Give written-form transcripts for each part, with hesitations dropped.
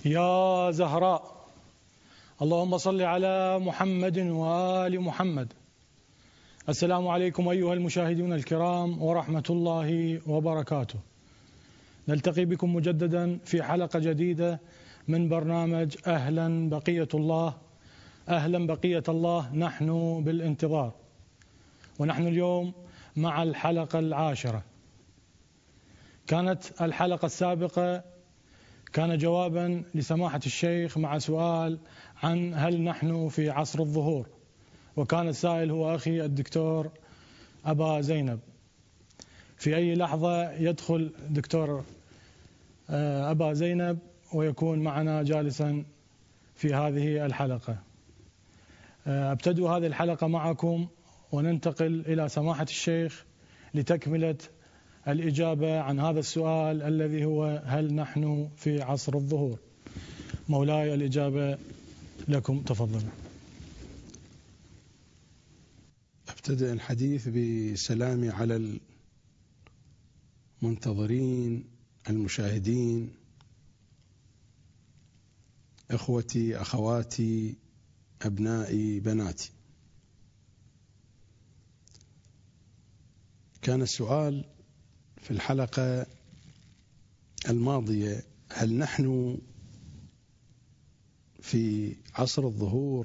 يا زهراء اللهم صل على محمد وآل محمد. السلام عليكم أيها المشاهدون الكرام ورحمة الله وبركاته. نلتقي بكم مجددا في حلقة جديدة من برنامج أهلا بقية الله. أهلا بقية الله، نحن بالانتظار، ونحن اليوم مع الحلقة 10. كانت الحلقة السابقة كان جوابا لسماحة الشيخ مع سؤال عن هل نحن في عصر الظهور، وكان السائل هو أخي الدكتور أبا زينب. في أي لحظة يدخل دكتور أبا زينب ويكون معنا جالسا في هذه الحلقة. ابتدوا هذه الحلقة معكم وننتقل إلى سماحة الشيخ لتكملة الإجابة عن هذا السؤال الذي هو هل نحن في عصر الظهور. مولاي الإجابة لكم، تفضلوا. أبتدأ الحديث بسلامي على المنتظرين المشاهدين، إخوتي أخواتي أبنائي بناتي. كان السؤال في الحلقة الماضية هل نحن في عصر الظهور،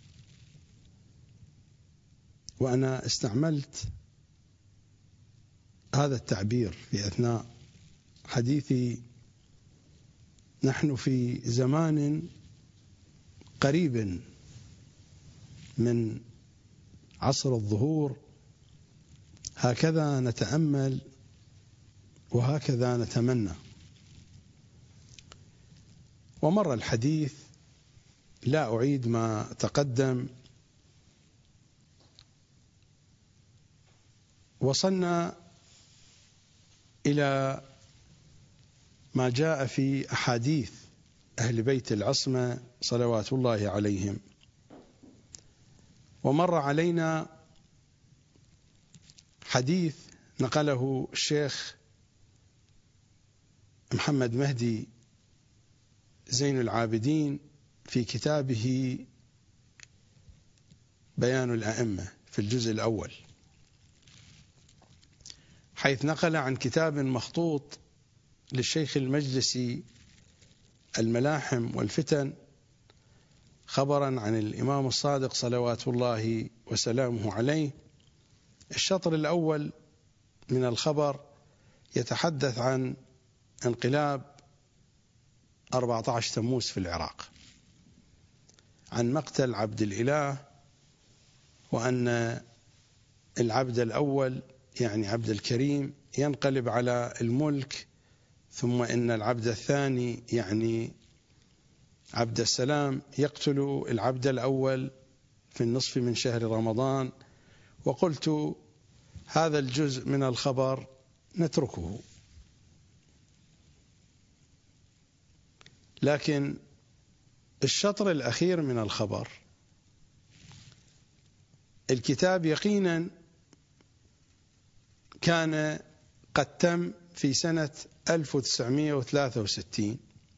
وأنا استعملت هذا التعبير في أثناء حديثي. نحن في زمان قريب من عصر الظهور، هكذا نتأمل وهكذا نتمنى. ومر الحديث، لا أعيد ما تقدم. وصلنا إلى ما جاء في أحاديث أهل بيت العصمة صلوات الله عليهم، ومر علينا حديث نقله الشيخ محمد مهدي زين العابدين في كتابه بيان الأئمة في الجزء الأول، حيث نقل عن كتاب مخطوط للشيخ المجلسي الملاحم والفتن خبرا عن الإمام الصادق صلوات الله وسلامه عليه. الشطر الأول من الخبر يتحدث عن انقلاب 14 تموز في العراق، عن مقتل عبد الإله، وأن العبد الأول يعني عبد الكريم ينقلب على الملك، ثم إن العبد الثاني يعني عبد السلام يقتل العبد الأول في النصف من شهر رمضان. وقلت هذا الجزء من الخبر نتركه، لكن الشطر الأخير من الخبر، الكتاب يقينا كان قد تم في سنة 1963،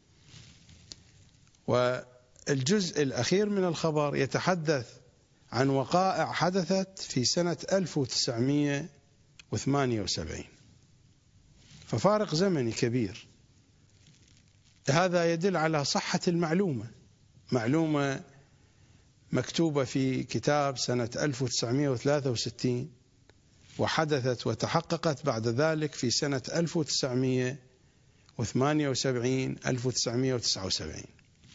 والجزء الأخير من الخبر يتحدث عن وقائع حدثت في سنة 1978، ففارق زمني كبير. هذا يدل على صحة المعلومة، معلومة مكتوبة في كتاب سنة 1963 وحدثت وتحققت بعد ذلك في سنة 1978 1979.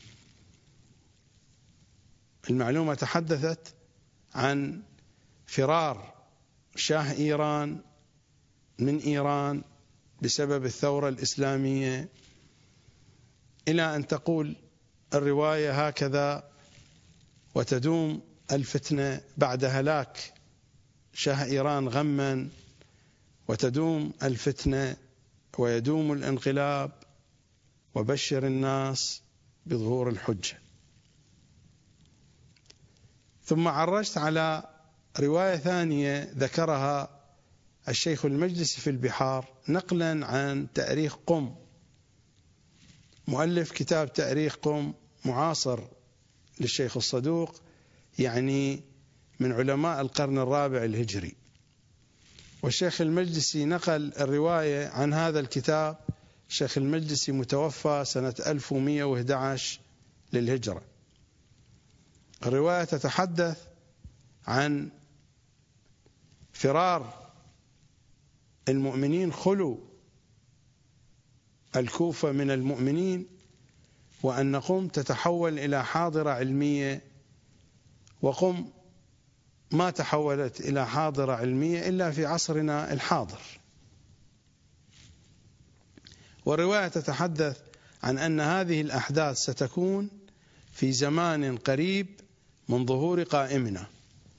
المعلومة تحدثت عن فرار شاه إيران من إيران بسبب الثورة الإسلامية، إلى أن تقول الرواية هكذا: وتدوم الفتنة بعد هلاك شاه إيران غما، وتدوم الفتنة ويدوم الانقلاب، وبشر الناس بظهور الحجة. ثم عرجت على رواية ثانية ذكرها الشيخ المجلسي في البحار نقلا عن تاريخ قم، مؤلف كتاب تاريخ قم معاصر للشيخ الصدوق، يعني من علماء القرن الرابع الهجري. والشيخ المجلسي نقل الرواية عن هذا الكتاب. الشيخ المجلسي متوفى سنة 1111 للهجرة. الرواية تتحدث عن فرار المؤمنين، خلو الكوفة من المؤمنين، وأن قم تتحول إلى حاضرة علمية، وقم ما تحولت إلى حاضرة علمية إلا في عصرنا الحاضر. والرواية تتحدث عن أن هذه الأحداث ستكون في زمان قريب من ظهور قائمنا.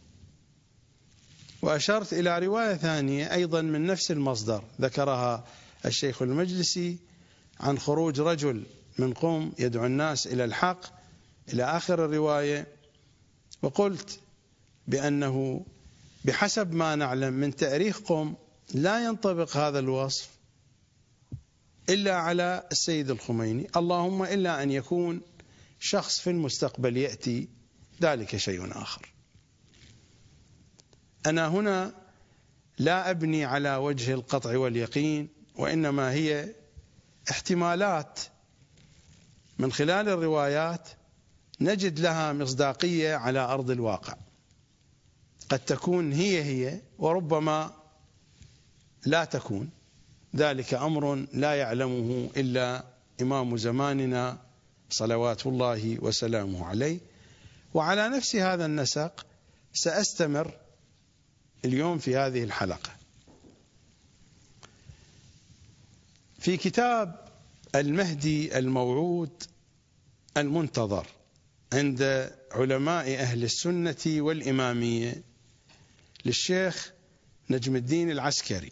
وأشرت إلى رواية ثانية أيضا من نفس المصدر ذكرها الشيخ المجلسي عن خروج رجل من قم يدعو الناس إلى الحق إلى آخر الرواية، وقلت بأنه بحسب ما نعلم من تاريخ قم لا ينطبق هذا الوصف إلا على السيد الخميني، اللهم إلا أن يكون شخص في المستقبل يأتي ذلك شيء آخر. أنا هنا لا أبني على وجه القطع واليقين، وإنما هي احتمالات من خلال الروايات نجد لها مصداقية على أرض الواقع. قد تكون هي وربما لا تكون، ذلك أمر لا يعلمه إلا إمام زماننا صلوات الله وسلامه عليه. وعلى نفس هذا النسق سأستمر اليوم في هذه الحلقة. في كتاب المهدي الموعود المنتظر عند علماء أهل السنة والإمامية للشيخ نجم الدين العسكري،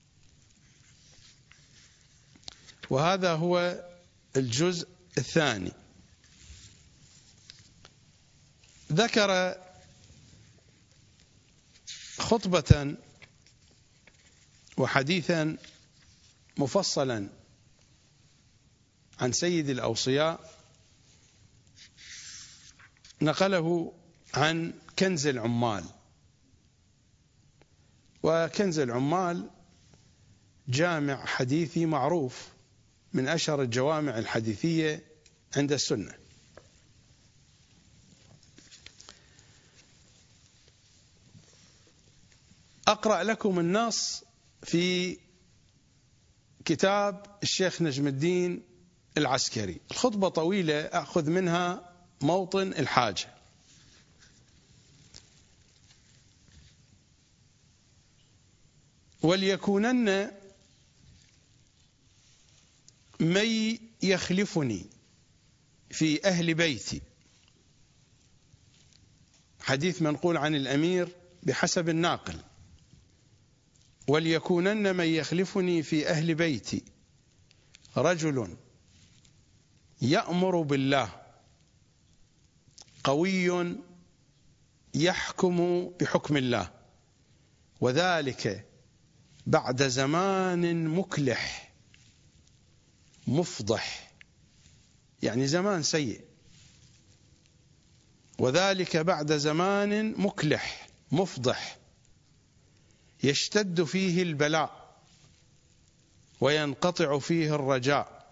وهذا هو الجزء الثاني، ذكر خطبة وحديثا مفصلا عن سيد الأوصياء نقله عن كنز العمال. وكنز العمال جامع حديثي معروف من أشهر الجوامع الحديثية عند السنة. أقرأ لكم النص في كتاب الشيخ نجم الدين العسكري. الخطبة طويلة، أخذ منها موطن الحاجة. وليكونن من يخلفني في أهل بيتي، حديث منقول عن الأمير بحسب الناقل، وليكونن من يخلفني في أهل بيتي رجل يأمر بالله قوي يحكم بحكم الله، وذلك بعد زمان مكلح مفضح، يعني زمان سيء. وذلك بعد زمان مكلح مفضح يشتد فيه البلاء وينقطع فيه الرجاء،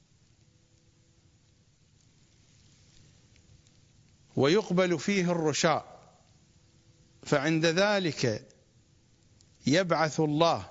ويقبل فيه الرشاء، فعند ذلك يبعث الله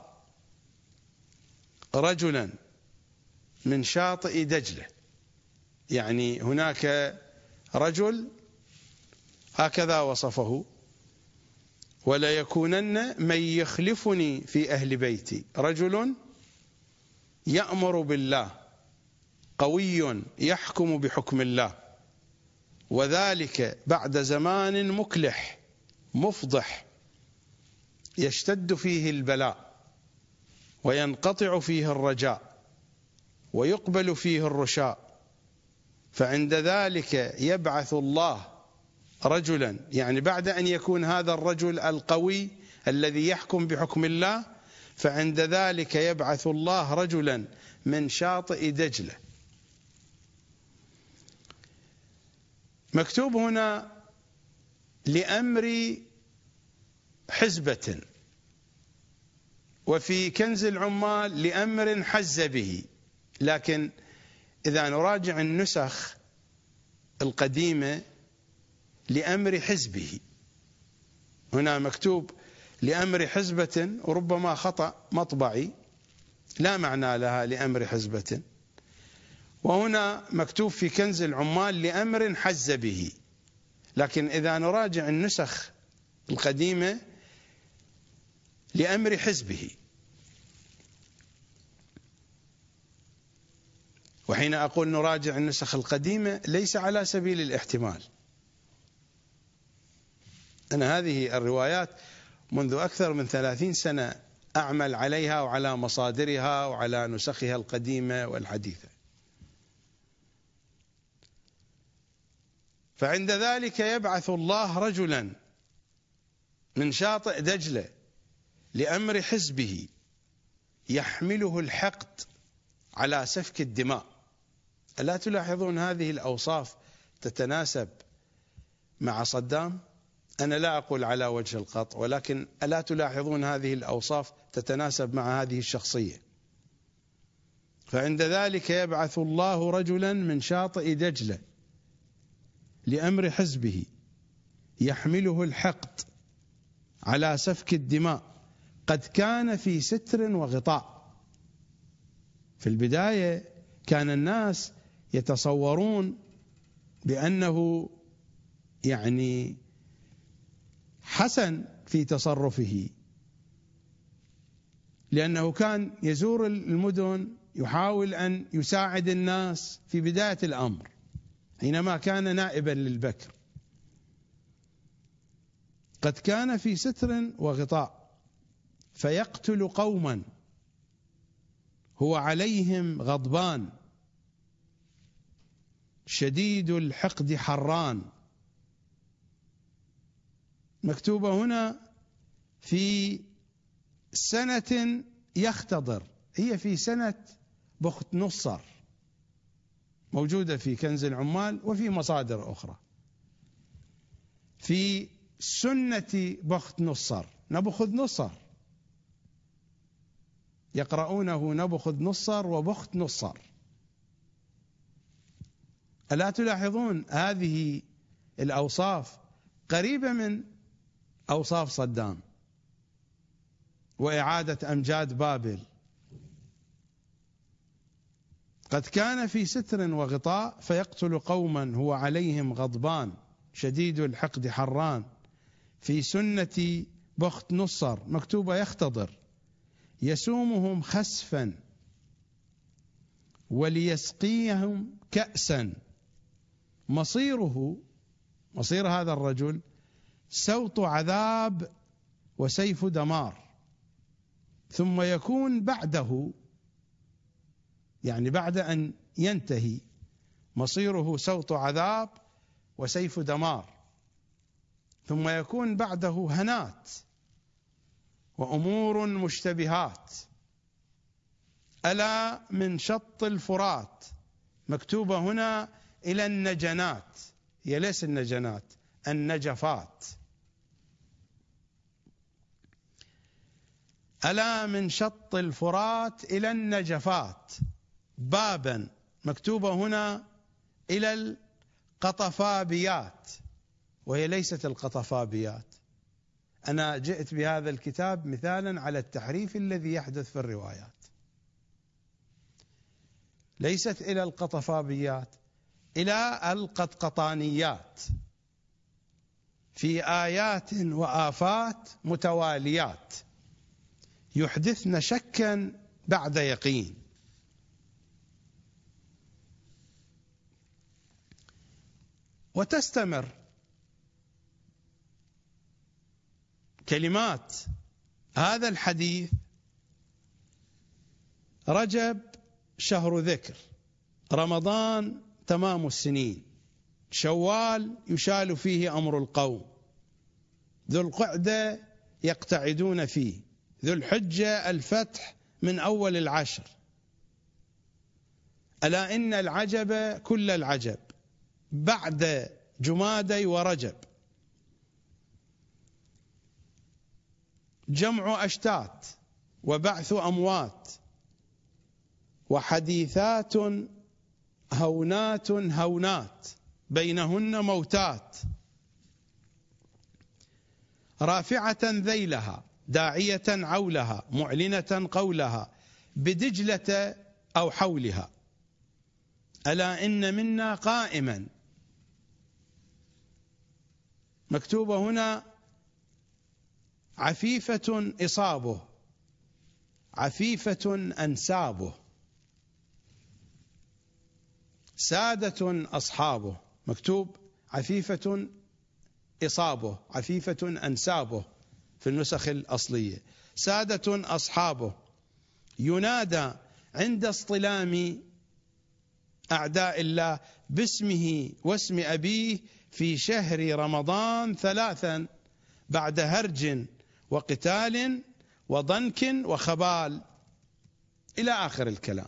رجلا من شاطئ دجلة. يعني هناك رجل هكذا وصفه، ولا يكونن من يخلفني في أهل بيتي رجل يأمر بالله قوي يحكم بحكم الله، وذلك بعد زمان مكلح مفضح يشتد فيه البلاء وينقطع فيه الرجاء ويقبل فيه الرشاء، فعند ذلك يبعث الله رجلا، يعني بعد أن يكون هذا الرجل القوي الذي يحكم بحكم الله، فعند ذلك يبعث الله رجلا من شاطئ دجلة. مكتوب هنا لأمر حزبة، وفي كنز العمال لأمر حز به. لكن إذا نراجع النسخ القديمة لأمر حزبه، هنا مكتوب لأمر حزبة، وربما خطأ مطبعي لا معنى لها لأمر حزبة، وهنا مكتوب في كنز العمال لأمر حز به. لكن إذا نراجع النسخ القديمة لأمر حزبه، وحين أقول نراجع النسخ القديمة ليس على سبيل الاحتمال. أنا هذه الروايات منذ أكثر من 30 سنة أعمل عليها وعلى مصادرها وعلى نسخها القديمة والحديثة. فعند ذلك يبعث الله رجلا من شاطئ دجلة لأمر حزبه يحمله الحقد على سفك الدماء. ألا تلاحظون هذه الأوصاف تتناسب مع صدام؟ أنا لا أقول على وجه القطع، ولكن ألا تلاحظون هذه الأوصاف تتناسب مع هذه الشخصية؟ فعند ذلك يبعث الله رجلا من شاطئ دجلة لأمر حزبه يحمله الحقد على سفك الدماء قد كان في ستر وغطاء. في البداية كان الناس يتصورون بأنه يعني حسن في تصرفه، لأنه كان يزور المدن يحاول أن يساعد الناس في بداية الأمر حينما كان نائبا للبكر. قد كان في ستر وغطاء فيقتل قوما هو عليهم غضبان شديد الحقد حران. مكتوبة هنا في سنة يختضر، هي في سنة بخت نصر، موجودة في كنز العمال وفي مصادر أخرى. في سنة بخت نصر، نبخذ نصر، يقرؤونه نبخذ نصر وبخت نصر. ألا تلاحظون هذه الأوصاف قريبة من أوصاف صدام وإعادة أمجاد بابل؟ قد كان في ستر وغطاء فيقتل قوما هو عليهم غضبان شديد الحقد حران. في سنة بخت نصر مكتوبة يختضر يسومهم خسفا وليسقيهم كأسا. مصير هذا الرجل سوط عذاب وسيف دمار، ثم يكون بعده، يعني بعد أن ينتهي مصيره سوط عذاب وسيف دمار، ثم يكون بعده هنات وأمور مشتبهات. ألا من شط الفرات، مكتوبة هنا إلى النجنات، هي ليس النجنات، النجفات. ألا من شط الفرات إلى النجفات بابا، مكتوبة هنا إلى القطفابيات، وهي ليست القطفابيات. أنا جئت بهذا الكتاب مثالا على التحريف الذي يحدث في الروايات. ليست إلى القطفابيات، إلى القطقطانيات، في آيات وآفات متواليات يحدثن شكا بعد يقين. وتستمر كلمات هذا الحديث: رجب شهر ذكر، رمضان تمام السنين، شوال يشال فيه أمر القوم، ذو القعدة يقتعدون فيه، ذو الحجة الفتح من أول العشر. ألا إن العجب كل العجب بعد جمادي ورجب، جمع أشتات وبعث أموات، وحديثات هونات هونات بينهن موتات، رافعة ذيلها داعية عولها معلنة قولها بدجلة أو حولها، ألا إن منا قائما. مكتوبة هنا عفيفة إصابه، عفيفة أنسابه، سادة أصحابه. مكتوب عفيفة إصابه، عفيفة أنسابه في النسخ الأصلية، سادة أصحابه. ينادى عند اصطلام أعداء الله باسمه واسم أبيه في شهر رمضان 3 بعد هرج وقتال وضنك وخبال، إلى آخر الكلام.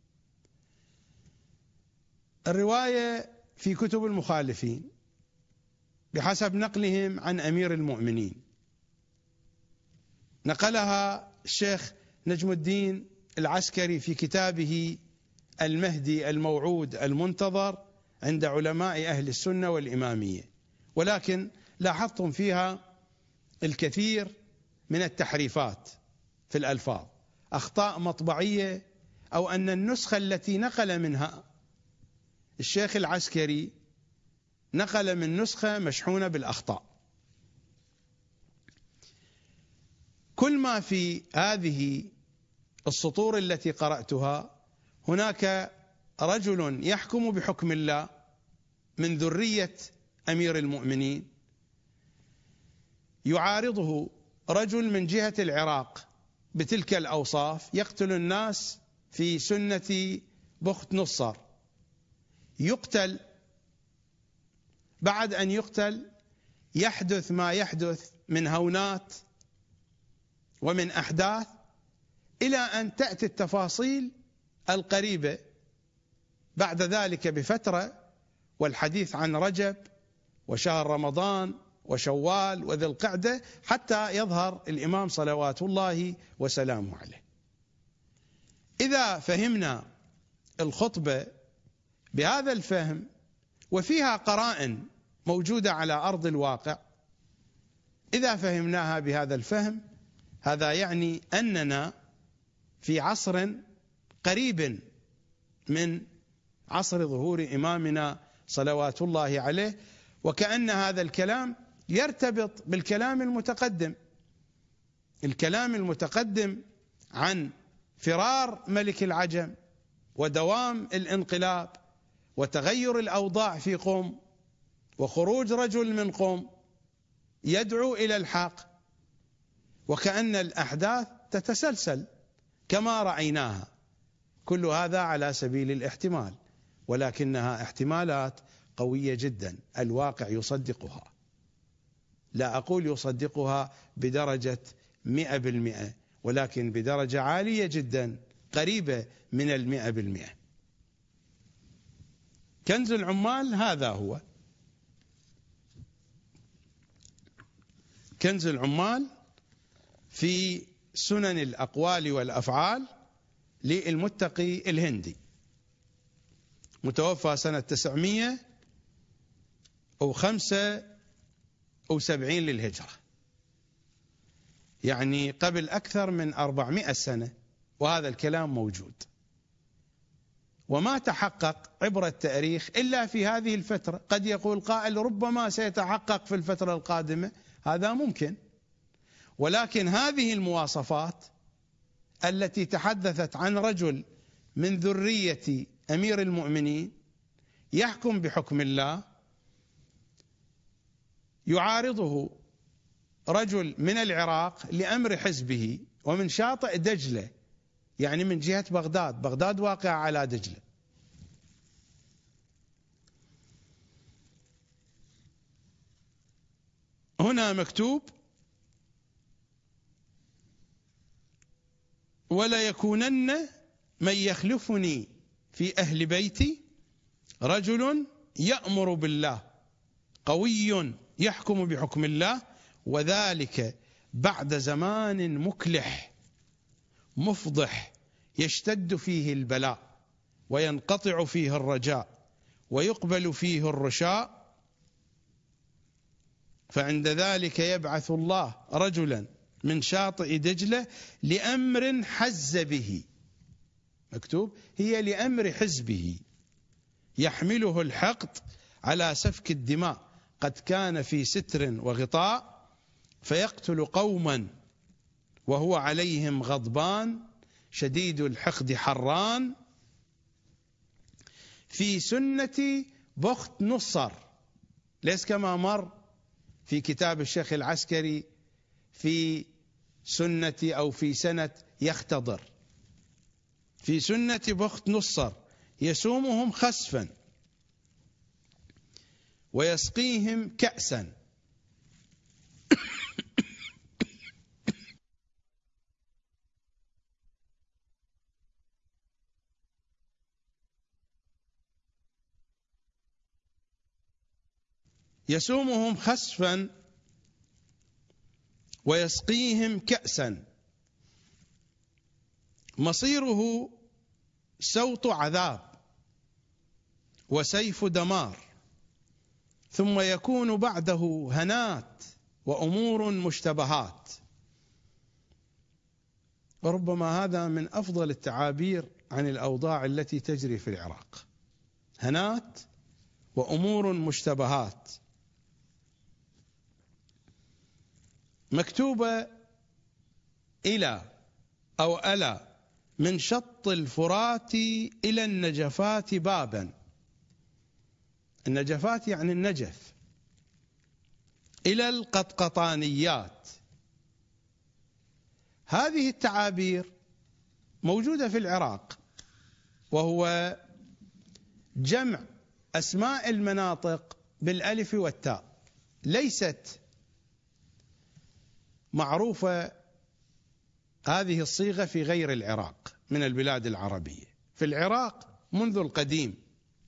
الرواية في كتب المخالفين بحسب نقلهم عن أمير المؤمنين، نقلها الشيخ نجم الدين العسكري في كتابه المهدي الموعود المنتظر عند علماء أهل السنة والإمامية، ولكن لاحظتم فيها الكثير من التحريفات في الألفاظ، أخطاء مطبعية، أو أن النسخة التي نقل منها الشيخ العسكري نقل من نسخة مشحونة بالأخطاء. كل ما في هذه السطور التي قرأتها، هناك رجل يحكم بحكم الله من ذرية أمير المؤمنين، يعارضه رجل من جهة العراق بتلك الأوصاف، يقتل الناس في سنة بخت نصر، يقتل، بعد أن يقتل يحدث ما يحدث من هونات ومن أحداث، إلى أن تأتي التفاصيل القريبة بعد ذلك بفترة، والحديث عن رجب وشهر رمضان وشوال وذي القعدة، حتى يظهر الإمام صلوات الله وسلامه عليه. إذا فهمنا الخطبة بهذا الفهم، وفيها قرائن موجودة على أرض الواقع، إذا فهمناها بهذا الفهم، هذا يعني أننا في عصر قريب من عصر ظهور إمامنا صلوات الله عليه، وكأن هذا الكلام يرتبط بالكلام المتقدم، الكلام المتقدم عن فرار ملك العجم ودوام الانقلاب وتغير الأوضاع في قم وخروج رجل من قم يدعو إلى الحق، وكأن الأحداث تتسلسل كما رأيناها. كل هذا على سبيل الاحتمال، ولكنها احتمالات قوية جدا، الواقع يصدقها. لا أقول يصدقها بدرجة 100%، ولكن بدرجة عالية جدا، قريبة من 100%. كنز العمال هذا هو كنز العمال في سنن الأقوال والأفعال للمتقي الهندي، متوفى سنة 975 للهجرة، يعني قبل أكثر من 400 سنة، وهذا الكلام موجود، وما تحقق عبر التاريخ إلا في هذه الفترة. قد يقول قائل ربما سيتحقق في الفترة القادمة، هذا ممكن، ولكن هذه المواصفات التي تحدثت عن رجل من ذرية أمير المؤمنين يحكم بحكم الله، يعارضه رجل من العراق لأمر حزبه ومن شاطئ دجلة، يعني من جهة بغداد، بغداد واقعة على دجلة. هنا مكتوب ولا يكونن من يخلفني في أهل بيتي رجل يأمر بالله قوي يحكم بحكم الله، وذلك بعد زمان مكلح مفضح يشتد فيه البلاء وينقطع فيه الرجاء ويقبل فيه الرشاء، فعند ذلك يبعث الله رجلا من شاطئ دجلة لأمر حز به، مكتوب هي لأمر حزبه، يحمله الحقد على سفك الدماء قد كان في ستر وغطاء، فيقتل قوما وهو عليهم غضبان شديد الحقد حران، في سنة بخت نصر، ليس كما مر في كتاب الشيخ العسكري في سنة أو في سنة يختضر، في سنة بخت نصر يسومهم خسفا ويسقيهم كأسا يسومهم خسفا ويسقيهم كأسا، مصيره سوط عذاب وسيف دمار، ثم يكون بعده هنات وأمور مشتبهات. وربما هذا من أفضل التعابير عن الأوضاع التي تجري في العراق، هنات وأمور مشتبهات، مكتوبة إلى أو ألا من شط الفرات إلى النجفات بابا، النجفات يعني النجف، إلى القطقطانيات. هذه التعابير موجودة في العراق، وهو جمع أسماء المناطق بالألف والتاء، ليست معروفة هذه الصيغة في غير العراق من البلاد العربية. في العراق منذ القديم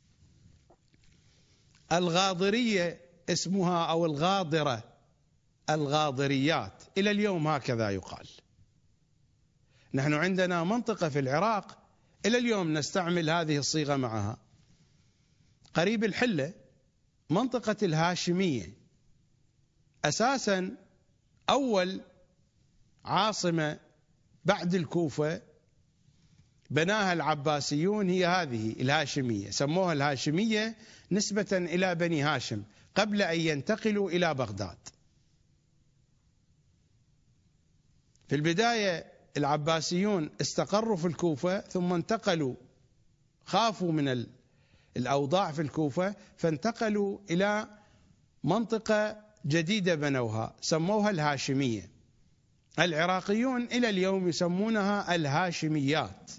الغاضرية اسمها أو الغاضرة، الغاضريات، إلى اليوم هكذا يقال. نحن عندنا منطقة في العراق إلى اليوم نستعمل هذه الصيغة معها، قريب الحلة، منطقة الهاشمية. أساسا أول عاصمة بعد الكوفة بناها العباسيون هي هذه الهاشمية، سموها الهاشمية نسبة إلى بني هاشم قبل أن ينتقلوا إلى بغداد. في البداية العباسيون استقروا في الكوفة، ثم انتقلوا، خافوا من الأوضاع في الكوفة، فانتقلوا إلى منطقة جديدة بنوها سموها الهاشمية. العراقيون إلى اليوم يسمونها الهاشميات،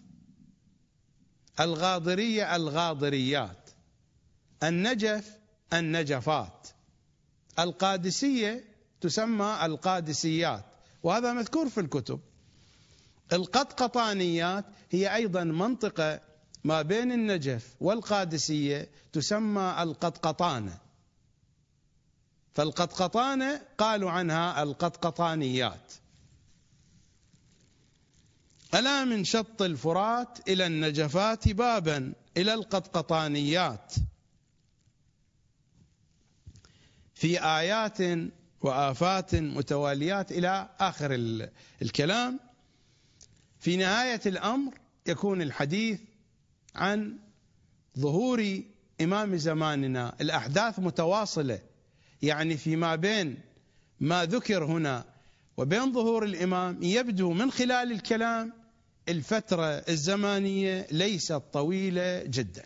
الغاضرية الغاضريات، النجف النجفات، القادسية تسمى القادسيات، وهذا مذكور في الكتب. القطقطانيات هي أيضا منطقة ما بين النجف والقادسية تسمى القطقطانة، فالقطقطانة قالوا عنها القطقطانيات. ألا من شط الفرات إلى النجفات بابا إلى القطقطانيات، في آيات وآفات متواليات إلى آخر الكلام. في نهاية الأمر يكون الحديث عن ظهور إمام زماننا، الأحداث متواصلة، يعني فيما بين ما ذكر هنا وبين ظهور الإمام يبدو من خلال الكلام الفترة الزمانية ليست طويلة جدا.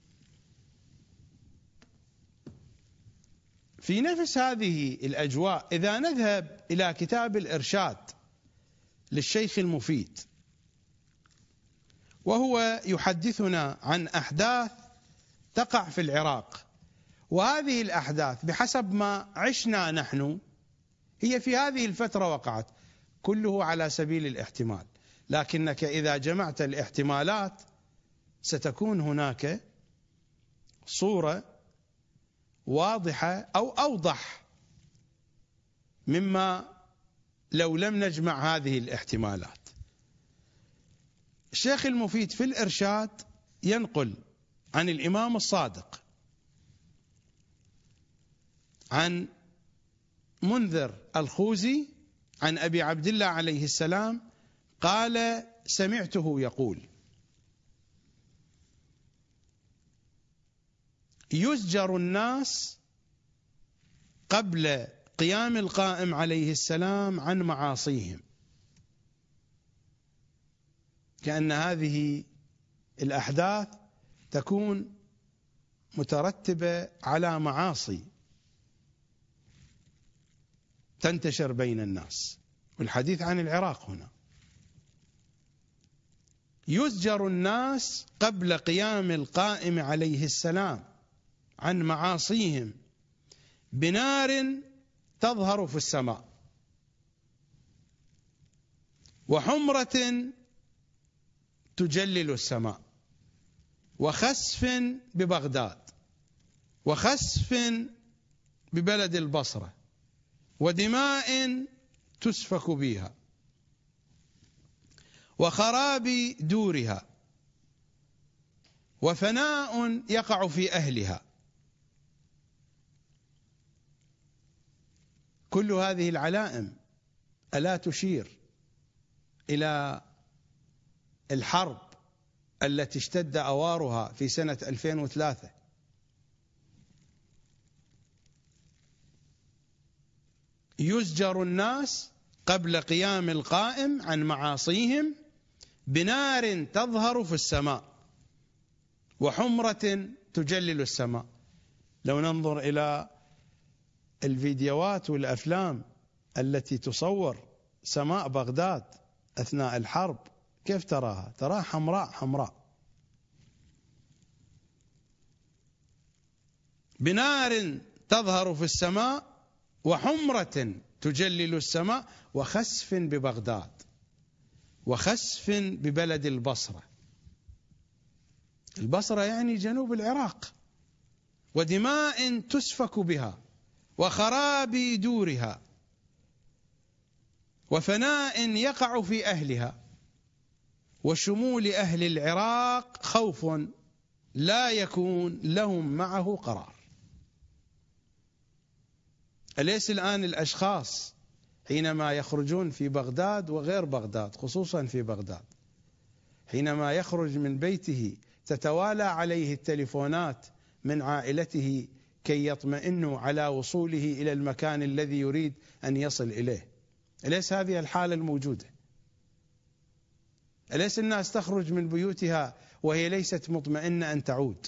في نفس هذه الأجواء إذا نذهب إلى كتاب الإرشاد للشيخ المفيد، وهو يحدثنا عن أحداث تقع في العراق، وهذه الأحداث بحسب ما عشنا نحن هي في هذه الفترة وقعت، كله على سبيل الاحتمال، لكنك إذا جمعت الاحتمالات ستكون هناك صورة واضحة أو أوضح مما لو لم نجمع هذه الاحتمالات. الشيخ المفيد في الإرشاد ينقل عن الإمام الصادق عن منذر الخوزي عن أبي عبد الله عليه السلام قال: سمعته يقول: يزجر الناس قبل قيام القائم عليه السلام عن معاصيهم، كأن هذه الأحداث تكون مترتبة على معاصي تنتشر بين الناس، والحديث عن العراق هنا. يزجر الناس قبل قيام القائم عليه السلام عن معاصيهم بنار تظهر في السماء، وحمرة تجلل السماء، وخسف ببغداد، وخسف ببلد البصرة، ودماء تسفك بها، وخراب دورها، وفناء يقع في أهلها. كل هذه العلائم ألا تشير إلى الحرب التي اشتد أوارها في سنة 2003؟ يزجر الناس قبل قيام القائم عن معاصيهم بنار تظهر في السماء، وحمرة تجلل السماء. لو ننظر إلى الفيديوهات والأفلام التي تصور سماء بغداد أثناء الحرب، كيف تراها؟ تراها حمراء حمراء. بنار تظهر في السماء، وحمرة تجلل السماء، وخسف ببغداد، وخسف ببلد البصرة. البصرة يعني جنوب العراق. ودماء تسفك بها، وخراب دورها، وفناء يقع في أهلها، وشمول أهل العراق خوف لا يكون لهم معه قرار. أليس الآن الأشخاص حينما يخرجون في بغداد وغير بغداد، خصوصا في بغداد، حينما يخرج من بيته تتوالى عليه التليفونات من عائلته كي يطمئنوا على وصوله إلى المكان الذي يريد أن يصل إليه؟ أليس هذه الحالة الموجودة؟ أليس الناس تخرج من بيوتها وهي ليست مطمئنة أن تعود؟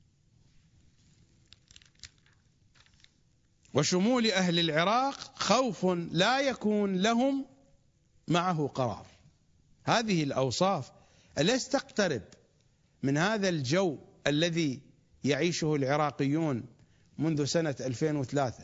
وشمول أهل العراق خوف لا يكون لهم معه قرار. هذه الأوصاف أليس تقترب من هذا الجو الذي يعيشه العراقيون منذ سنة 2003؟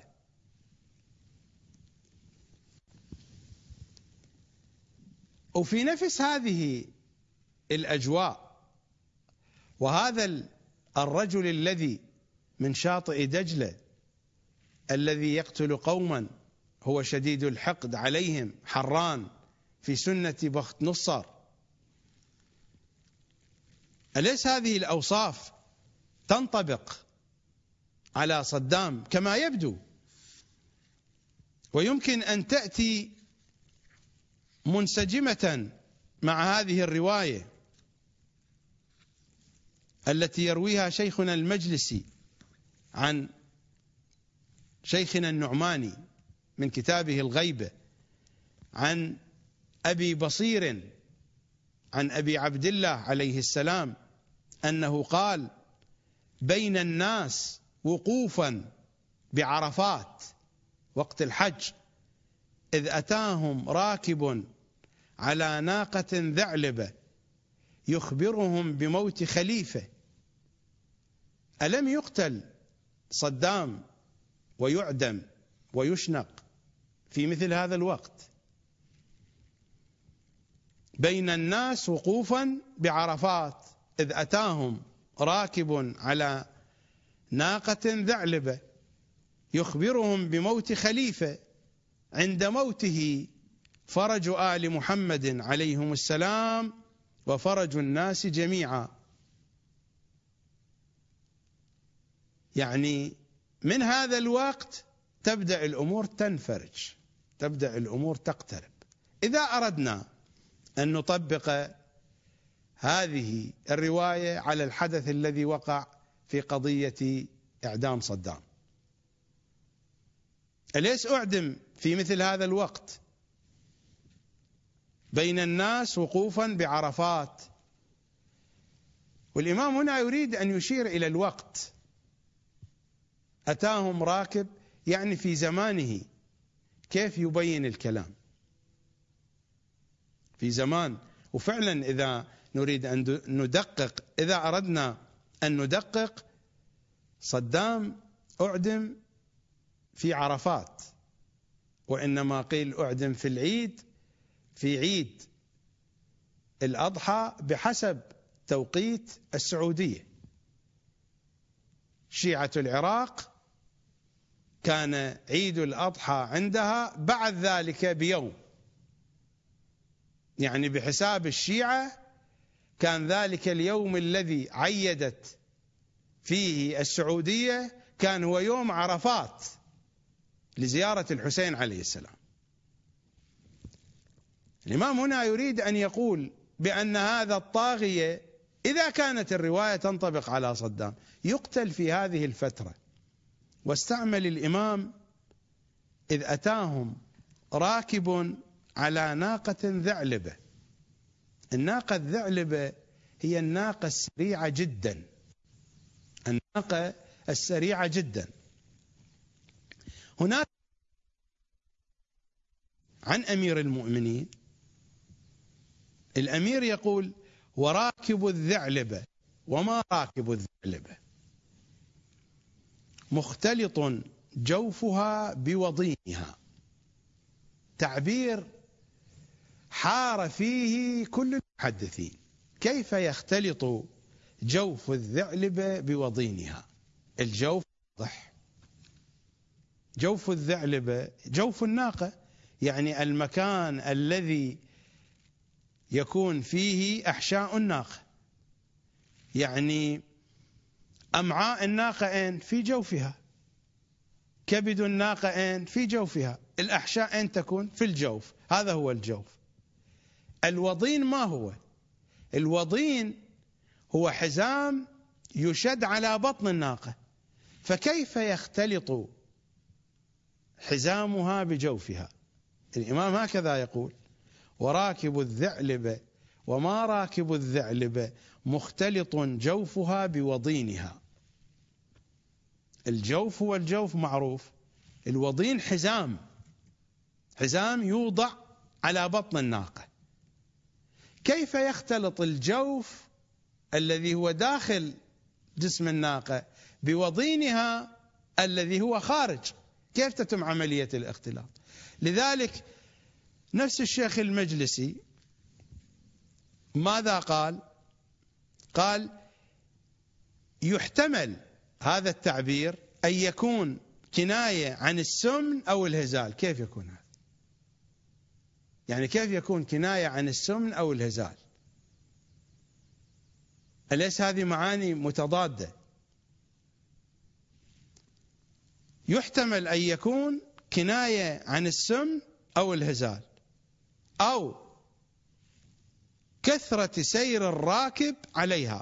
وفي نفس هذه الأجواء، وهذا الرجل الذي من شاطئ دجلة الذي يقتل قوما هو شديد الحقد عليهم، حران في سنة بخت نصر، أليس هذه الأوصاف تنطبق على صدام كما يبدو؟ ويمكن أن تأتي منسجمة مع هذه الرواية التي يرويها شيخنا المجلسي عن شيخنا النعماني من كتابه الغيبة، عن أبي بصير عن أبي عبد الله عليه السلام أنه قال: بين الناس وقوفا بعرفات وقت الحج، إذ أتاهم راكب على ناقة ذعلبة يخبرهم بموت خليفة. ألم يقتل صدام ويعدم ويشنق في مثل هذا الوقت؟ بين الناس وقوفا بعرفات، إذ أتاهم راكب على ناقة ذعلبة يخبرهم بموت خليفة عند موته فرج آل محمد عليهم السلام وفرج الناس جميعا. يعني من هذا الوقت تبدأ الأمور تنفرج، تبدأ الأمور تقترب. إذا أردنا أن نطبق هذه الرواية على الحدث الذي وقع في قضية إعدام صدام، أليس أعدم في مثل هذا الوقت بين الناس وقوفا بعرفات؟ والإمام هنا يريد أن يشير إلى الوقت. أتاهم راكب، يعني في زمانه، كيف يبين الكلام في زمان. وفعلا إذا نريد أن ندقق، إذا أردنا أن ندقق، صدام أعدم في عرفات، وإنما قيل أعدم في العيد، في عيد الأضحى بحسب توقيت السعودية. شيعة العراق كان عيد الأضحى عندها بعد ذلك بيوم، يعني بحساب الشيعة كان ذلك اليوم الذي عيدت فيه السعودية كان هو يوم عرفات لزيارة الحسين عليه السلام. الإمام هنا يريد أن يقول بأن هذا الطاغية، إذا كانت الرواية تنطبق على صدام، يقتل في هذه الفترة. واستعمل الإمام إذ أتاهم راكب على ناقة ذعلبة. الناقة الذعلبة هي الناقة السريعة جدا، الناقة السريعة جدا. هناك عن أمير المؤمنين، الأمير يقول: وراكب الذعلبة. وما راكب الذعلبة؟ مختلط جوفها بوضينها. تعبير حار فيه كل المحدثين. كيف يختلط جوف الذعلبة بوضينها؟ الجوف واضح، جوف الذعلبة جوف الناقة، يعني المكان الذي يكون فيه أحشاء الناقة، يعني أمعاء الناقة أين؟ في جوفها. كبد الناقة أين؟ في جوفها. الأحشاء أين تكون؟ في الجوف. هذا هو الجوف. الوضين ما هو؟ الوضين هو حزام يشد على بطن الناقة، فكيف يختلط حزامها بجوفها؟ الإمام هكذا يقول: وراكب الذعلبة وما راكب الذعلبة مختلط جوفها بوضينها. الجوف هو الجوف معروف، الوضين حزام، حزام يوضع على بطن الناقة. كيف يختلط الجوف الذي هو داخل جسم الناقة بوضينها الذي هو خارج؟ كيف تتم عملية الاختلاط؟ لذلك نفس الشيخ المجلسي ماذا قال؟ قال: يحتمل هذا التعبير أن يكون كناية عن السمن أو الهزال. كيف يكون هذا؟ يعني كيف يكون كناية عن السمن أو الهزال؟ أليس هذه معاني متضادة؟ يحتمل أن يكون كناية عن السمن أو الهزال، أو كثرة سير الراكب عليها.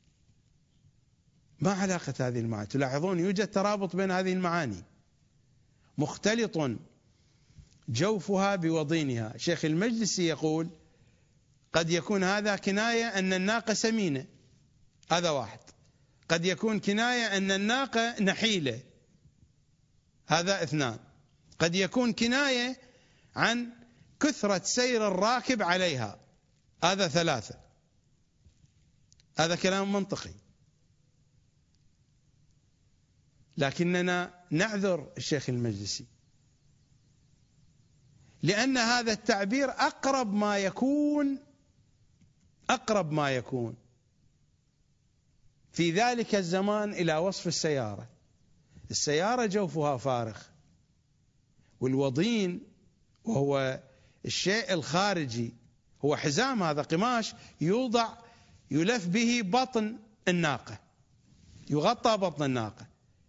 ما علاقة هذه المعاني؟ تلاحظون يوجد ترابط بين هذه المعاني. مختلط جوفها بوضينها. شيخ المجلسي يقول: قد يكون هذا كناية أن الناقة سمينة، هذا واحد. قد يكون كناية أن الناقة نحيلة، هذا اثنان. قد يكون كناية عن كثرة سير الراكب عليها، هذا ثلاثة. هذا كلام منطقي، لكننا نعذر الشيخ المجلسي، لأن هذا التعبير أقرب ما يكون في ذلك الزمان إلى وصف السيارة. السيارة جوفها فارغ، والوضين وهو الشيء الخارجي هو حزام، هذا قماش يوضع يلف به بطن الناقة، يغطى بطن الناقة،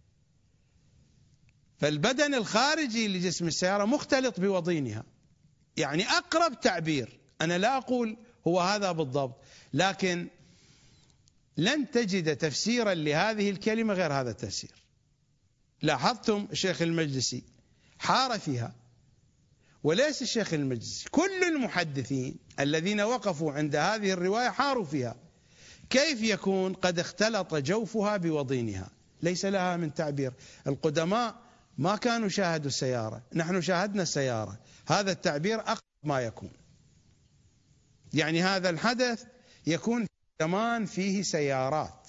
فالبدن الخارجي لجسم السيارة مختلط بوضينها. يعني أقرب تعبير، أنا لا أقول هو هذا بالضبط، لكن لن تجد تفسيرا لهذه الكلمة غير هذا التفسير. لاحظتم الشيخ المجلسي حار فيها، وليس الشيخ المجلسي، كل المحدثين الذين وقفوا عند هذه الرواية حاروا فيها. كيف يكون قد اختلط جوفها بوضينها؟ ليس لها من تعبير. القدماء ما كانوا شاهدوا السيارة، نحن شاهدنا السيارة، هذا التعبير أقرب ما يكون. يعني هذا الحدث يكون في زمان فيه سيارات،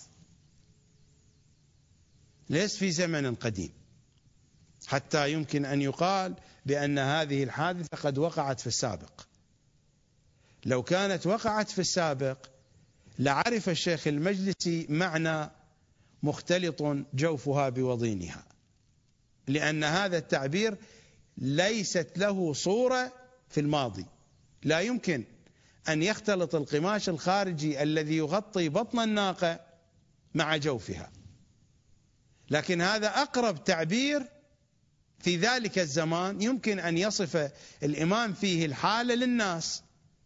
ليس في زمن قديم، حتى يمكن أن يقال بأن هذه الحادثة قد وقعت في السابق. لو كانت وقعت في السابق لعرف الشيخ المجلسي معنى مختلط جوفها بوضينها، لأن هذا التعبير ليست له صورة في الماضي. لا يمكن أن يختلط القماش الخارجي الذي يغطي بطن الناقة مع جوفها، لكن هذا أقرب تعبير في ذلك الزمان يمكن أن يصف الإمام فيه الحالة للناس،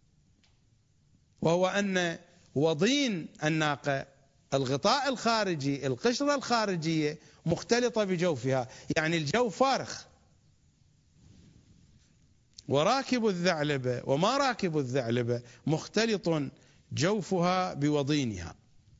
وهو أن وضين الناقة، الغطاء الخارجي، القشرة الخارجية مختلطة بجوفها، يعني الجوف فارغ. وراكب الثعلبة وما راكب الثعلبة مختلط جوفها بوضينها.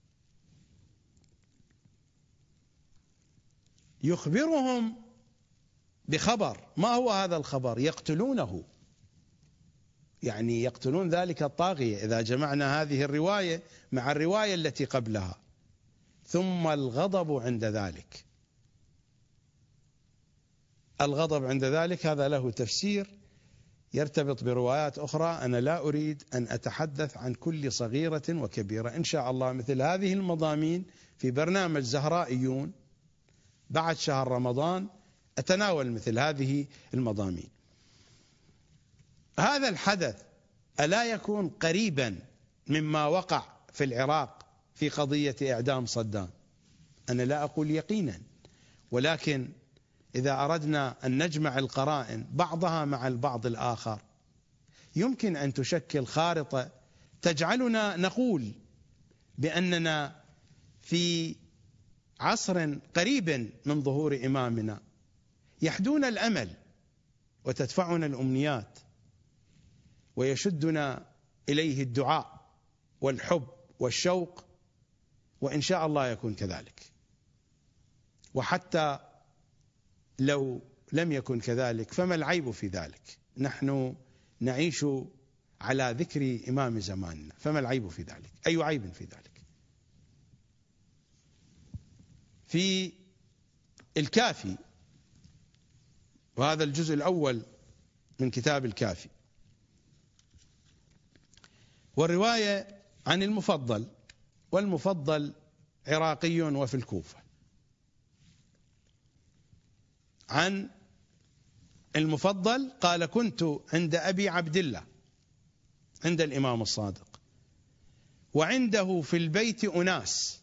يخبرهم بخبر، ما هو هذا الخبر؟ يقتلونه، يعني يقتلون ذلك الطاغية إذا جمعنا هذه الرواية مع الرواية التي قبلها. ثم الغضب عند ذلك، الغضب عند ذلك هذا له تفسير يرتبط بروايات أخرى. أنا لا أريد أن أتحدث عن كل صغيرة وكبيرة، إن شاء الله مثل هذه المضامين في برنامج زهرائيون بعد شهر رمضان أتناول مثل هذه المضامين. هذا الحدث ألا يكون قريبا مما وقع في العراق في قضية إعدام صدام؟ أنا لا أقول يقينا، ولكن إذا أردنا أن نجمع القرائن بعضها مع البعض الآخر يمكن أن تشكل خارطة تجعلنا نقول بأننا في عصر قريب من ظهور إمامنا، يحدون الأمل وتدفعنا الأمنيات ويشدنا إليه الدعاء والحب والشوق، وإن شاء الله يكون كذلك. وحتى لو لم يكن كذلك فما العيب في ذلك؟ نحن نعيش على ذكر إمام زماننا، فما العيب في ذلك؟ أي عيب في ذلك؟ في الكافي، وهذا الجزء الأول من كتاب الكافي، والرواية عن المفضل، والمفضل عراقي وفي الكوفة. عن المفضل قال: كنت عند أبي عبد الله، عند الإمام الصادق، وعنده في البيت أناس،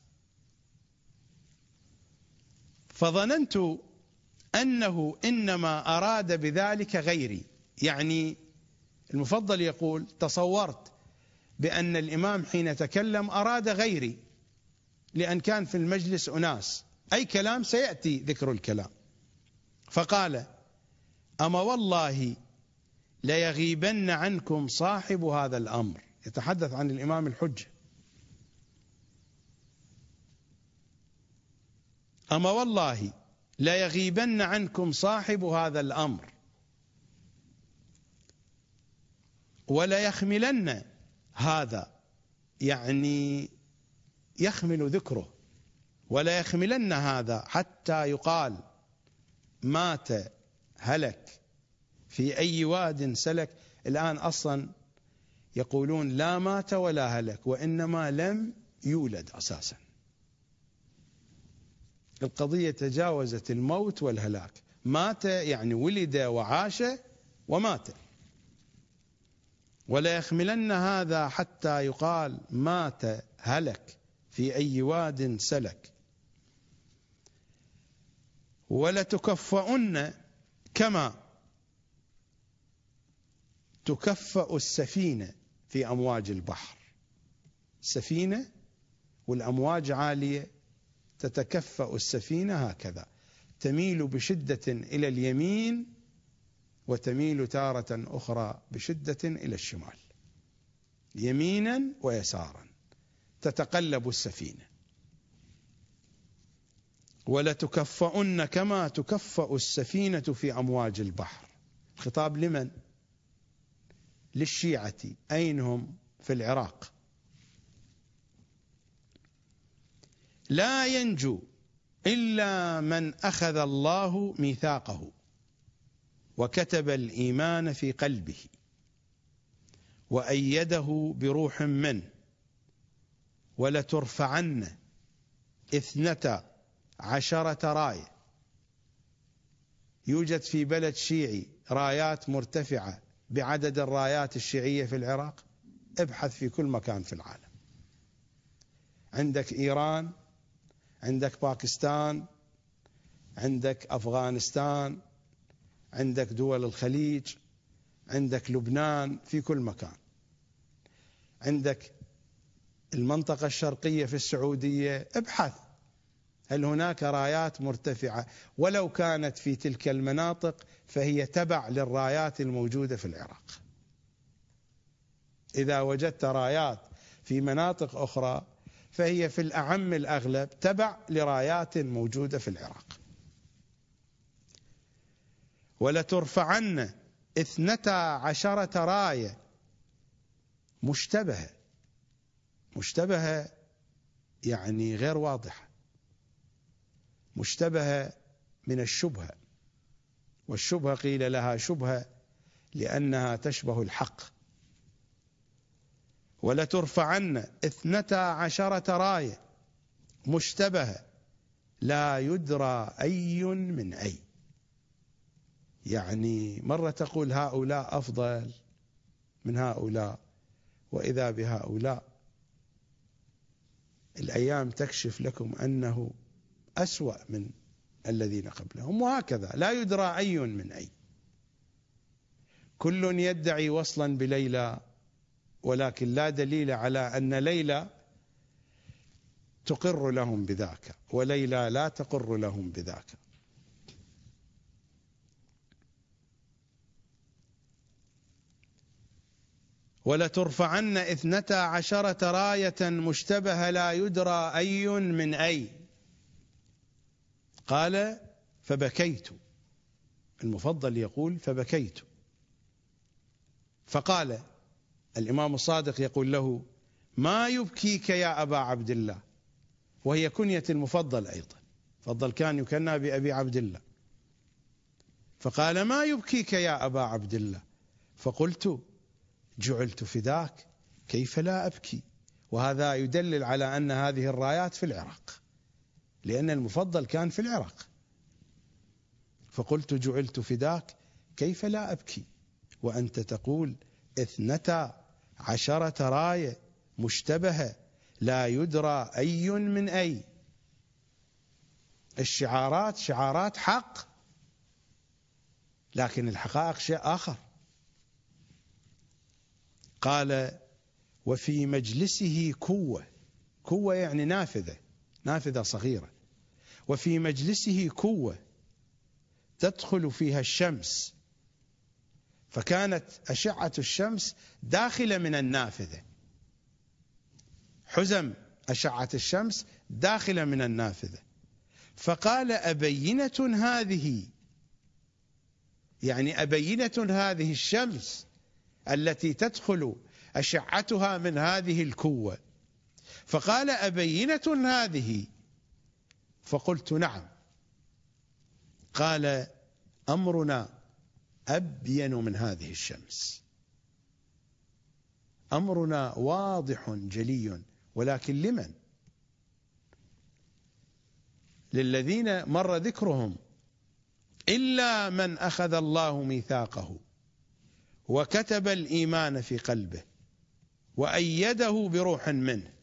فظننت أنه إنما أراد بذلك غيري. يعني المفضل يقول: تصورت بأن الإمام حين تكلم أراد غيري، لأن كان في المجلس أناس، أي كلام سيأتي ذكر الكلام. فقال: أما والله ليغيبن عنكم صاحب هذا الأمر. يتحدث عن الإمام الحجة. أما والله ليغيبن عنكم صاحب هذا الأمر ولا يخملن هذا، يعني يخمل ذكره، ولا يخملن هذا حتى يقال مات هلك في أي واد سلك. الآن أصلا يقولون لا مات ولا هلك، وإنما لم يولد أساسا. القضية تجاوزت الموت والهلاك. مات يعني ولد وعاش ومات. ولا يخملن هذا حتى يقال مات هلك في أي واد سلك. ولتكفؤن كما تكفأ السفينة في أمواج البحر. السفينة والأمواج عالية، تتكفأ السفينة هكذا، تميل بشدة إلى اليمين وتميل تارة أخرى بشدة إلى الشمال، يمينا ويسارا تتقلب السفينة. ولتكفؤن كما تكفأ السفينة في أمواج البحر. خطاب لمن؟ للشيعة. أين هم؟ في العراق. لا ينجو إلا من أخذ الله ميثاقه وكتب الإيمان في قلبه وأيده بروح منه. ولترفعن 12 راية. يوجد في بلد شيعي رايات مرتفعة بعدد الرايات الشيعية في العراق؟ ابحث في كل مكان في العالم. عندك إيران، عندك باكستان، عندك أفغانستان، عندك دول الخليج، عندك لبنان، في كل مكان. عندك المنطقة الشرقية في السعودية. ابحث هل هناك رايات مرتفعة، ولو كانت في تلك المناطق فهي تبع للرايات الموجودة في العراق. إذا وجدت رايات في مناطق أخرى فهي في الأعم الأغلب تبع لرايات موجودة في العراق. ولترفعن 12 راية مشتبهة. مشتبهة يعني غير واضحة، مشتبهة من الشبهة، والشبهة قيل لها شبهة لأنها تشبه الحق. ولترفعن 12 راية مشتبهة لا يدرى أي من أي. يعني مرة تقول هؤلاء أفضل من هؤلاء، وإذا بهؤلاء الأيام تكشف لكم أنه أسوأ من الذين قبلهم، وهكذا لا يدرى أي من أي. كل يدعي وصلا بليلى، ولكن لا دليل على أن ليلى تقر لهم بذاك، وليلى لا تقر لهم بذاك. ولترفعن 12 راية مشتبهة لا يدرى أي من أي. قال فبكيت. المفضل يقول فبكيت. فقال الإمام الصادق يقول له ما يبكيك يا أبا عبد الله، وهي كنية المفضل أيضا. المفضل كان يكنى بأبي عبد الله. فقال ما يبكيك يا أبا عبد الله؟ فقلت جعلت فداك كيف لا أبكي. وهذا يدلل على أن هذه الرايات في العراق، لأن المفضل كان في العراق. فقلت جعلت فداك كيف لا أبكي وأنت تقول 12 راية مشتبهة لا يدرى أي من أي. الشعارات شعارات حق، لكن الحقائق شيء آخر. قال وفي مجلسه كوة. كوة يعني نافذة صغيرة. وفي مجلسه كوة تدخل فيها الشمس، فكانت أشعة الشمس داخلة من النافذة، حزم أشعة الشمس داخلة من النافذة. فقال أبينة هذه، يعني أبينة هذه الشمس التي تدخل أشعتها من هذه الكوة. فقال أبينة هذه؟ فقلت نعم. قال أمرنا أبين من هذه الشمس، أمرنا واضح جلي، ولكن لمن؟ للذين مر ذكرهم: إلا من أخذ الله ميثاقه وكتب الإيمان في قلبه وأيده بروح منه.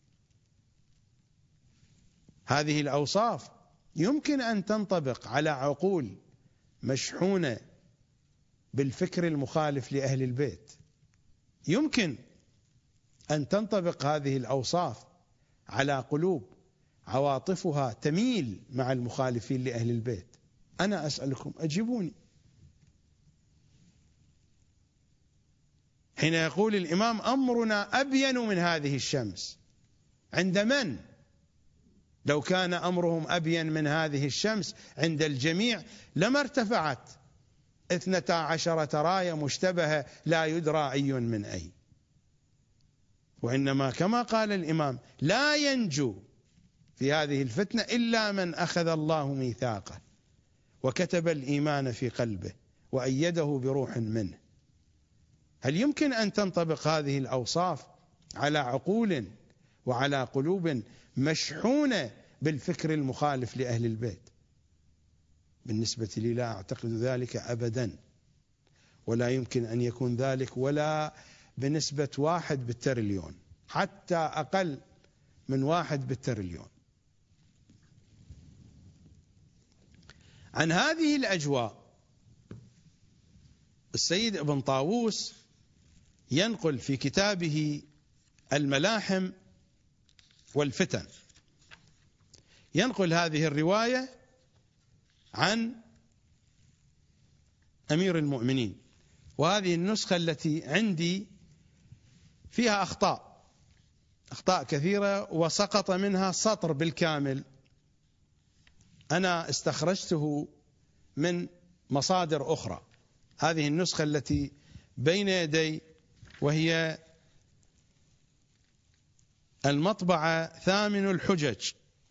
هذه الأوصاف يمكن أن تنطبق على عقول مشحونة بالفكر المخالف لأهل البيت، يمكن أن تنطبق هذه الأوصاف على قلوب عواطفها تميل مع المخالفين لأهل البيت. أنا أسألكم، أجيبوني. حين يقول الإمام: أمرنا أبين من هذه الشمس، عند من؟ لو كان أمرهم أبين من هذه الشمس عند الجميع لما ارتفعت 12 راية مشتبهة لا يدرى أي من أي. وإنما كما قال الإمام: لا ينجو في هذه الفتنة إلا من أخذ الله ميثاقه وكتب الإيمان في قلبه وأيده بروح منه. هل يمكن أن تنطبق هذه الأوصاف على عقول وعلى قلوب مشحونة بالفكر المخالف لأهل البيت؟ بالنسبة لي لا أعتقد ذلك أبدا، ولا يمكن أن يكون ذلك ولا بنسبة 1 بالتريليون، حتى أقل من 1 بالتريليون. عن هذه الأجواء السيد ابن طاووس ينقل في كتابه الملاحم والفتن، ينقل هذه الرواية عن أمير المؤمنين. وهذه النسخة التي عندي فيها أخطاء كثيرة، وسقط منها سطر بالكامل. أنا استخرجته من مصادر أخرى. هذه النسخة التي بين يدي وهي المطبعة ثامن الحجج،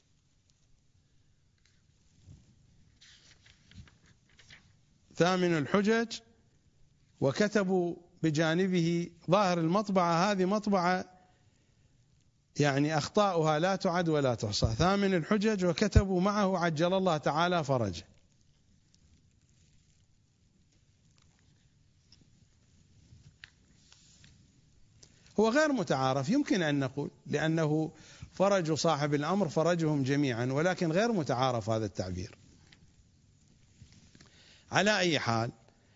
ثامن الحجج، وكتبوا بجانبه ظاهر المطبعة، هذه مطبعة يعني أخطاؤها لا تعد ولا تحصى، ثامن الحجج، وكتبوا معه عجل الله تعالى فرجه. هو غير متعارف يمكن أن نقول، لأنه فرج صاحب الأمر فرجهم جميعا، ولكن غير متعارف هذا التعبير. على أي حال،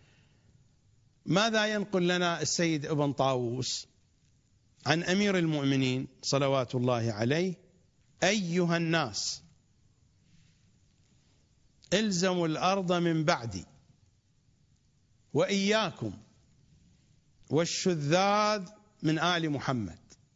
ماذا ينقل لنا السيد ابن طاووس عن أمير المؤمنين صلوات الله عليه؟ أيها الناس الزموا الأرض من بعدي وإياكم والشذاذ من آل محمد،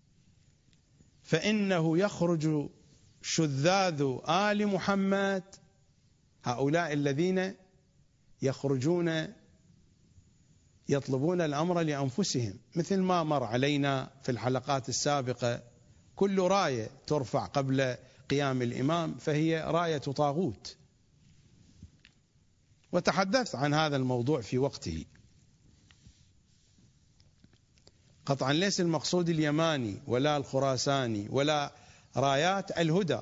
فإنه يخرج شذاذ آل محمد، هؤلاء الذين يخرجون يطلبون الأمر لأنفسهم، مثل ما مر علينا في الحلقات السابقة، كل راية ترفع قبل قيام الإمام فهي راية طاغوت، وتحدثت عن هذا الموضوع في وقته. قطعا ليس المقصود اليماني ولا الخراساني ولا رايات الهدى.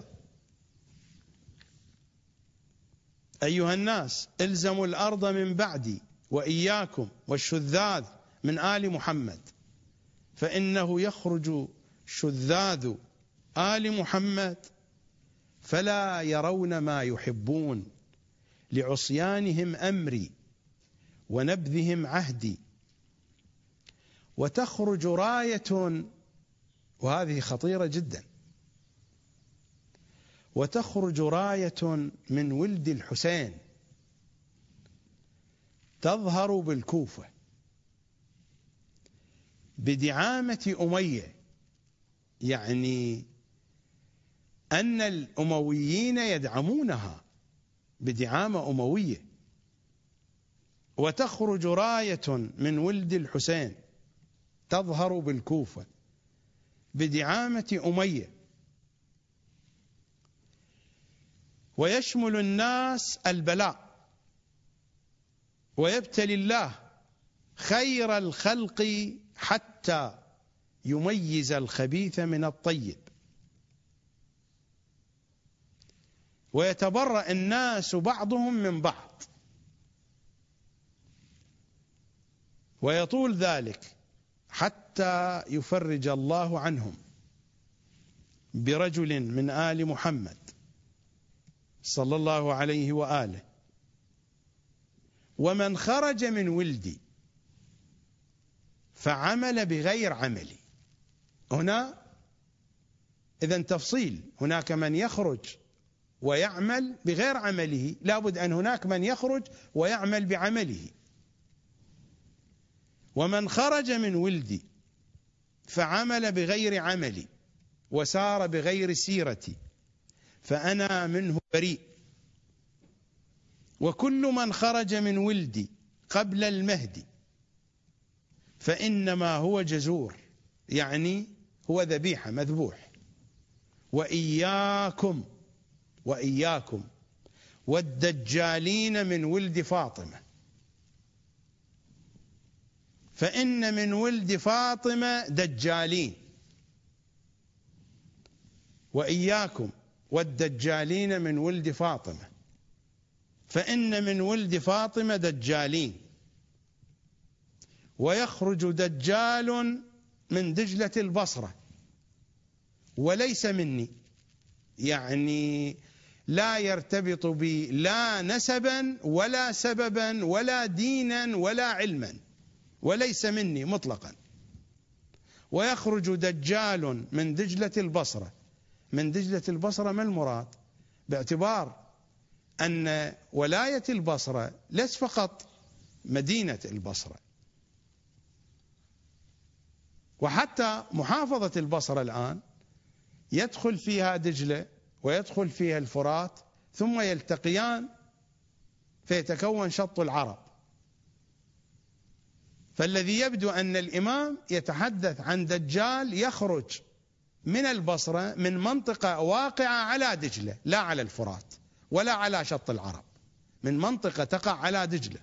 أيها الناس الزموا الأرض من بعدي وإياكم والشذاذ من آل محمد، فإنه يخرج شذاذ آل محمد فلا يرون ما يحبون لعصيانهم أمري ونبذهم عهدي، وتخرج راية، وهذه خطيرة جدا، وتخرج راية من ولد الحسين تظهر بالكوفة بدعامة أمية، يعني أن الأمويين يدعمونها بدعامة أموية. وتخرج راية من ولد الحسين تظهر بالكوفة بدعامة أمية، ويشمل الناس البلاء، ويبتلي الله خير الخلق حتى يميز الخبيث من الطيب. ويتبرأ الناس بعضهم من بعض، ويطول ذلك حتى يفرج الله عنهم برجل من آل محمد صلى الله عليه وآله. ومن خرج من ولدي فعمل بغير عملي. هنا إذن تفصيل، هناك من يخرج ويعمل بغير عمله، لابد أن هناك من يخرج ويعمل بعمله. ومن خرج من ولدي فعمل بغير عملي وسار بغير سيرتي فأنا منه بريء. وكل من خرج من ولدي قبل المهدي فإنما هو جزور، يعني هو ذبيحة مذبوح. وإياكم والدجالين من ولد فاطمة، فإن من ولد فاطمة دجالين. وإياكم والدجالين من ولد فاطمة، فإن من ولد فاطمة دجالين. ويخرج دجال من دجلة البصرة وليس مني، يعني لا يرتبط بي لا نسبا ولا سببا ولا دينا ولا علما، وليس مني مطلقا. ويخرج دجال من دجلة البصرة. من دجلة البصرة ما المراد؟ باعتبار أن ولاية البصرة ليس فقط مدينة البصرة، وحتى محافظة البصرة الآن يدخل فيها دجلة ويدخل فيها الفرات ثم يلتقيان فيتكون شط العرب. فالذي يبدو أن الإمام يتحدث عن دجال يخرج من البصرة من منطقة واقعة على دجلة، لا على الفرات ولا على شط العرب، من منطقة تقع على دجلة.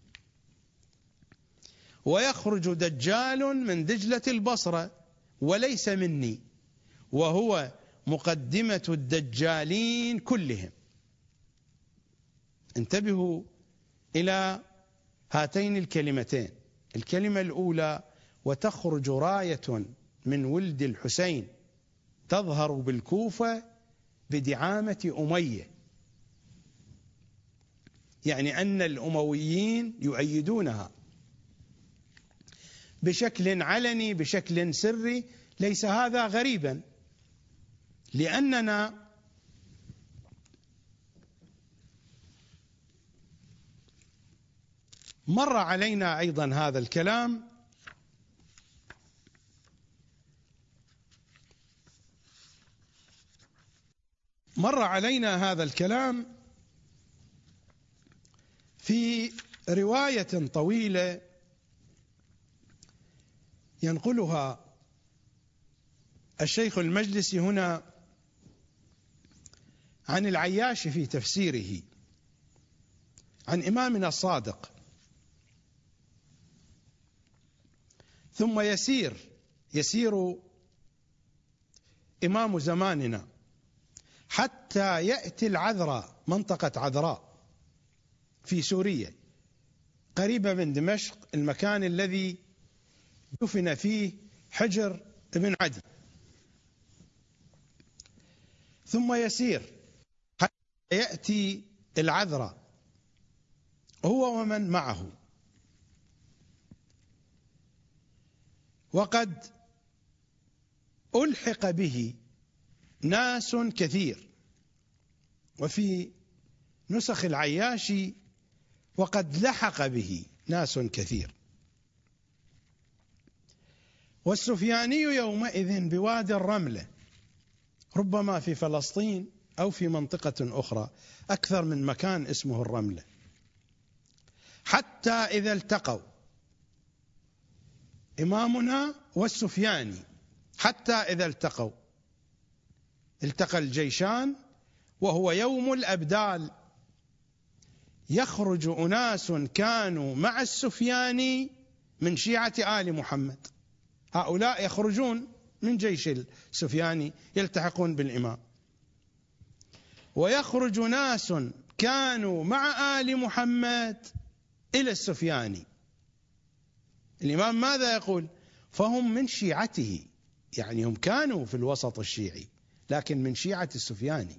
ويخرج دجال من دجلة البصرة وليس مني، وهو مقدمة الدجالين كلهم. انتبهوا إلى هاتين الكلمتين. الكلمة الأولى: وتخرج راية من ولد الحسين تظهر بالكوفة بدعامة أمية، يعني أن الأمويين يؤيدونها بشكل علني بشكل سري. ليس هذا غريبا، لأننا مر علينا أيضا هذا الكلام في رواية طويلة ينقلها الشيخ المجلسي هنا عن العياشي في تفسيره عن إمامنا الصادق، ثم يسير إمام زماننا حتى يأتي العذراء، منطقة عذراء في سوريا قريبة من دمشق، المكان الذي دفن فيه حجر بن عدي. ثم يسير حتى يأتي العذراء هو ومن معه، وقد ألحق به ناس كثير، وفي نسخ العياشي وقد لحق به ناس كثير. والسفياني يومئذ بوادي الرملة، ربما في فلسطين أو في منطقة أخرى، أكثر من مكان اسمه الرملة. حتى إذا التقوا إمامنا والسفياني، حتى إذا التقى الجيشان وهو يوم الأبدال، يخرج أناس كانوا مع السفياني من شيعة آل محمد، هؤلاء يخرجون من جيش السفياني يلتحقون بالإمام. ويخرج ناس كانوا مع آل محمد إلى السفياني. الإمام ماذا يقول؟ فهم من شيعته، يعني هم كانوا في الوسط الشيعي لكن من شيعة السفياني،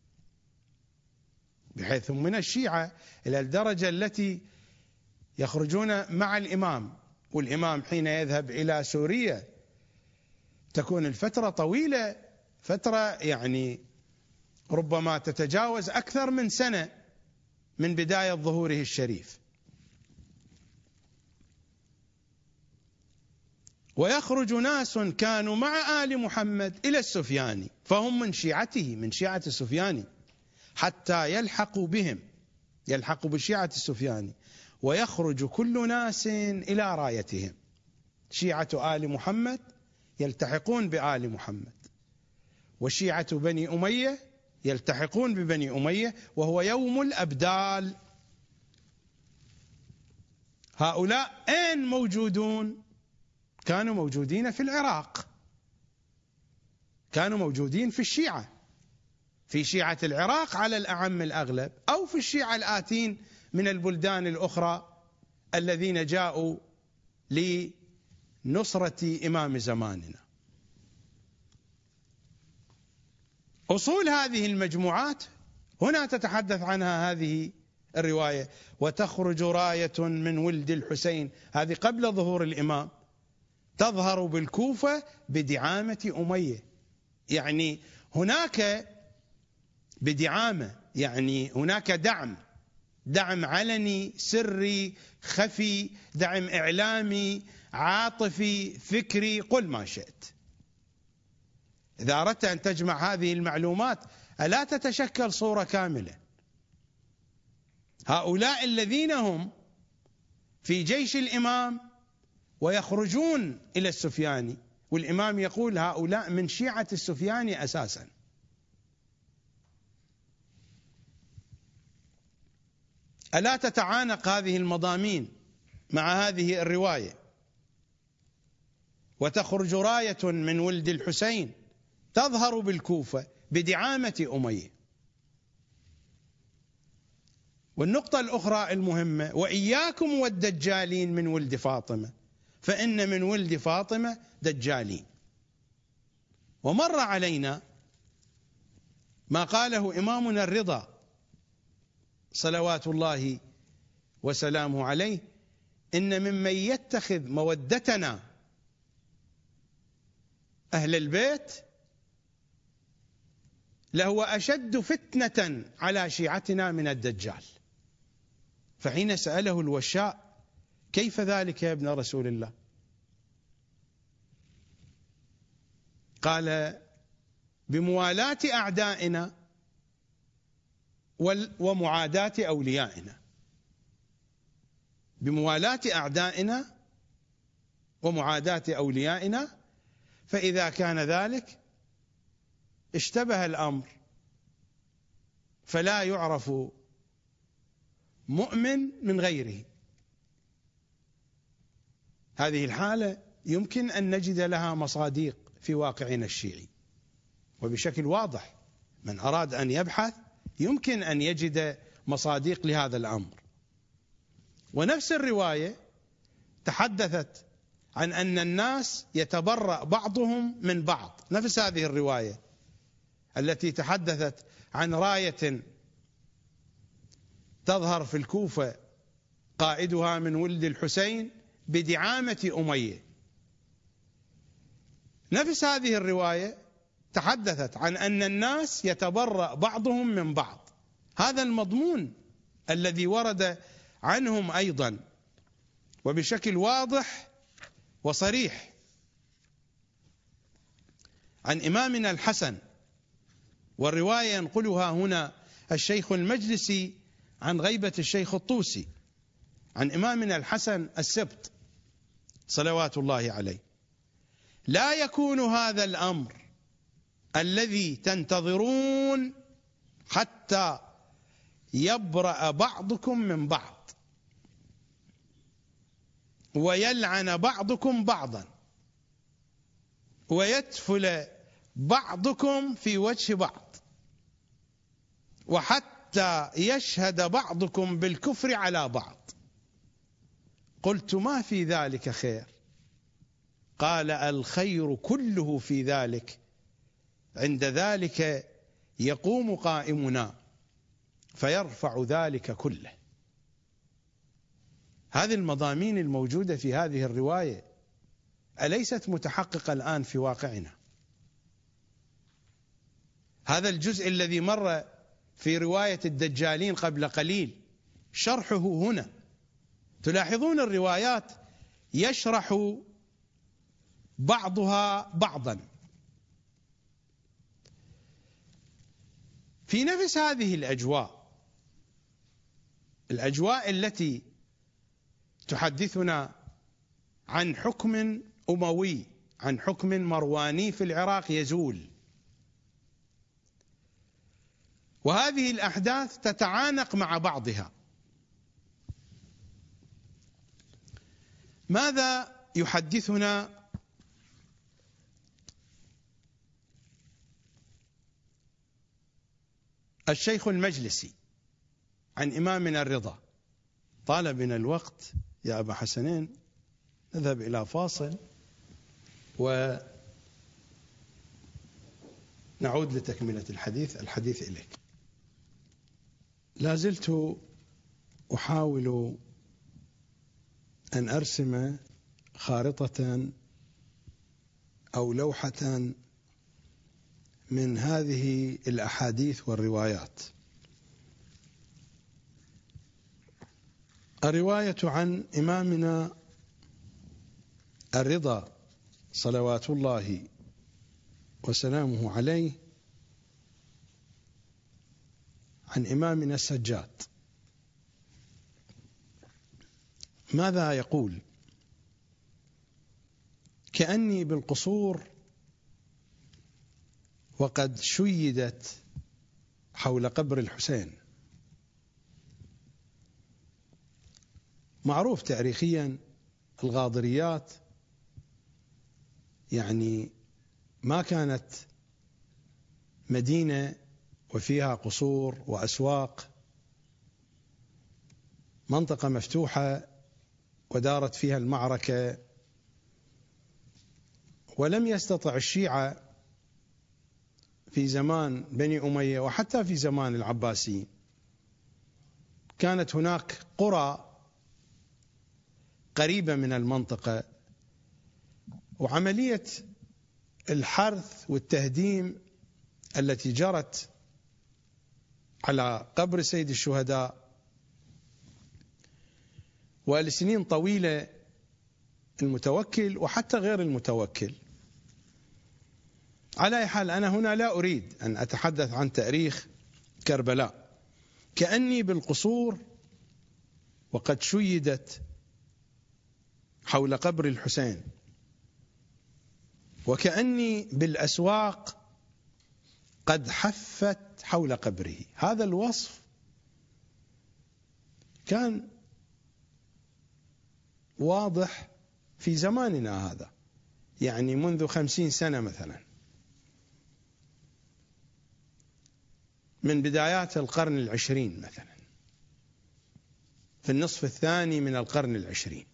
بحيث هم من الشيعة إلى الدرجة التي يخرجون مع الإمام، والإمام حين يذهب إلى سوريا تكون الفترة طويلة، فترة يعني ربما تتجاوز أكثر من سنة من بداية ظهوره الشريف. ويخرج ناس كانوا مع آل محمد إلى السفياني فهم من شيعته، من شيعة السفياني، حتى يلحقوا بهم، يلحقوا بشيعة السفياني، ويخرج كل ناس إلى رايتهم. شيعة آل محمد يلتحقون بآل محمد، وشيعة بني أمية يلتحقون ببني أمية، وهو يوم الأبدال. هؤلاء أين موجودون؟ كانوا موجودين في العراق، كانوا موجودين في الشيعة، في شيعة العراق على الأعم الأغلب، أو في الشيعة الآتين من البلدان الأخرى الذين جاءوا لنصرة إمام زماننا. أصول هذه المجموعات هنا تتحدث عنها هذه الرواية: وتخرج راية من ولد الحسين، هذه قبل ظهور الإمام، تظهر بالكوفة بدعامة أمية، يعني هناك بدعامة، يعني هناك دعم علني سري خفي، دعم إعلامي عاطفي فكري، قل ما شئت. إذا أردت أن تجمع هذه المعلومات ألا تتشكل صورة كاملة. هؤلاء الذين هم في جيش الإمام ويخرجون إلى السفياني، والإمام يقول هؤلاء من شيعة السفياني أساسا. ألا تتعانق هذه المضامين مع هذه الرواية؟ وتخرج راية من ولد الحسين تظهر بالكوفة بدعامة أمية. والنقطة الأخرى المهمة: وإياكم والدجالين من ولد فاطمة، فإن من ولد فاطمة دجالين. ومر علينا ما قاله إمامنا الرضا صلوات الله وسلامه عليه: إن ممن يتخذ مودتنا أهل البيت لهو أشد فتنة على شيعتنا من الدجال. فحين سأله الوشاء: كيف ذلك يا ابن رسول الله؟ قال: بموالاة أعدائنا ومعاداة أوليائنا، بموالاة أعدائنا ومعاداة أوليائنا، فإذا كان ذلك اشتبه الأمر فلا يعرف مؤمن من غيره. هذه الحالة يمكن أن نجد لها مصاديق في واقعنا الشيعي، وبشكل واضح من أراد أن يبحث يمكن أن يجد مصاديق لهذا الأمر. ونفس الرواية تحدثت عن أن الناس يتبرأ بعضهم من بعض، نفس هذه الرواية التي تحدثت عن راية تظهر في الكوفة قائدها من ولد الحسين بدعامة أمية. نفس هذه الرواية تحدثت عن أن الناس يتبرأ بعضهم من بعض. هذا المضمون الذي ورد عنهم أيضا وبشكل واضح وصريح عن إمامنا الحسن، والرواية ينقلها هنا الشيخ المجلسي عن غيبة الشيخ الطوسي، عن إمامنا الحسن السبط صلوات الله عليه: لا يكون هذا الأمر الذي تنتظرون حتى يبرأ بعضكم من بعض ويلعن بعضكم بعضا ويتفل بعضكم في وجه بعض. وحتى يشهد بعضكم بالكفر على بعض. قلت ما في ذلك خير؟ قال الخير كله في ذلك، عند ذلك يقوم قائمنا فيرفع ذلك كله. هذه المضامين الموجودة في هذه الرواية أليست متحققة الآن في واقعنا؟ هذا الجزء الذي مر في رواية الدجالين قبل قليل شرحه هنا، تلاحظون الروايات يشرح بعضها بعضا. في نفس هذه الأجواء التي تحدثنا عن حكم أموي، عن حكم مرواني في العراق يزول، وهذه الأحداث تتعانق مع بعضها. ماذا يحدثنا الشيخ المجلسي عن إمامنا الرضا؟ طال بنا الوقت يا أبا حسنين، نذهب إلى فاصل ونعود لتكملة الحديث إليك. لا زلت أحاول أن أرسم خارطة أو لوحة من هذه الأحاديث والروايات. الرواية عن إمامنا الرضا صلوات الله وسلامه عليه عن إمامنا السجاد. ماذا يقول؟ كأني بالقصور وقد شيدت حول قبر الحسين. معروف تاريخيا الغاضريات يعني ما كانت مدينة وفيها قصور وأسواق، منطقة مفتوحة ودارت فيها المعركة، ولم يستطع الشيعة في زمان بني أمية وحتى في زمان العباسيين كانت هناك قرى قريبة من المنطقة، وعملية الحرث والتهديم التي جرت على قبر سيد الشهداء ولسنين طويلة المتوكل وحتى غير المتوكل. على أي حال أنا هنا لا أريد أن أتحدث عن تاريخ كربلاء. كأني بالقصور وقد شيدت حول قبر الحسين، وكأني بالأسواق قد حفت حول قبره. هذا الوصف كان واضح في زماننا هذا، يعني منذ 50 سنة مثلا، من بدايات القرن العشرين مثلا، في النصف الثاني من القرن العشرين.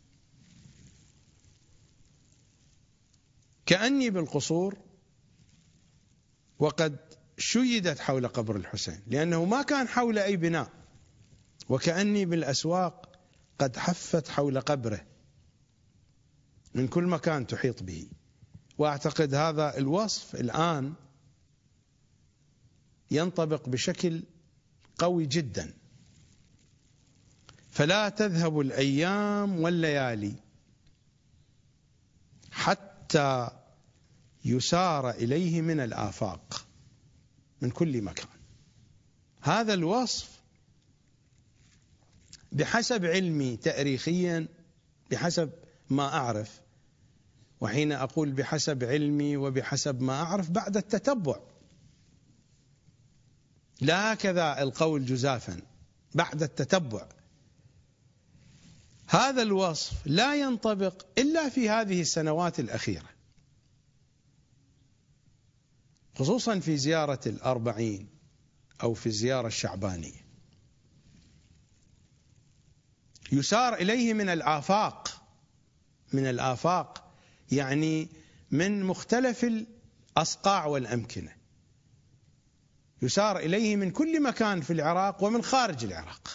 كأني بالقصور وقد شيدت حول قبر الحسين، لأنه ما كان حول أي بناء. وكأني بالأسواق قد حفت حول قبره من كل مكان تحيط به. وأعتقد هذا الوصف الآن ينطبق بشكل قوي جدا. فلا تذهب الأيام والليالي حتى يسار إليه من الآفاق من كل مكان. هذا الوصف بحسب علمي تاريخيا، بحسب ما أعرف، وحين أقول بحسب علمي وبحسب ما أعرف بعد التتبع، لا هكذا القول جزافا، بعد التتبع، هذا الوصف لا ينطبق إلا في هذه السنوات الأخيرة، خصوصا في زيارة ال40 أو في الزيارة الشعبانية. يسار إليه من الآفاق يعني من مختلف الأصقاع والأمكنة، يسار إليه من كل مكان في العراق ومن خارج العراق.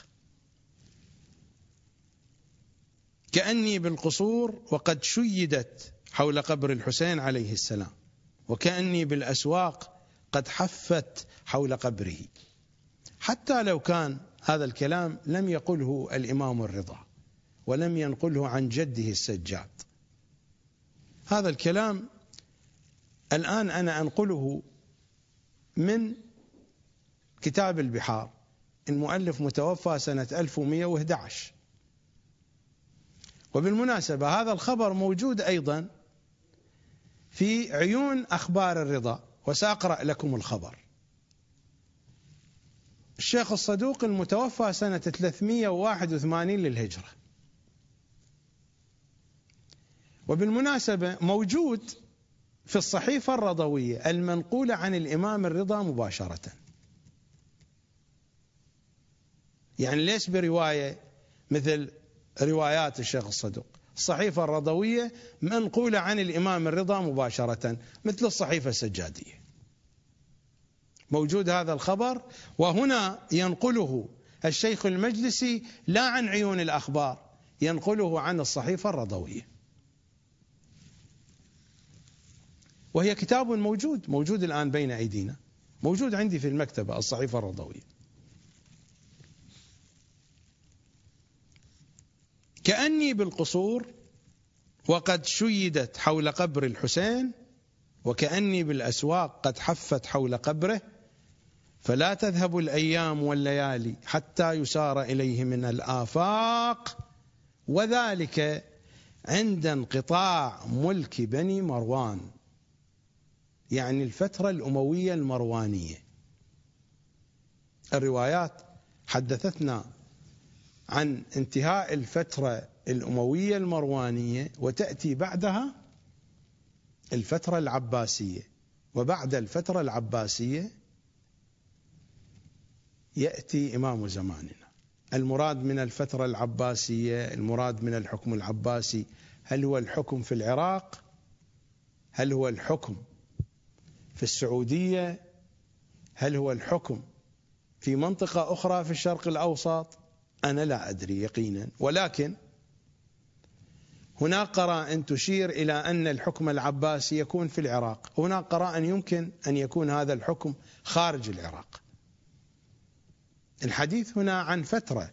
كأني بالقصور وقد شيدت حول قبر الحسين عليه السلام، وكأني بالأسواق قد حفت حول قبره. حتى لو كان هذا الكلام لم يقله الإمام الرضا ولم ينقله عن جده السجاد، هذا الكلام الآن أنا أنقله من كتاب البحار، المؤلف متوفى سنة 1111. وبالمناسبة هذا الخبر موجود أيضا في عيون أخبار الرضا، وسأقرأ لكم الخبر. الشيخ الصدوق المتوفى سنة 381 للهجرة. وبالمناسبة موجود في الصحيفة الرضوية المنقولة عن الإمام الرضا مباشرة، يعني ليس برواية مثل روايات الشيخ الصدوق. الصحيفة الرضوية منقولة عن الإمام الرضا مباشرة مثل الصحيفة السجادية. موجود هذا الخبر، وهنا ينقله الشيخ المجلسي لا عن عيون الأخبار، ينقله عن الصحيفة الرضوية، وهي كتاب موجود الآن بين أيدينا، موجود عندي في المكتبة الصحيفة الرضوية. كأني بالقصور وقد شيدت حول قبر الحسين، وكأني بالأسواق قد حفت حول قبره، فلا تذهب الأيام والليالي حتى يسار إليه من الآفاق، وذلك عند انقطاع ملك بني مروان، يعني الفترة الأموية المروانية. الروايات حدثتنا عن انتهاء الفترة الأموية المروانية، وتأتي بعدها الفترة العباسية، وبعد الفترة العباسية يأتي إمام زماننا. المراد من الفترة العباسية، المراد من الحكم العباسي، هل هو الحكم في العراق؟ هل هو الحكم في السعودية؟ هل هو الحكم في منطقة أخرى في الشرق الأوسط؟ أنا لا أدري يقينا، ولكن هناك قراء تشير إلى أن الحكم العباسي يكون في العراق، هناك قراء يمكن أن يكون هذا الحكم خارج العراق. الحديث هنا عن فترة،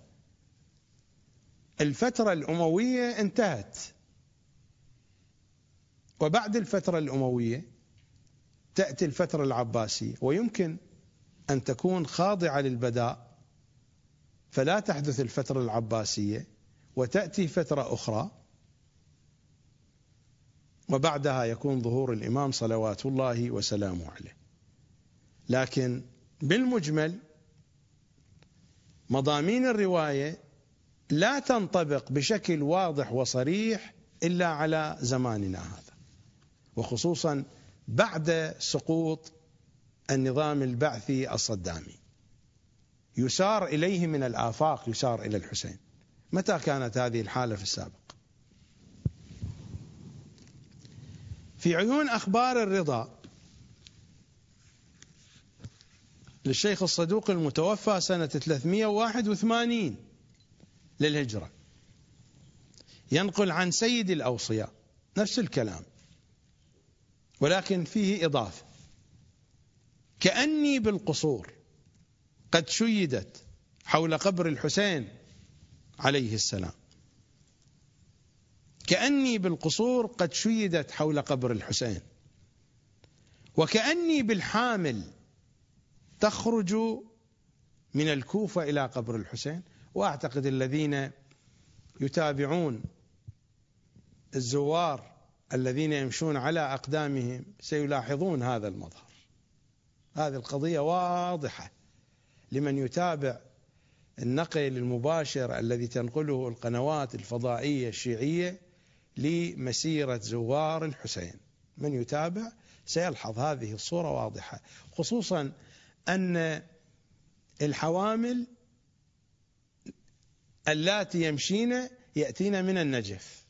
الفترة الأموية انتهت، وبعد الفترة الأموية تأتي الفترة العباسية، ويمكن أن تكون خاضعة للبداء فلا تحدث الفترة العباسية، وتأتي فترة أخرى، وبعدها يكون ظهور الإمام صلوات الله وسلامه عليه. لكن بالمجمل مضامين الرواية لا تنطبق بشكل واضح وصريح إلا على زماننا هذا، وخصوصا بعد سقوط النظام البعثي الصدامي. يسار إليه من الآفاق، يسار إلى الحسين. متى كانت هذه الحالة في السابق؟ في عيون أخبار الرضا للشيخ الصدوق المتوفى سنة 381 للهجرة، ينقل عن سيد الأوصياء نفس الكلام، ولكن فيه إضافة: كأني بالقصور قد شيدت حول قبر الحسين عليه السلام. كأني بالقصور قد شيدت حول قبر الحسين، وكأني بالحامل تخرج من الكوفة إلى قبر الحسين. وأعتقد الذين يتابعون الزوار الذين يمشون على أقدامهم سيلاحظون هذا المظهر. هذه القضية واضحة لمن يتابع النقل المباشر الذي تنقله القنوات الفضائية الشيعية لمسيرة زوار الحسين. من يتابع سيلحظ هذه الصورة واضحة، خصوصا أن الحوامل اللاتي يمشين يأتين من النجف.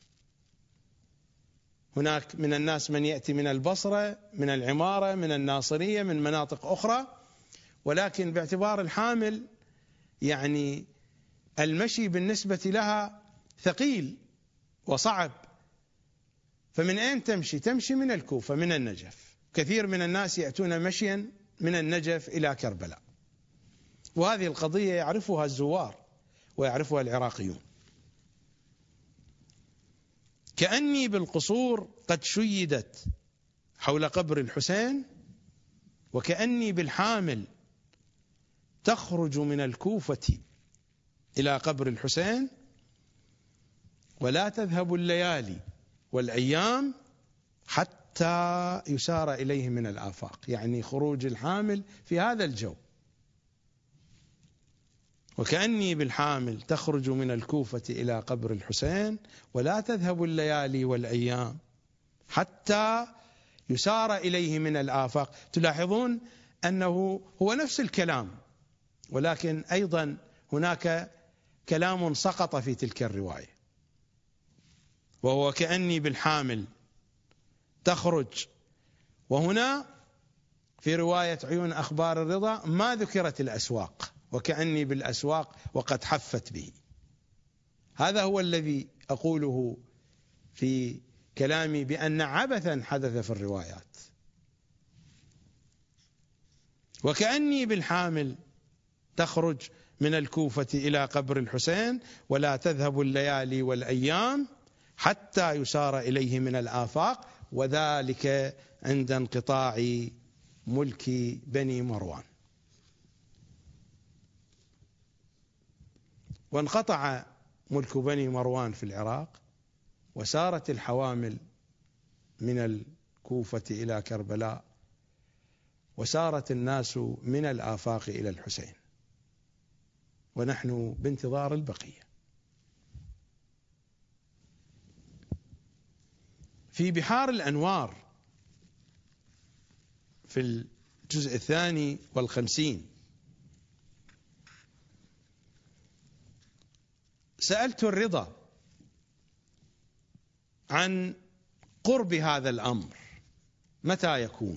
هناك من الناس من يأتي من البصرة، من العمارة، من الناصرية، من مناطق أخرى، ولكن باعتبار الحامل يعني المشي بالنسبة لها ثقيل وصعب، فمن أين تمشي؟ تمشي من الكوفة، من النجف. كثير من الناس يأتون مشيا من النجف إلى كربلاء، وهذه القضية يعرفها الزوار ويعرفها العراقيون. كأني بالقصور قد شيدت حول قبر الحسين، وكأني بالحامل تخرج من الكوفة إلى قبر الحسين، ولا تذهب الليالي والأيام حتى يسار إليه من الآفاق. يعني خروج الحامل في هذا الجو. وكأني بالحامل تخرج من الكوفة إلى قبر الحسين، ولا تذهب الليالي والأيام حتى يسار إليه من الآفاق. تلاحظون أنه هو نفس الكلام، ولكن أيضا هناك كلام سقط في تلك الرواية، وهو كأني بالحامل تخرج. وهنا في رواية عيون أخبار الرضا ما ذكرت الأسواق، وكأني بالأسواق وقد حفت به. هذا هو الذي أقوله في كلامي بأن عبثا حدث في الروايات. وكأني بالحامل تخرج من الكوفة إلى قبر الحسين، ولا تذهب الليالي والأيام حتى يسار إليه من الآفاق، وذلك عند انقطاع ملك بني مروان. وانقطع ملك بني مروان في العراق، وسارت الحوامل من الكوفة إلى كربلاء، وسارت الناس من الآفاق إلى الحسين، ونحن بانتظار البقية. في بحار الأنوار في الجزء 52 سألت الرضا عن قرب هذا الأمر متى يكون،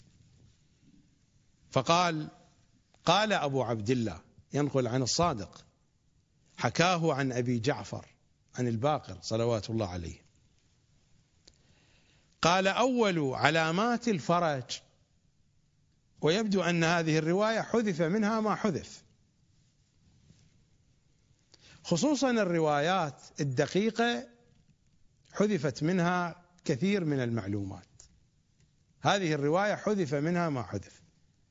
فقال: قال أبو عبد الله، ينقل عن الصادق، حكاه عن أبي جعفر عن الباقر صلوات الله عليه، قال: أول علامات الفرج. ويبدو أن هذه الرواية حذف منها ما حذف، خصوصا الروايات الدقيقة حذفت منها كثير من المعلومات. هذه الرواية حذف منها ما حذف.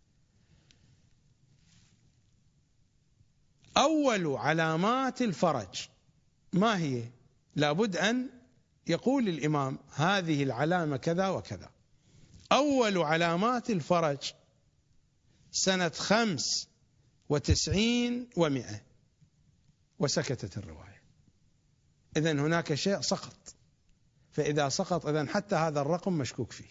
أول علامات الفرج ما هي؟ لابد أن يقول الإمام هذه العلامة كذا وكذا. أول علامات الفرج سنة 95 و100، وسكتت الرواية. إذن هناك شيء سقط، فإذا سقط إذن حتى هذا الرقم مشكوك فيه.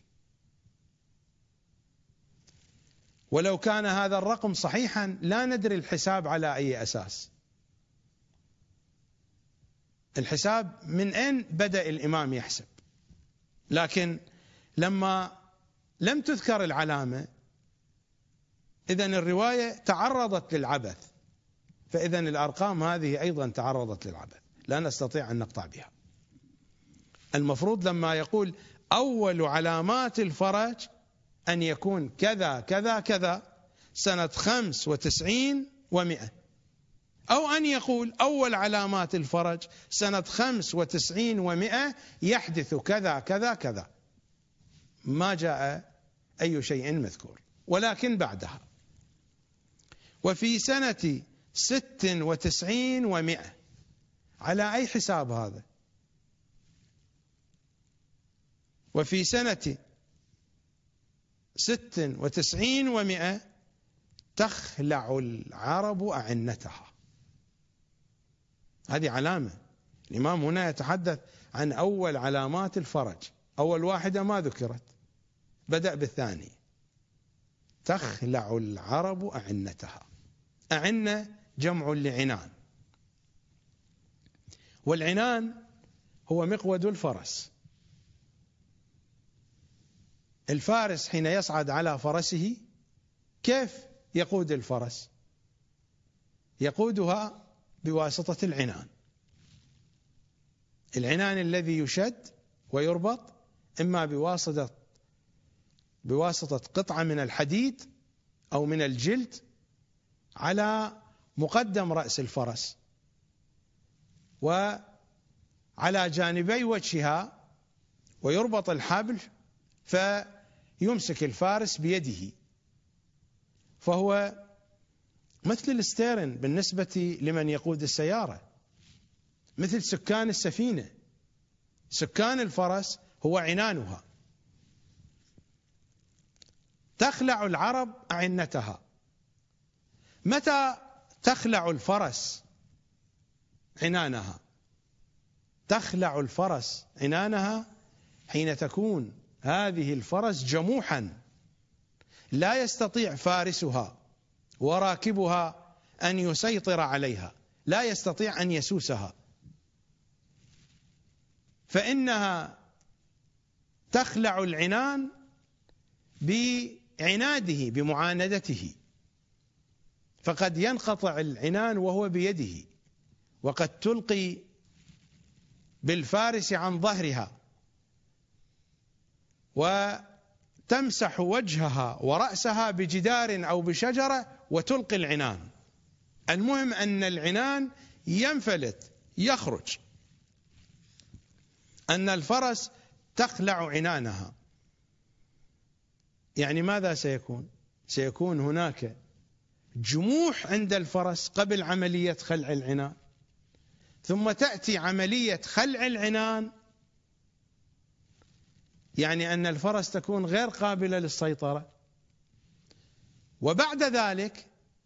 ولو كان هذا الرقم صحيحا لا ندري الحساب على أي أساس. الحساب من أين بدأ الإمام يحسب؟ لكن لما لم تذكر العلامة إذن الرواية تعرضت للعبث، فإذن الأرقام هذه أيضا تعرضت للعبث، لا نستطيع أن نقطع بها. المفروض لما يقول أول علامات الفرج أن يكون كذا كذا كذا سنة 95 و100، أو أن يقول أول علامات الفرج سنة 95 و100 يحدث كذا كذا كذا. ما جاء أي شيء مذكور، ولكن بعدها. وفي سنة 96 و100 على أي حساب هذا؟ وفي سنة 96 و100 تخلع العرب أعنتها. هذه علامة. الإمام هنا يتحدث عن أول علامات الفرج، أول واحدة ما ذكرت، بدأ بالثاني، تخلع العرب أعنتها. أعنة جمع لعنان، والعنان هو مقود الفرس. الفارس حين يصعد على فرسه كيف يقود الفرس؟ يقودها بواسطة العنان. العنان الذي يشد ويربط إما بواسطة قطعة من الحديد أو من الجلد على مقدم رأس الفرس وعلى جانبي وجهها، ويربط الحبل فيمسك الفارس بيده، فهو مثل الستيرن بالنسبة لمن يقود السيارة، مثل سكان السفينة. سكان الفرس هو عنانها. تخلع العرب أعنتها. متى تخلع الفرس عنانها؟ تخلع الفرس عنانها حين تكون هذه الفرس جموحا، لا يستطيع فارسها وراكبها أن يسيطر عليها، لا يستطيع أن يسوسها، فإنها تخلع العنان بعناده بمعاندته، فقد ينقطع العنان وهو بيده، وقد تلقي بالفارس عن ظهرها وتمسح وجهها ورأسها بجدار أو بشجرة وتلقي العنان. المهم أن العنان ينفلت يخرج، أن الفرس تخلع عنانها. يعني ماذا سيكون؟ سيكون هناك جموح عند الفرس قبل عملية خلع العنان، ثم تأتي عملية خلع العنان، يعني أن الفرس تكون غير قابلة للسيطرة. وبعد ذلك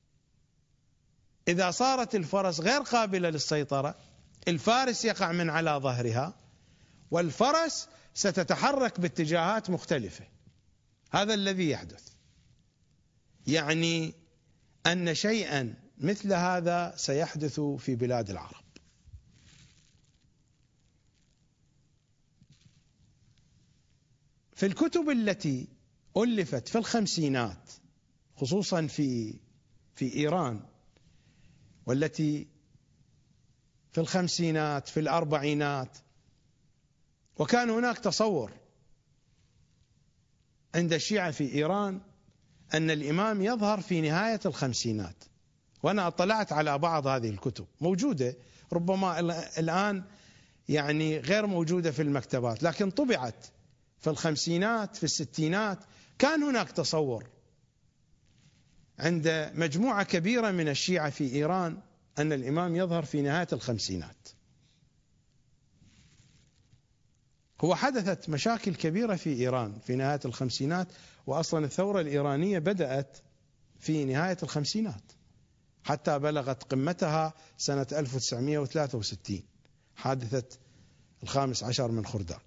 إذا صارت الفرس غير قابلة للسيطرة، الفارس يقع من على ظهرها، والفرس ستتحرك باتجاهات مختلفة. هذا الذي يحدث. يعني أن شيئا مثل هذا سيحدث في بلاد العرب. في الكتب التي ألفت في الخمسينات، خصوصا في إيران، والتي في الخمسينات في الأربعينات، وكان هناك تصور عند الشيعة في إيران أن الإمام يظهر في نهاية الخمسينات، وأنا اطلعت على بعض هذه الكتب موجودة، ربما الآن يعني غير موجودة في المكتبات، لكن طبعت في الخمسينات في الستينات. كان هناك تصور عند مجموعة كبيرة من الشيعة في إيران أن الإمام يظهر في نهاية الخمسينات. هو حدثت مشاكل كبيرة في إيران في نهاية الخمسينات، وأصلا الثورة الإيرانية بدأت في نهاية الخمسينات حتى بلغت قمتها سنة 1963، حادثة 15 من خرداد.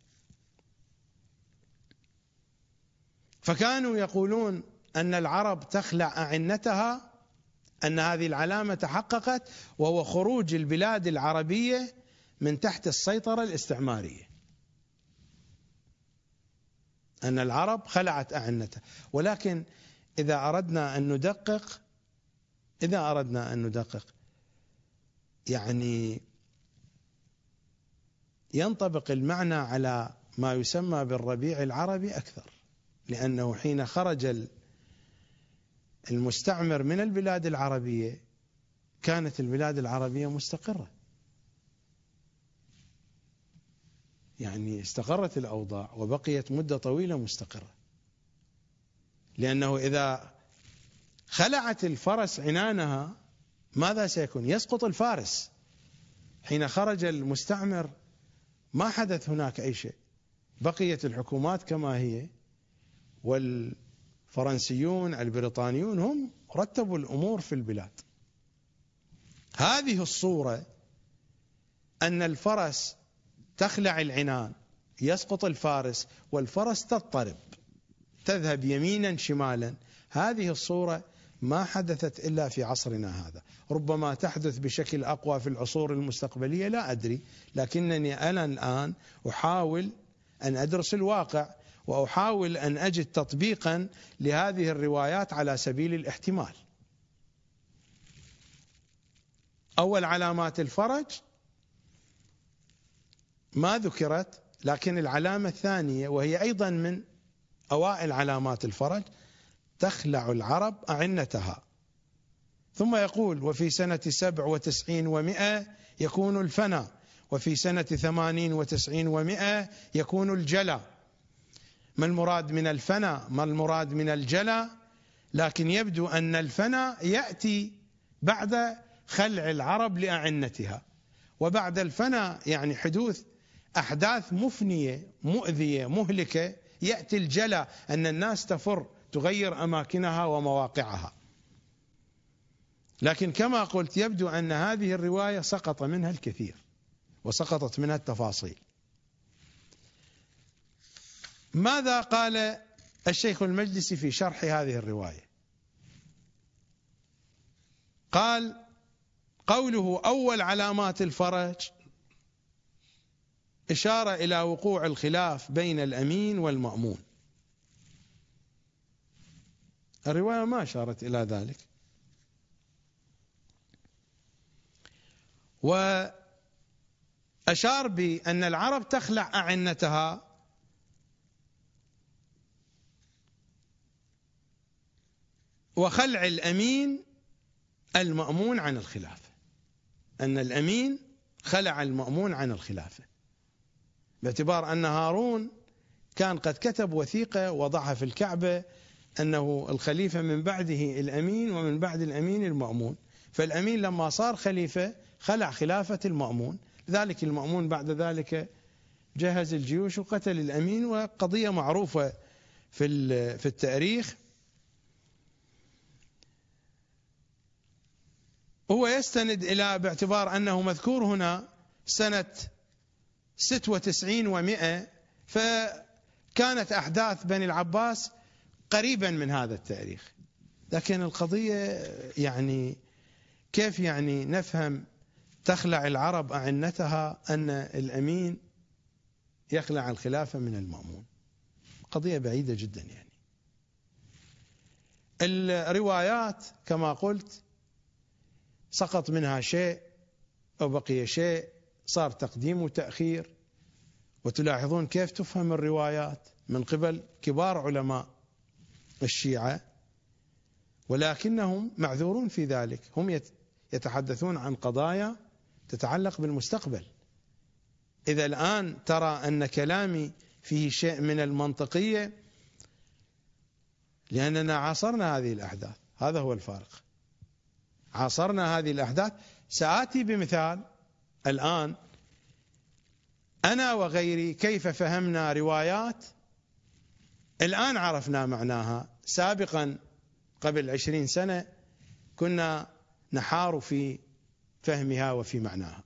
فكانوا يقولون أن العرب تخلع أعنتها، أن هذه العلامة تحققت، وهو خروج البلاد العربية من تحت السيطرة الاستعمارية، أن العرب خلعت أعنتها. ولكن إذا أردنا أن ندقق يعني ينطبق المعنى على ما يسمى بالربيع العربي أكثر، لأنه حين خرج المستعمر من البلاد العربية كانت البلاد العربية مستقرة، يعني استقرت الأوضاع وبقيت مدة طويلة مستقرة. لأنه إذا خلعت الفرس عنانها ماذا سيكون؟ يسقط الفارس. حين خرج المستعمر ما حدث هناك أي شيء، بقيت الحكومات كما هي، والفرنسيون البريطانيون هم رتبوا الأمور في البلاد. هذه الصورة أن الفرس تخلع العنان، يسقط الفارس، والفرس تضطرب تذهب يمينا شمالا، هذه الصورة ما حدثت إلا في عصرنا هذا، ربما تحدث بشكل أقوى في العصور المستقبلية لا أدري، لكنني أنا الآن أحاول أن أدرس الواقع وأحاول أن أجد تطبيقا لهذه الروايات على سبيل الاحتمال. أول علامات الفرج ما ذكرت، لكن العلامة الثانية وهي أيضا من أوائل علامات الفرج: تخلع العرب أعنتها. ثم يقول: وفي سنة 97 و100 يكون الفنى، وفي سنة 80 و90 و100 يكون الجلى. ما المراد من الفنى؟ ما المراد من الجلى؟ لكن يبدو أن الفنى يأتي بعد خلع العرب لأعنتها، وبعد الفنى يعني حدوث أحداث مفنية مؤذية مهلكة، يأتي الجلى، أن الناس تفر تغير أماكنها ومواقعها. لكن كما قلت يبدو أن هذه الرواية سقط منها الكثير وسقطت منها التفاصيل. ماذا قال الشيخ المجلسي في شرح هذه الرواية؟ قال: قوله أول علامات الفرج إشارة إلى وقوع الخلاف بين الأمين والمأمون. الرواية ما أشارت إلى ذلك، وأشار بأن العرب تخلع أعنتها وخلع الأمين المأمون عن الخلافة، أن الأمين خلع المأمون عن الخلافة، باعتبار أن هارون كان قد كتب وثيقة وضعها في الكعبة أنه الخليفة من بعده الأمين ومن بعد الأمين المأمون، فالأمين لما صار خليفة خلع خلافة المأمون، ذلك المأمون بعد ذلك جهز الجيوش وقتل الأمين، وقضية معروفة في التاريخ. هو يستند إلى باعتبار أنه مذكور هنا سنة 96 و100، فكانت أحداث بني العباس قريبا من هذا التاريخ. لكن القضية يعني كيف يعني نفهم تخلع العرب أعنتها أن الأمين يخلع الخلافة من المأمون؟ قضية بعيدة جدا. يعني الروايات كما قلت سقط منها شيء أو بقي شيء، صار تقديم وتأخير، وتلاحظون كيف تفهم الروايات من قبل كبار علماء الشيعة، ولكنهم معذورون في ذلك، هم يتحدثون عن قضايا تتعلق بالمستقبل. إذا الآن ترى أن كلامي فيه شيء من المنطقية لأننا عاصرنا هذه الأحداث، هذا هو الفارق، عاصرنا هذه الأحداث. سآتي بمثال الآن أنا وغيري كيف فهمنا روايات الآن عرفنا معناها، سابقا قبل 20 سنة كنا نحار في فهمها وفي معناها.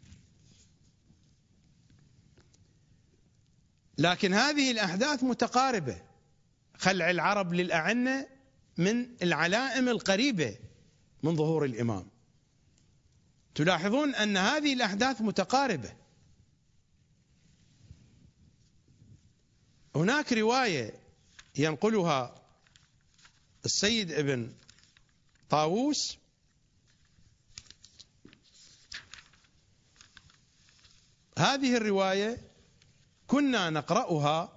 لكن هذه الأحداث متقاربة، خلع العرب للأعنة من العلائم القريبة من ظهور الإمام. تلاحظون أن هذه الأحداث متقاربة. هناك رواية ينقلها السيد ابن طاووس هذه الرواية كنا نقرأها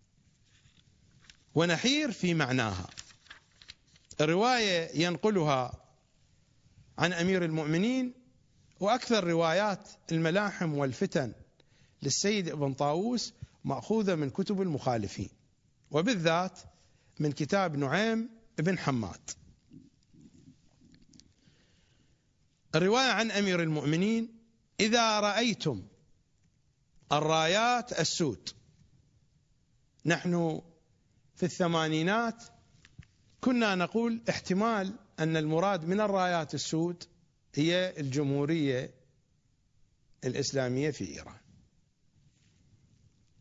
ونحير في معناها. الرواية ينقلها عن أمير المؤمنين، وأكثر روايات الملاحم والفتن للسيد ابن طاووس مأخوذة من كتب المخالفين، وبالذات من كتاب نعيم بن حماد. الرواية عن أمير المؤمنين: إذا رأيتم الرايات السود. نحن في الثمانينات كنا نقول احتمال أن المراد من الرايات السود هي الجمهورية الإسلامية في إيران،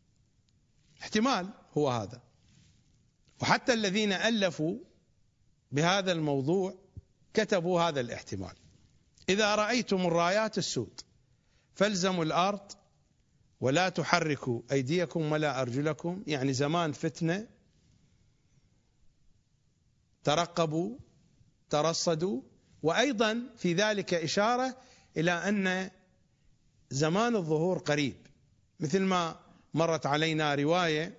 احتمال هو هذا. وحتى الذين ألفوا بهذا الموضوع كتبوا هذا الاحتمال: إذا رأيتم الرايات السود فالزموا الأرض ولا تحركوا أيديكم ولا أرجلكم، يعني زمان فتنة، ترقبوا ترصدوا. وأيضا في ذلك إشارة إلى أن زمان الظهور قريب، مثل ما مرت علينا رواية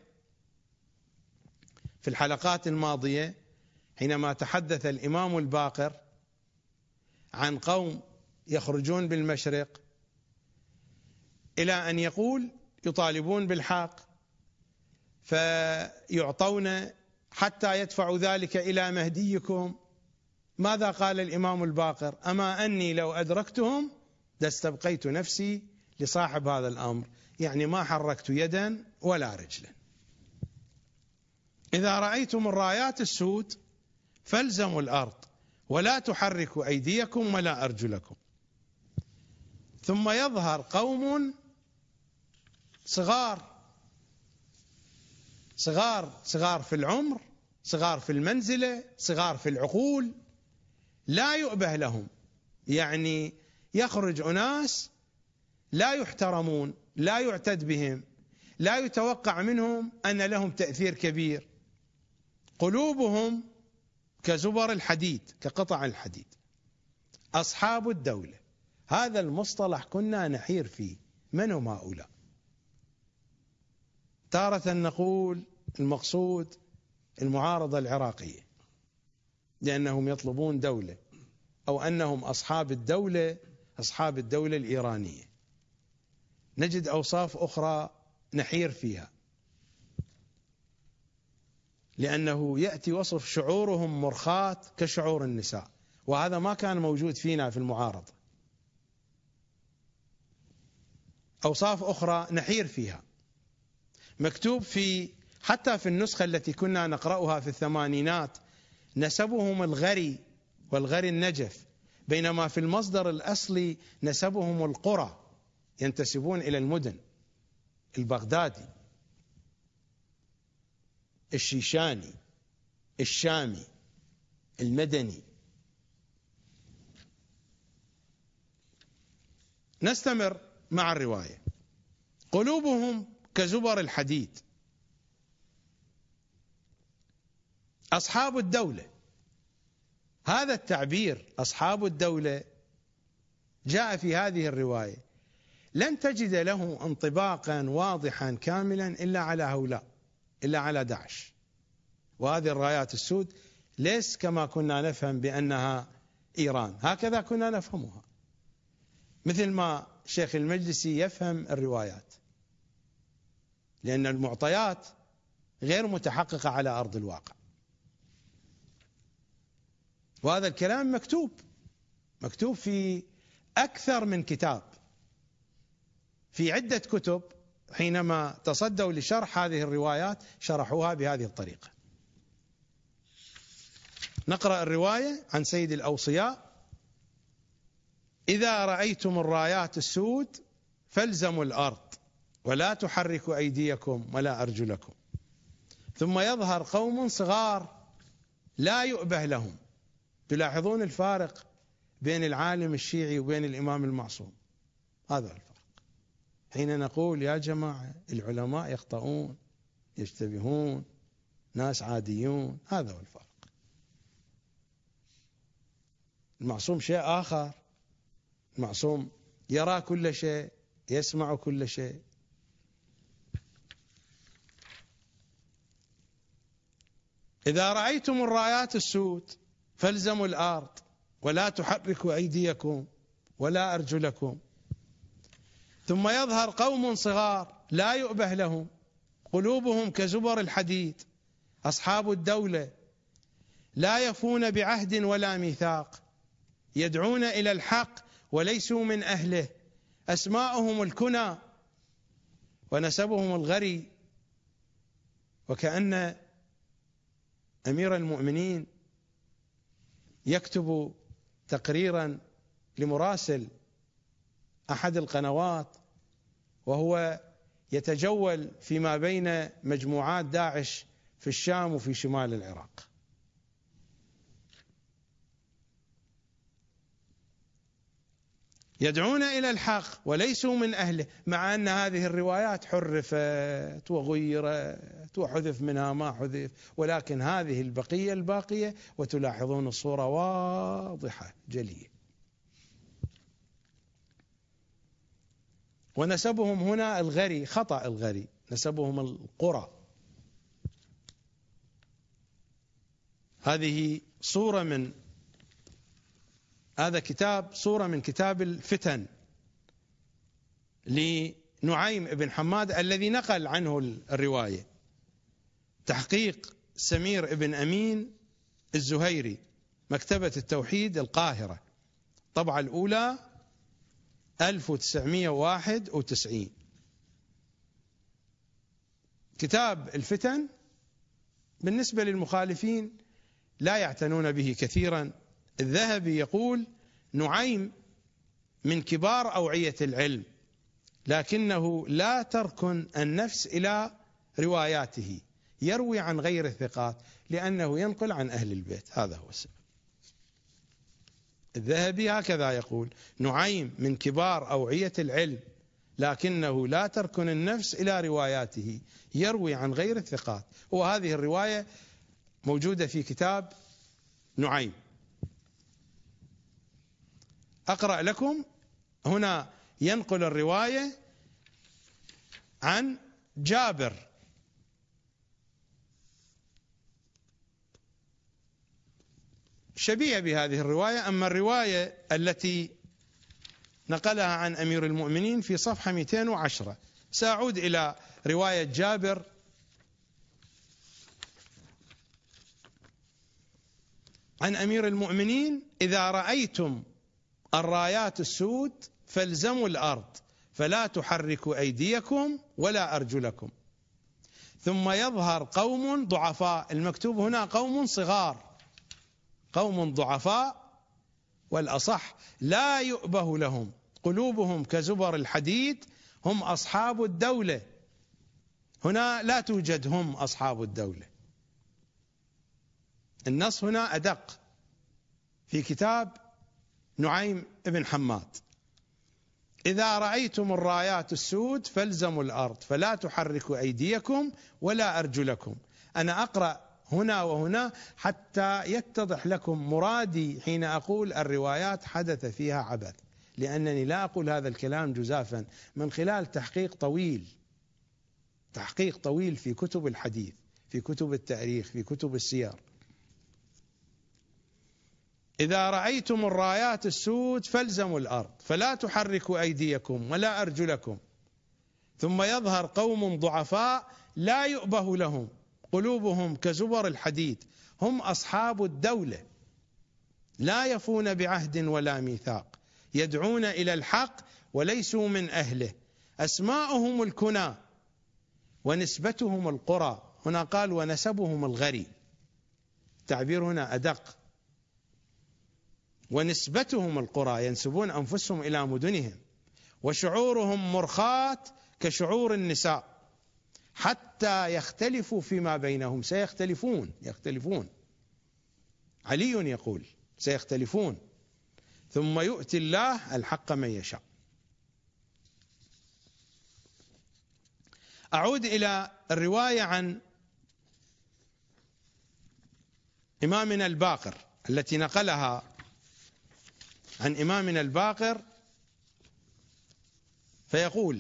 في الحلقات الماضية حينما تحدث الإمام الباقر عن قوم يخرجون بالمشرق إلى أن يقول يطالبون بالحق فيعطون حتى يدفعوا ذلك إلى مهديكم. ماذا قال الإمام الباقر؟ أما أني لو أدركتهم لاستبقيت نفسي لصاحب هذا الأمر، يعني ما حركت يدا ولا رجلا. إذا رأيتم الرايات السود فالزموا الأرض ولا تحركوا أيديكم ولا أرجلكم. ثم يظهر قوم صغار في العمر، صغار في المنزلة، صغار في العقول، لا يؤبه لهم، يعني يخرج أناس لا يحترمون، لا يعتد بهم، لا يتوقع منهم أن لهم تأثير كبير. قلوبهم كزبر الحديد، كقطع الحديد. أصحاب الدولة، هذا المصطلح كنا نحير فيه، من هم هؤلاء؟ تارة نقول المقصود المعارضة العراقية لأنهم يطلبون دولة، أو أنهم أصحاب الدولة، أصحاب الدولة الإيرانية. نجد أوصاف أخرى نحير فيها، لأنه يأتي وصف شعورهم مرخاة كشعور النساء، وهذا ما كان موجود فينا في المعارضة. أوصاف أخرى نحير فيها، مكتوب حتى في النسخة التي كنا نقرأها في الثمانينات نسبهم الغري والغري النجف، بينما في المصدر الأصلي نسبهم القرى، ينتسبون إلى المدن: البغدادي، الشيشاني، الشامي، المدني. نستمر مع الرواية: قلوبهم كزبر الحديد. أصحاب الدولة، هذا التعبير أصحاب الدولة جاء في هذه الرواية، لن تجد له انطباقا واضحا كاملا إلا على هؤلاء، إلا على داعش. وهذه الرايات السود ليس كما كنا نفهم بأنها إيران، هكذا كنا نفهمها، مثل ما شيخ المجلسي يفهم الروايات، لأن المعطيات غير متحققة على أرض الواقع. وهذا الكلام مكتوب في أكثر من كتاب، في عدة كتب حينما تصدوا لشرح هذه الروايات شرحوها بهذه الطريقة. نقرأ الرواية عن سيد الأوصياء: إذا رأيتم الرايات السود فالزموا الأرض ولا تحركوا أيديكم ولا أرجلكم. ثم يظهر قوم صغار لا يؤبه لهم. تلاحظون الفارق بين العالم الشيعي وبين الإمام المعصوم، هذا الفرق. حين نقول يا جماعة العلماء يخطئون، يشتبهون، ناس عاديون، هذا هو الفرق. المعصوم شيء آخر، المعصوم يرى كل شيء، يسمع كل شيء. إذا رأيتم الرايات السود فالزموا الأرض ولا تحركوا أيديكم ولا أرجلكم. ثم يظهر قوم صغار لا يؤبه لهم، قلوبهم كزبر الحديد. أصحاب الدولة لا يفون بعهد ولا ميثاق، يدعون إلى الحق وليسوا من أهله. أسماؤهم الكنى ونسبهم الغري، وكأن أمير المؤمنين يكتب تقريرا لمراسل أحد القنوات وهو يتجول فيما بين مجموعات داعش في الشام وفي شمال العراق. يدعون إلى الحق وليسوا من أهله، مع أن هذه الروايات حرفت وغيرت وحذف منها ما حذف، ولكن هذه البقية الباقية وتلاحظون الصورة واضحة جلية. ونسبهم هنا الغري، خطأ الغري، نسبهم القرى. هذه صورة من هذا كتاب، صورة من كتاب الفتن لنعيم بن حماد الذي نقل عنه الرواية، تحقيق سمير بن أمين الزهيري، مكتبة التوحيد القاهرة، طبعة الأولى 1991. كتاب الفتن بالنسبة للمخالفين لا يعتنون به كثيرا. الذهبي يقول: نعيم من كبار أوعية العلم، لكنه لا تركن النفس إلى رواياته، يروي عن غير الثقات لأنه ينقل عن أهل البيت، هذا هو السبب. الذهبي هكذا يقول: نعيم من كبار أوعية العلم، لكنه لا تركن النفس إلى رواياته، يروي عن غير الثقات. وهذه الرواية موجودة في كتاب نعيم. أقرأ لكم هنا، ينقل الرواية عن جابر شبيهة بهذه الرواية. أما الرواية التي نقلها عن أمير المؤمنين في صفحة 210. سأعود إلى رواية جابر عن أمير المؤمنين: إذا رأيتم الرايات السود فالزموا الأرض فلا تحركوا أيديكم ولا أرجلكم، ثم يظهر قوم ضعفاء. المكتوب هنا قوم صغار، قوم ضعفاء، والأصح لا يؤبه لهم، قلوبهم كزبر الحديد، هم أصحاب الدولة. هنا لا توجد هم أصحاب الدولة، النص هنا أدق في كتاب نعيم بن حماد: إذا رأيتم الرايات السود فالزموا الأرض فلا تحركوا أيديكم ولا أرجلكم. أنا أقرأ هنا وهنا حتى يتضح لكم مرادي حين أقول الروايات حدث فيها عبث، لأنني لا أقول هذا الكلام جزافا، من خلال تحقيق طويل في كتب الحديث، في كتب التاريخ، في كتب السير. إذا رأيتم الرايات السود فالزموا الأرض فلا تحركوا أيديكم ولا أرجلكم، ثم يظهر قوم ضعفاء لا يؤبه لهم، قلوبهم كزبر الحديد، هم أصحاب الدولة، لا يفون بعهد ولا ميثاق، يدعون إلى الحق وليسوا من أهله، أسماؤهم الكنى ونسبتهم القرى. هنا قال ونسبهم الغري، تعبير هنا أدق. ونسبتهم القرى، ينسبون أنفسهم إلى مدنهم. وشعورهم مرخات كشعور النساء، حتى يختلفوا فيما بينهم. يختلفون. علي يقول سيختلفون، ثم يؤتي الله الحق من يشاء. أعود إلى الرواية عن إمامنا الباقر التي نقلها عن إمامنا الباقر، فيقول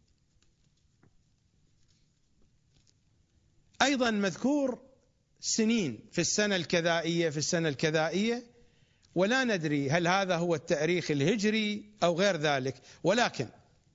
أيضا مذكور سنين في السنة الكذائية، ولا ندري هل هذا هو التاريخ الهجري أو غير ذلك، ولكن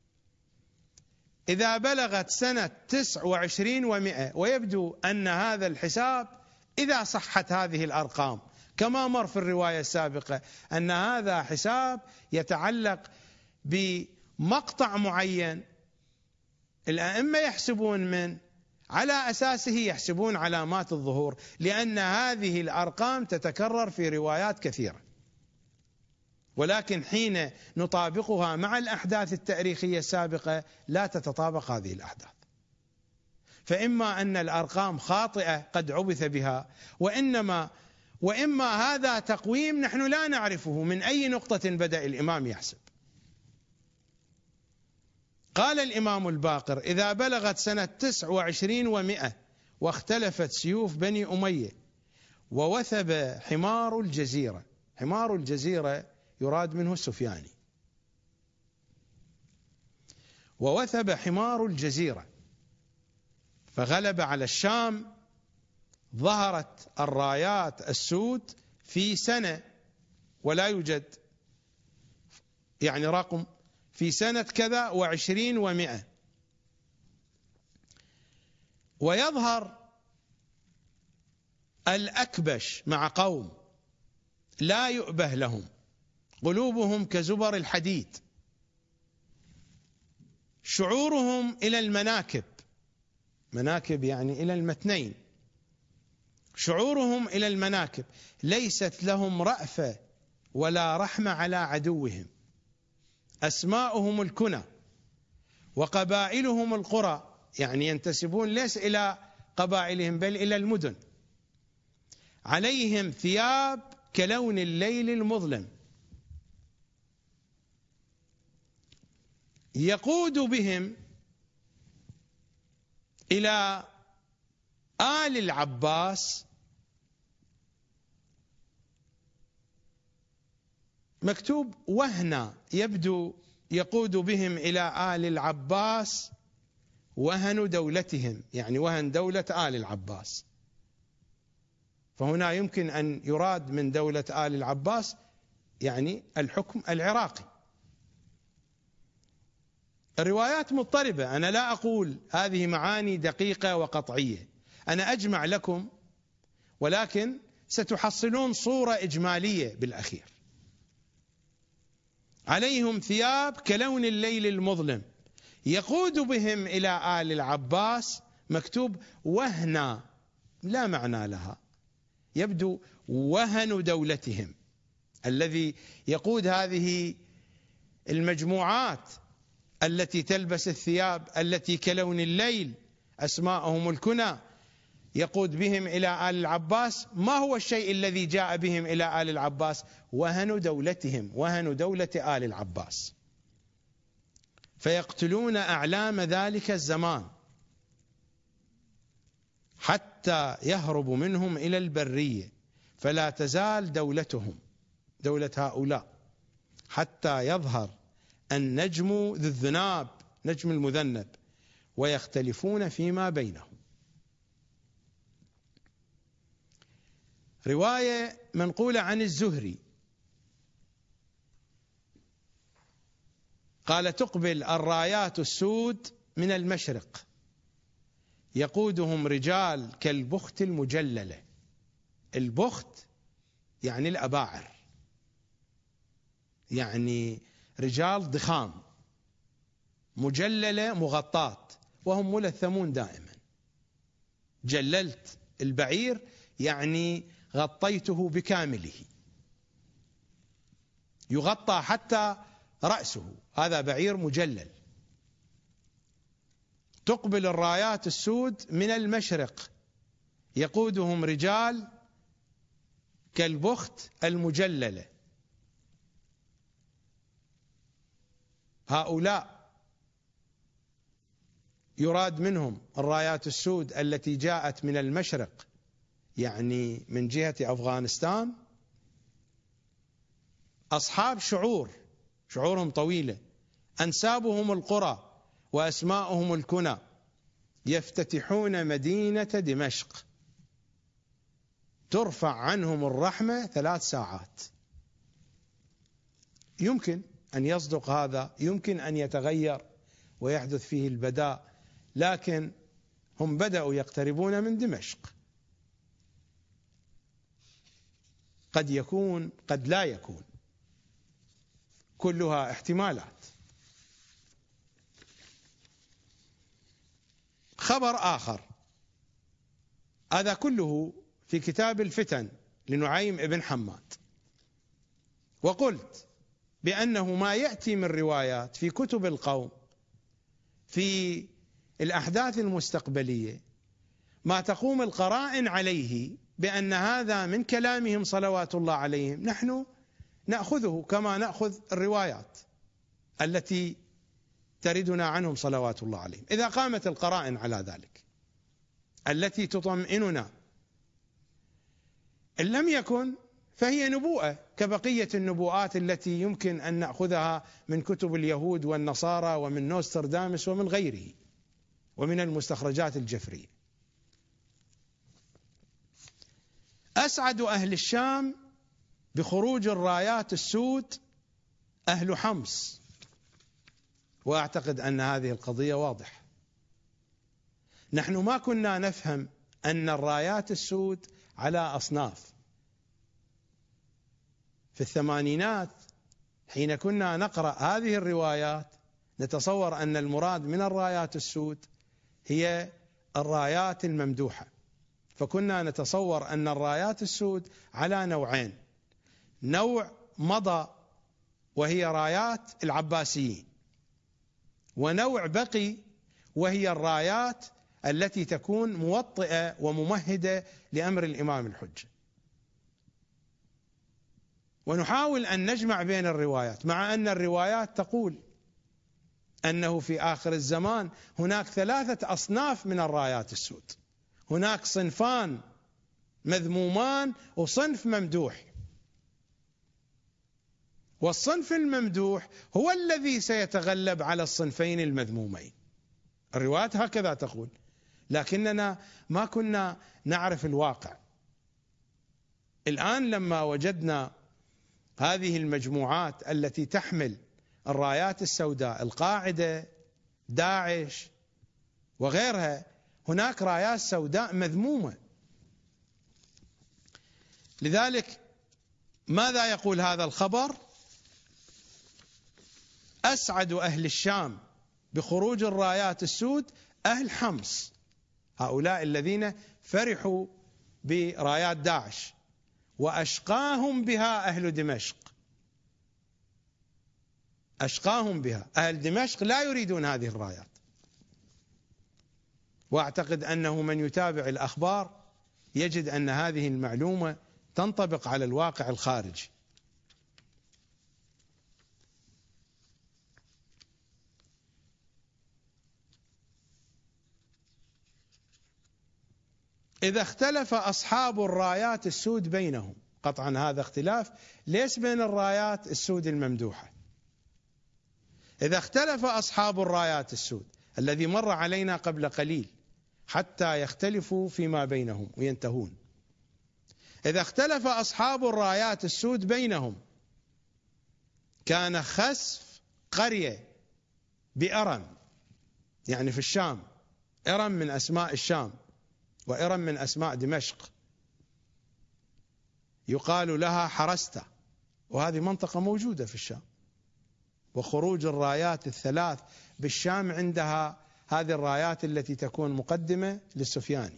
إذا بلغت سنة 29 و100، ويبدو أن هذا الحساب إذا صحت هذه الأرقام كما مر في الرواية السابقة أن هذا حساب يتعلق بمقطع معين، الأئمة يحسبون على أساسه يحسبون علامات الظهور، لأن هذه الأرقام تتكرر في روايات كثيرة، ولكن حين نطابقها مع الأحداث التاريخية السابقة لا تتطابق هذه الأحداث. فإما أن الأرقام خاطئة قد عبث بها، وإما هذا تقويم نحن لا نعرفه من أي نقطة بدأ الإمام يحسب. قال الإمام الباقر: إذا بلغت سنة 29 و100 واختلفت سيوف بني أمية ووثب حمار الجزيرة. حمار الجزيرة يراد منه السفياني. ووثب حمار الجزيرة فغلب على الشام، ظهرت الرايات السود في سنة، ولا يوجد يعني رقم، في سنة كذا و20 و100، ويظهر الأكبش مع قوم لا يؤبه لهم، قلوبهم كزبر الحديد، شعورهم إلى المناكب، مناكب يعني إلى المتنين، شعورهم إلى المناكب، ليست لهم رأفة ولا رحمة على عدوهم، أسماؤهم الكنى وقبائلهم القرى، يعني ينتسبون ليس إلى قبائلهم بل إلى المدن، عليهم ثياب كلون الليل المظلم، يقود بهم إلى آل العباس. مكتوب وهنا، يبدو يقود بهم إلى آل العباس وهن دولتهم، يعني وهن دولة آل العباس. فهنا يمكن أن يراد من دولة آل العباس يعني الحكم العراقي. الروايات مضطربة، أنا لا أقول هذه معاني دقيقة وقطعية، أنا أجمع لكم، ولكن ستحصلون صورة إجمالية بالأخير. عليهم ثياب كلون الليل المظلم، يقود بهم إلى آل العباس. مكتوب وهنا، لا معنى لها، يبدو وهن دولتهم، الذي يقود هذه المجموعات التي تلبس الثياب التي كلون الليل، أسماءهم الكنى، يقود بهم إلى آل العباس. ما هو الشيء الذي جاء بهم إلى آل العباس؟ وهن دولتهم، وهن دولة آل العباس. فيقتلون أعلام ذلك الزمان حتى يهرب منهم إلى البرية، فلا تزال دولتهم، دولة هؤلاء، حتى يظهر النجم ذو الذناب، نجم المذنب، ويختلفون فيما بينهم. رواية منقولة عن الزهري قال: تقبل الرايات السود من المشرق، يقودهم رجال كالبخت المجللة. البخت يعني الأباعر، يعني رجال ضخام، مجللة مغطاة، وهم ملثمون دائما. جللت البعير يعني غطيته بكامله، يغطى حتى رأسه، هذا بعير مجلل. تقبل الرايات السود من المشرق، يقودهم رجال كالبخت المجللة. هؤلاء يراد منهم الرايات السود التي جاءت من المشرق، يعني من جهة أفغانستان، أصحاب شعورهم طويلة، أنسابهم القرى وأسماؤهم الكنى، يفتتحون مدينة دمشق، ترفع عنهم الرحمة 3 ساعات. يمكن أن يصدق هذا، يمكن أن يتغير ويحدث فيه البداء، لكن هم بدأوا يقتربون من دمشق. قد يكون، قد لا يكون، كلها احتمالات. خبر آخر، هذا كله في كتاب الفتن لنعيم ابن حماد، وقلت بأنه ما يأتي من روايات في كتب القوم في الأحداث المستقبلية ما تقوم القرائن عليه بأن هذا من كلامهم صلوات الله عليهم، نحن نأخذه كما نأخذ الروايات التي تردنا عنهم صلوات الله عليهم. إذا قامت القرائن على ذلك التي تطمئننا، إن لم يكن فهي نبوءة كبقية النبوءات التي يمكن أن نأخذها من كتب اليهود والنصارى ومن نوستردامس ومن غيره ومن المستخرجات الجفرية. أسعد أهل الشام بخروج الرايات السود أهل حمص، وأعتقد أن هذه القضية واضحة. نحن ما كنا نفهم أن الرايات السود على أصناف. في الثمانينات حين كنا نقرأ هذه الروايات نتصور أن المراد من الرايات السود هي الرايات الممدوحة، فكنا نتصور أن الرايات السود على نوعين: نوع مضى وهي رايات العباسيين، ونوع بقي وهي الرايات التي تكون موطئة وممهدة لأمر الإمام الحجة. ونحاول أن نجمع بين الروايات، مع أن الروايات تقول أنه في آخر الزمان هناك 3 أصناف من الرايات السود، هناك صنفان مذمومان وصنف ممدوح، والصنف الممدوح هو الذي سيتغلب على الصنفين المذمومين. الروايات هكذا تقول، لكننا ما كنا نعرف الواقع. الآن لما وجدنا هذه المجموعات التي تحمل الرايات السوداء، القاعدة، داعش وغيرها، هناك رايات سوداء مذمومة. لذلك ماذا يقول هذا الخبر؟ أسعد أهل الشام بخروج الرايات السود أهل حمص، هؤلاء الذين فرحوا برايات داعش، وأشقاهم بها أهل دمشق. أشقاهم بها أهل دمشق، لا يريدون هذه الرايات. وأعتقد أنه من يتابع الأخبار يجد أن هذه المعلومة تنطبق على الواقع الخارجي. إذا اختلف أصحاب الرايات السود بينهم، قطعا هذا اختلاف ليس بين الرايات السود الممدوحة. إذا اختلف أصحاب الرايات السود الذي مر علينا قبل قليل حتى يختلفوا فيما بينهم وينتهون، إذا اختلف أصحاب الرايات السود بينهم، كان خسف قرية بأرم، يعني في الشام، أرم من أسماء الشام وإرم من أسماء دمشق، يقال لها حرستة، وهذه منطقة موجودة في الشام. وخروج الرايات الثلاث بالشام عندها هذه الرايات التي تكون مقدمة للسفياني.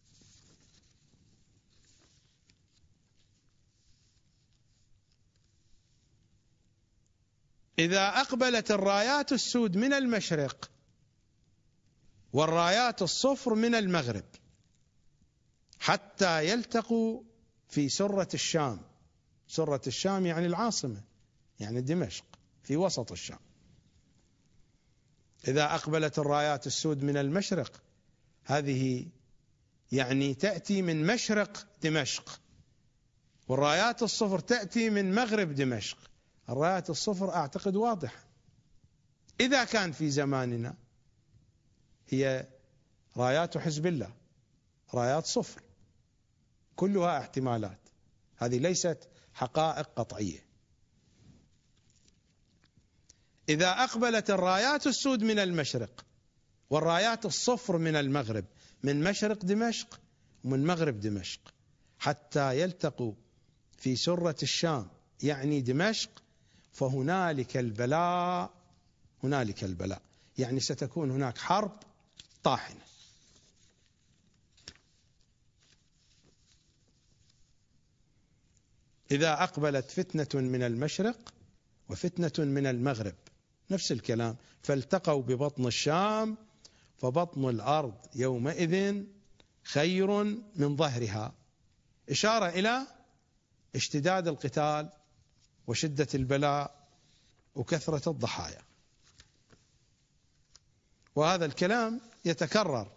إذا أقبلت الرايات السود من المشرق والرايات الصفر من المغرب حتى يلتقوا في سرة الشام، سرة الشام يعني العاصمة، يعني دمشق في وسط الشام. إذا أقبلت الرايات السود من المشرق، هذه يعني تأتي من مشرق دمشق، والرايات الصفر تأتي من مغرب دمشق. الرايات الصفر أعتقد واضح. إذا كان في زماننا هي رايات حزب الله، رايات صفر، كلها احتمالات، هذه ليست حقائق قطعية. إذا أقبلت الرايات السود من المشرق والرايات الصفر من المغرب، من مشرق دمشق ومن مغرب دمشق، حتى يلتقوا في سرة الشام يعني دمشق، فهنالك البلاء، هنالك البلاء، يعني ستكون هناك حرب طاحنة. إذا أقبلت فتنة من المشرق وفتنة من المغرب، نفس الكلام، فالتقوا ببطن الشام، فبطن الأرض يومئذ خير من ظهرها، إشارة إلى اشتداد القتال وشدة البلاء وكثرة الضحايا. وهذا الكلام يتكرر: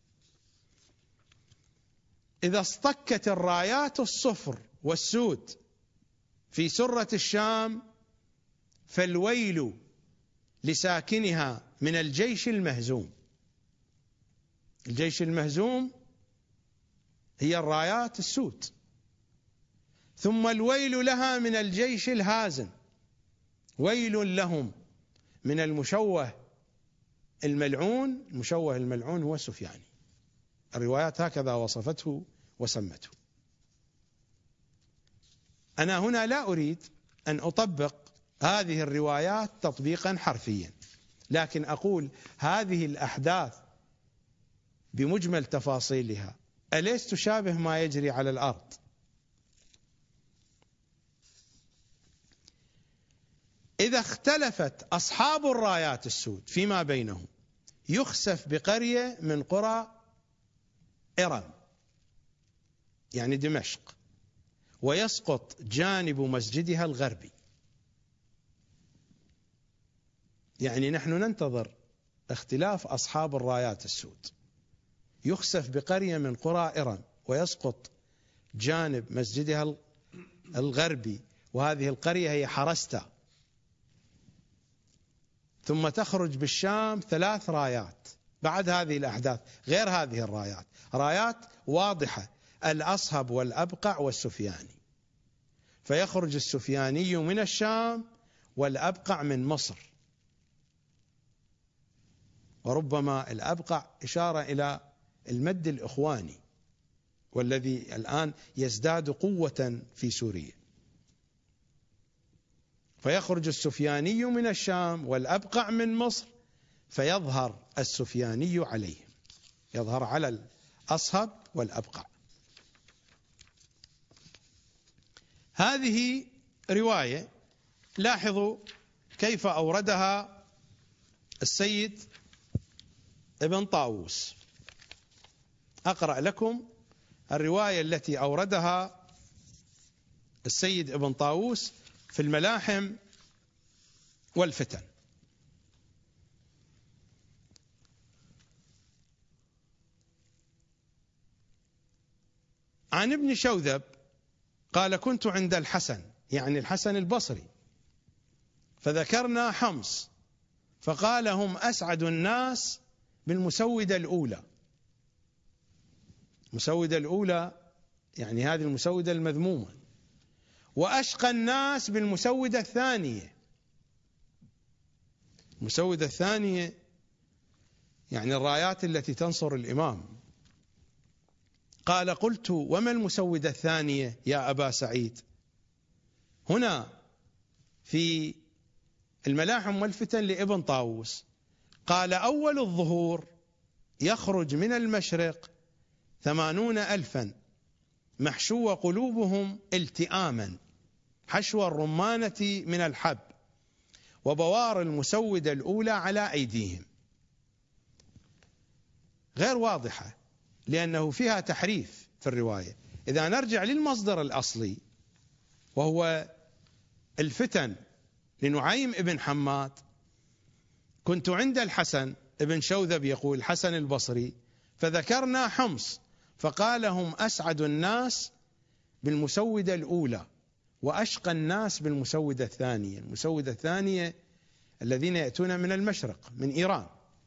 إذا اصطكت الرايات الصفر والسود في سرة الشام فالويل لساكنها من الجيش المهزوم. الجيش المهزوم هي الرايات السود، ثم الويل لها من الجيش الهازم، ويل لهم من المشوه الملعون. المشوه الملعون هو السفياني، الروايات هكذا وصفته وسمته. أنا هنا لا أريد أن أطبق هذه الروايات تطبيقا حرفيا، لكن أقول هذه الأحداث بمجمل تفاصيلها أليس تشابه ما يجري على الأرض؟ إذا اختلفت أصحاب الرايات السود فيما بينهم يخسف بقرية من قرى إرم يعني دمشق، ويسقط جانب مسجدها الغربي. يعني نحن ننتظر اختلاف أصحاب الرايات السود، يخسف بقرية من قرى إرم ويسقط جانب مسجدها الغربي، وهذه القرية هي حرستا. ثم تخرج بالشام 3 رايات بعد هذه الأحداث غير هذه الرايات، رايات واضحة: الأصهب والأبقع والسفياني. فيخرج السفياني من الشام والأبقع من مصر، وربما الأبقع إشارة إلى المد الإخواني والذي الآن يزداد قوة في سوريا. فيخرج السفياني من الشام والأبقع من مصر، فيظهر السفياني عليهم، يظهر على الأصهب والأبقع. هذه رواية لاحظوا كيف أوردها السيد ابن طاووس. أقرأ لكم الرواية التي أوردها السيد ابن طاووس في الملاحم والفتن. عن ابن شوذب قال: كنت عند الحسن، يعني الحسن البصري، فذكرنا حمص، فقال: هم أسعد الناس بالمسودة الأولى. المسودة الأولى يعني هذه المسودة المذمومة، وأشقى الناس بالمسودة الثانية. المسودة الثانية يعني الرايات التي تنصر الإمام. قال: قلت: وما المسودة الثانية يا أبا سعيد؟ هنا في الملاحم والفتن لابن طاووس قال: أول الظهور يخرج من المشرق 80,000 محشو قلوبهم التئاما حشو الرمانة من الحب، وبوار المسودة الأولى على أيديهم. غير واضحة لأنه فيها تحريف في الرواية. إذا نرجع للمصدر الأصلي وهو الفتن لنعيم ابن حماد: كنت عند الحسن، ابن شوذب يقول الحسن البصري، فذكرنا حمص، فقال: هم أسعد الناس بالمسودة الأولى وأشقى الناس بالمسودة الثانية. المسودة الثانية الذين يأتون من المشرق من إيران.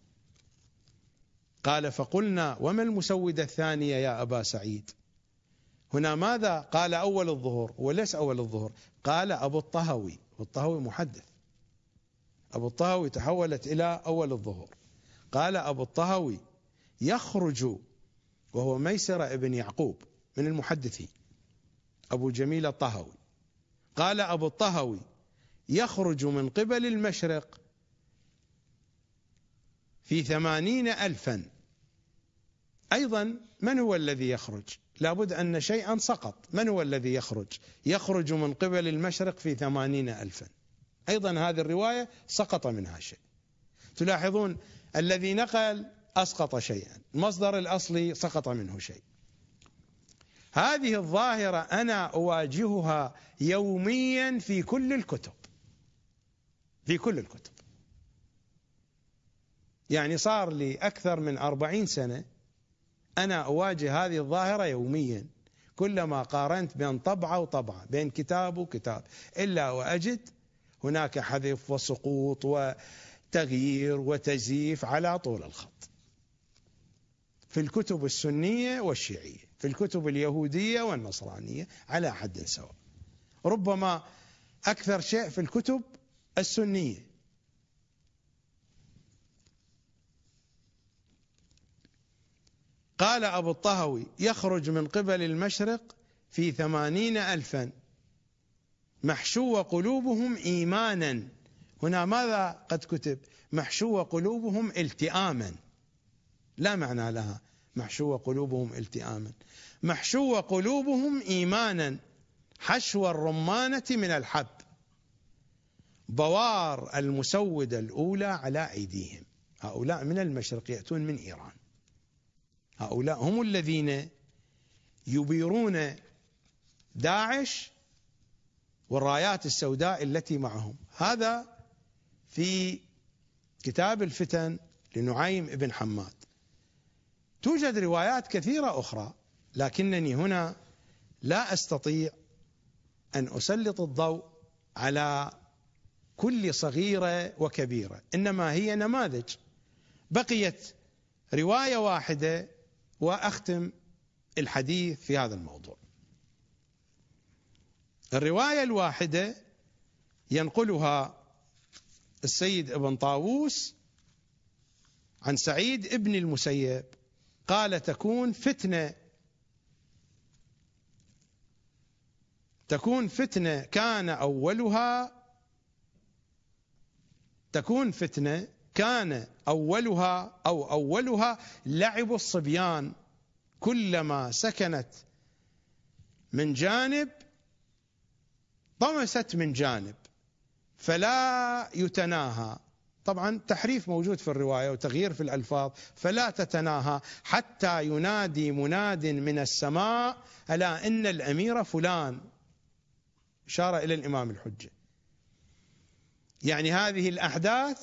قال: فقلنا: وما المسودة الثانية يا أبا سعيد؟ هنا ماذا قال؟ أول الظهور، وليس أول الظهور، قال أبو الطهوي. أبو الطهوي محدث، أبو الطهوي تحولت إلى أول الظهور. قال أبو الطهوي: يخرج، وهو ميسر ابن يعقوب من المحدثين، أبو جميل الطهوي. قال أبو الطهوي: يخرج من قبل المشرق في 80,000. أيضا من هو الذي يخرج؟ لابد أن شيئا سقط. من هو الذي يخرج؟ يخرج من قبل المشرق في 80,000. أيضا هذه الرواية سقط منها شيء. تلاحظون الذي نقل أسقط شيئا، المصدر الأصلي سقط منه شيء. هذه الظاهرة أنا أواجهها يوميا في كل الكتب، في كل الكتب. يعني صار لي أكثر من 40 سنة أنا أواجه هذه الظاهرة يوميا، كلما قارنت بين طبعة وطبعة، بين كتاب وكتاب، إلا وأجد هناك حذف وسقوط وتغيير وتزييف على طول الخط، في الكتب السنية والشيعية، في الكتب اليهودية والنصرانية على حد سواء، ربما أكثر شيء في الكتب السنية. قال أبو الطهوي: يخرج من قبل المشرق في 80,000 محشو قلوبهم إيمانا. هنا ماذا قد كتب؟ محشو قلوبهم التئاما، لا معنى لها محشو قلوبهم التئاما، محشو قلوبهم إيمانا حشو الرمانة من الحب، بوار المسودة الأولى على أيديهم. هؤلاء من المشرق يأتون من إيران، هؤلاء هم الذين يبيرون داعش والرايات السوداء التي معهم. هذا في كتاب الفتن لنعيم بن حماد. توجد روايات كثيرة أخرى، لكنني هنا لا أستطيع أن أسلط الضوء على كل صغيرة وكبيرة، إنما هي نماذج. بقيت رواية واحدة وأختم الحديث في هذا الموضوع. الرواية الواحدة ينقلها السيد ابن طاووس عن سعيد ابن المسيب قال: تكون فتنة كان أولها لعب الصبيان، كلما سكنت من جانب طمست من جانب فلا يتناهى. طبعا تحريف موجود في الرواية وتغيير في الألفاظ، فلا تتناهى حتى ينادي مناد من السماء ألا إن الأمير فلان، إشارة إلى الإمام الحجة. يعني هذه الأحداث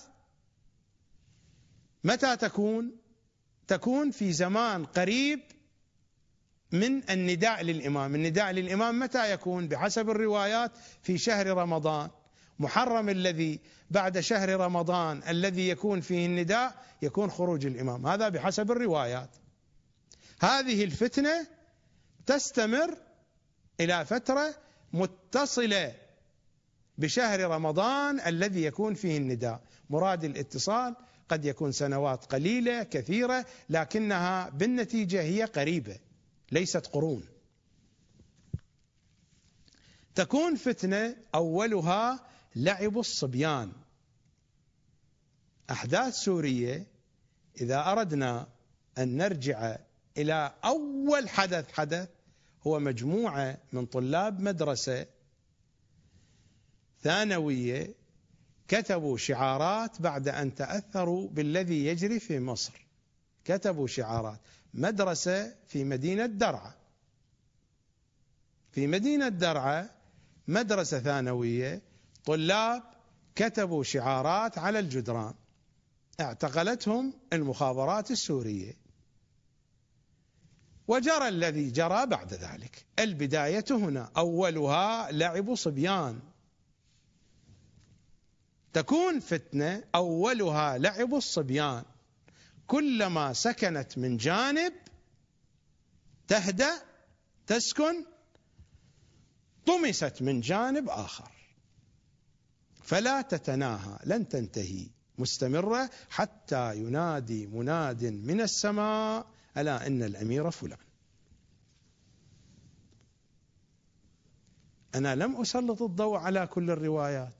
متى تكون في زمان قريب من النداء للإمام. النداء للإمام متى يكون؟ بحسب الروايات في شهر رمضان محرم، الذي بعد شهر رمضان الذي يكون فيه النداء يكون خروج الإمام، هذا بحسب الروايات. هذه الفتنة تستمر إلى فترة متصلة بشهر رمضان الذي يكون فيه النداء. مراد الاتصال قد يكون سنوات قليلة كثيرة، لكنها بالنتيجة هي قريبة ليست قرون. تكون فتنة أولها لعب الصبيان. أحداث سورية إذا أردنا أن نرجع إلى أول حدث هو مجموعة من طلاب مدرسة ثانوية كتبوا شعارات بعد أن تأثروا بالذي يجري في مصر. كتبوا شعارات، مدرسة في مدينة درعا، مدرسة ثانوية، طلاب كتبوا شعارات على الجدران، اعتقلتهم المخابرات السورية، وجرى الذي جرى بعد ذلك. البداية هنا، أولها لعب صبيان. تكون فتنة أولها لعب الصبيان، كلما سكنت من جانب تهدأ تسكن، طمست من جانب آخر فلا تتناهى، لن تنتهي، مستمرة حتى ينادي مناد من السماء ألا إن الأمير فلان. أنا لم أسلط الضوء على كل الروايات،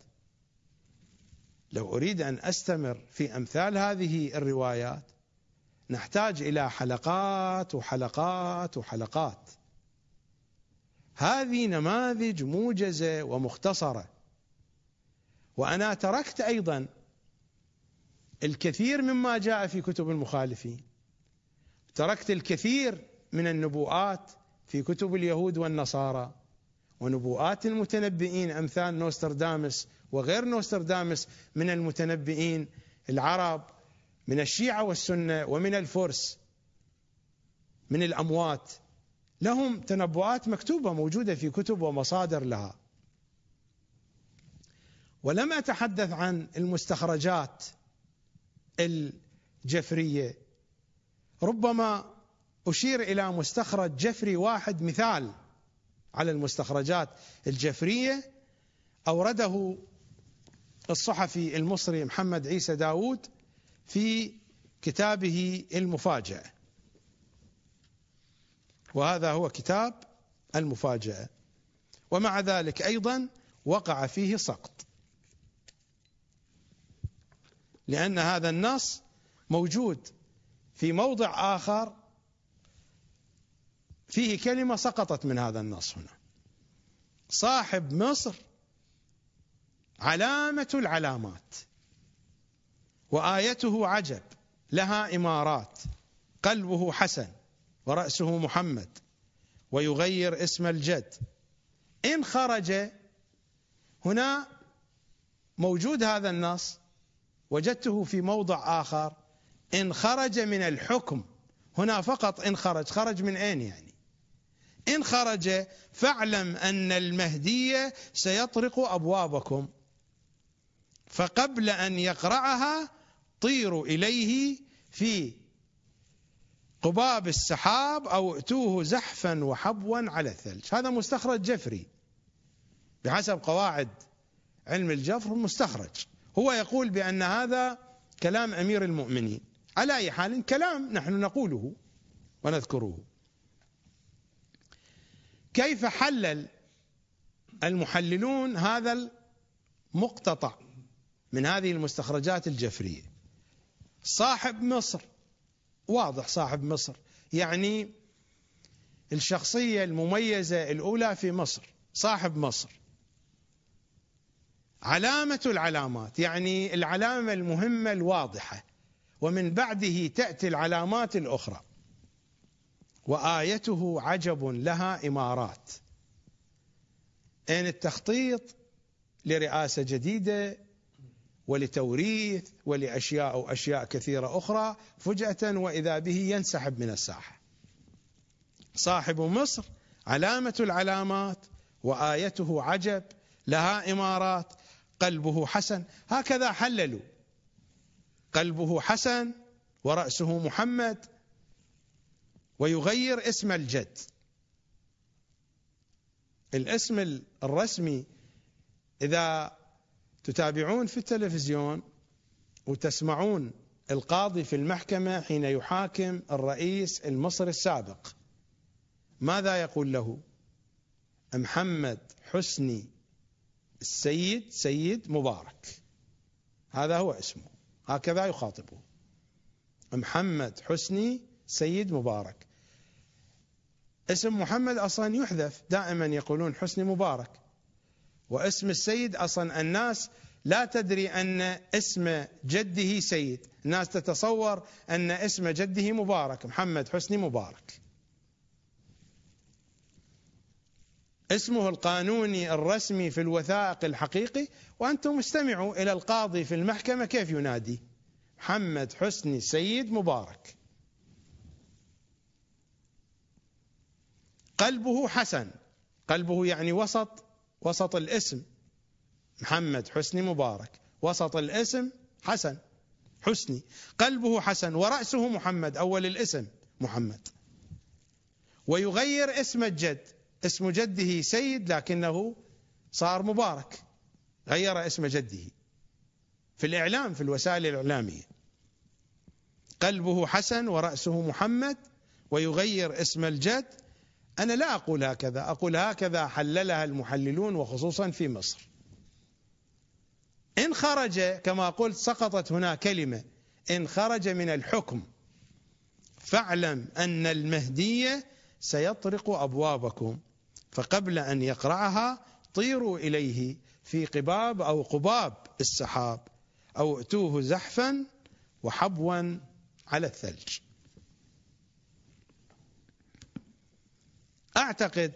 لو أريد أن أستمر في أمثال هذه الروايات نحتاج إلى حلقات وحلقات وحلقات. هذه نماذج موجزة ومختصرة، وأنا تركت أيضا الكثير مما جاء في كتب المخالفين، تركت الكثير من النبوءات في كتب اليهود والنصارى ونبوءات المتنبئين أمثال نوستردامس وغير نوستردامس من المتنبئين العرب من الشيعة والسنة ومن الفرس من الأموات لهم تنبؤات مكتوبة موجودة في كتب ومصادر لها. ولم أتحدث عن المستخرجات الجفرية، ربما أشير إلى مستخرج جفري واحد مثال على المستخرجات الجفرية أورده الصحفي المصري محمد عيسى داود في كتابه المفاجأة، وهذا هو كتاب المفاجأة. ومع ذلك أيضا وقع فيه سقط، لأن هذا النص موجود في موضع آخر فيه كلمة سقطت من هذا النص هنا: صاحب مصر علامة العلامات وآيته عجب لها إمارات، قلبه حسن ورأسه محمد ويغير اسم الجد. إن خرج هنا موجود هذا النص، وجدته في موضع آخر إن خرج من الحكم، هنا فقط إن خرج من أين يعني؟ إن خرج فاعلم أن المهدي سيطرق أبوابكم، فقبل أن يقرعها طيروا إليه في قباب السحاب أو ائتوه زحفا وحبوا على الثلج. هذا مستخرج جفري بحسب قواعد علم الجفر، مستخرج. هو يقول بأن هذا كلام أمير المؤمنين، على أي حال كلام نحن نقوله ونذكره. كيف حلل المحللون هذا المقتطع من هذه المستخرجات الجفرية؟ صاحب مصر، واضح صاحب مصر يعني الشخصية المميزة الأولى في مصر، صاحب مصر. علامة العلامات يعني العلامة المهمة الواضحة، ومن بعده تأتي العلامات الأخرى. وآيته عجب لها إمارات، أين التخطيط لرئاسة جديدة ولتوريث ولأشياء كثيرة أخرى، فجأة وإذا به ينسحب من الساحة. صاحب مصر علامة العلامات وآيته عجب لها إمارات، قلبه حسن. هكذا حللوا: قلبه حسن ورأسه محمد ويغير اسم الجد. الاسم الرسمي إذا تتابعون في التلفزيون وتسمعون القاضي في المحكمة حين يحاكم الرئيس المصري السابق، ماذا يقول له؟ محمد حسني السيد، سيد مبارك، هذا هو اسمه، هكذا يخاطبه: محمد حسني سيد مبارك. اسم محمد أصلا يحذف، دائما يقولون حسني مبارك. واسم السيد أصلا الناس لا تدري أن اسم جده سيد، الناس تتصور أن اسم جده مبارك، محمد حسني مبارك. اسمه القانوني الرسمي في الوثائق الحقيقي، وأنتم استمعوا إلى القاضي في المحكمة كيف ينادي: محمد حسني سيد مبارك. قلبه حسن، قلبه يعني وسط الاسم، محمد حسني مبارك، وسط الاسم حسن حسني، قلبه حسن ورأسه محمد، أول الاسم محمد. ويغير اسم الجد، اسم جده سيد لكنه صار مبارك، غير اسم جده في الإعلام، في الوسائل الإعلامية. قلبه حسن ورأسه محمد ويغير اسم الجد. أنا لا أقول هكذا، أقول هكذا حللها المحللون وخصوصا في مصر. إن خرج كما قلت، سقطت هنا كلمة: إن خرج من الحكم فاعلم أن المهدي سيطرق أبوابكم، فقبل أن يقرعها طيروا إليه في قباب أو قباب السحاب أو ائتوه زحفا وحبوا على الثلج. أعتقد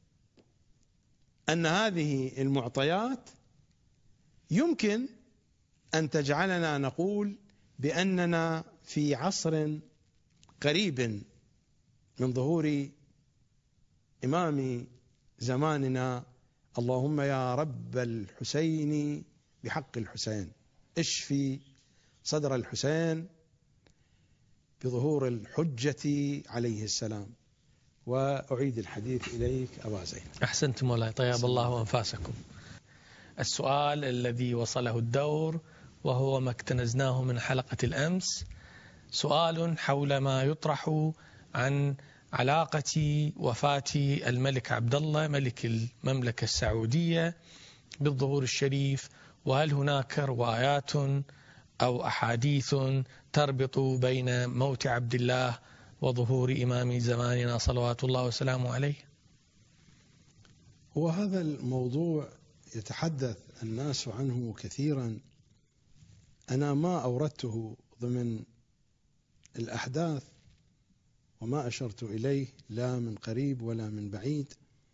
أن هذه المعطيات يمكن أن تجعلنا نقول بأننا في عصر قريب من ظهور إمام زماننا. اللهم يا رب الحسين بحق الحسين اشفي صدر الحسين بظهور الحجة عليه السلام. وأعيد الحديث إليك أبا زين. أحسنتم مولاي، طيب الله أنفاسكم. السؤال الذي وصله الدور وهو ما اكتنزناه من حلقة الأمس، سؤال حول ما يطرح عن علاقة وفاة الملك عبد الله ملك المملكة السعودية بالظهور الشريف، وهل هناك روايات أو أحاديث تربط بين موت عبد الله وظهور إمام زماننا صلوات الله وسلامه عليه؟ وهذا الموضوع يتحدث الناس عنه كثيرا. أنا ما أوردته ضمن الأحداث وما أشرت إليه لا من قريب ولا من بعيد،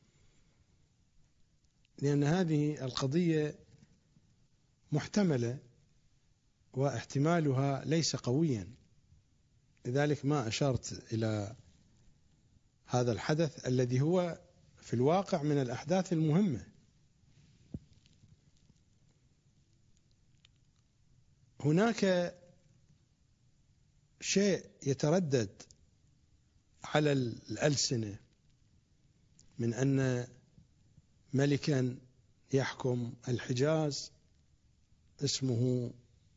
لأن هذه القضية محتملة واحتمالها ليس قويا، لذلك ما أشرت إلى هذا الحدث الذي هو في الواقع من الأحداث المهمة. هناك شيء يتردد على الألسنة من أن ملكا يحكم الحجاز اسم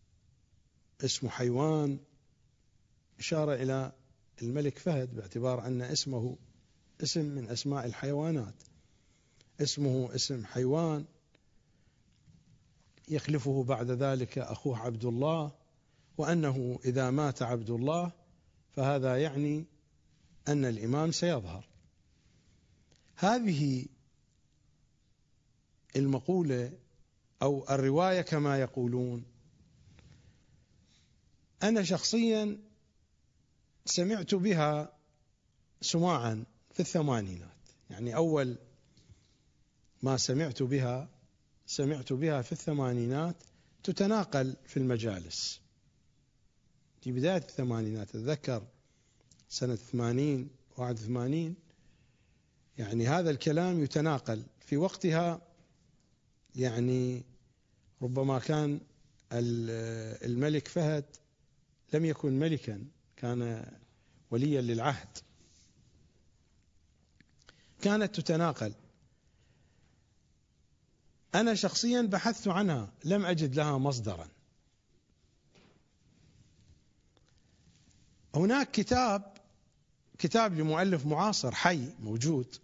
حيوان، إشارة إلى الملك فهد باعتبار أن اسمه اسم من أسماء الحيوانات، اسمه اسم حيوان، يخلفه بعد ذلك أخوه عبد الله، وأنه إذا مات عبد الله فهذا يعني أن الإمام سيظهر. هذه المقولة أو الرواية كما يقولون، أنا شخصيا سمعت بها سماعا في الثمانينات، يعني أول ما سمعت بها في الثمانينات، تتناقل في المجالس في بداية الثمانينات. أتذكر سنة 80 81، يعني هذا الكلام يتناقل في وقتها. يعني ربما كان الملك فهد لم يكن ملكا، كان وليا للعهد. كانت تتناقل. أنا شخصيا بحثت عنها لم أجد لها مصدرا. هناك كتاب لمؤلف معاصر حي موجود،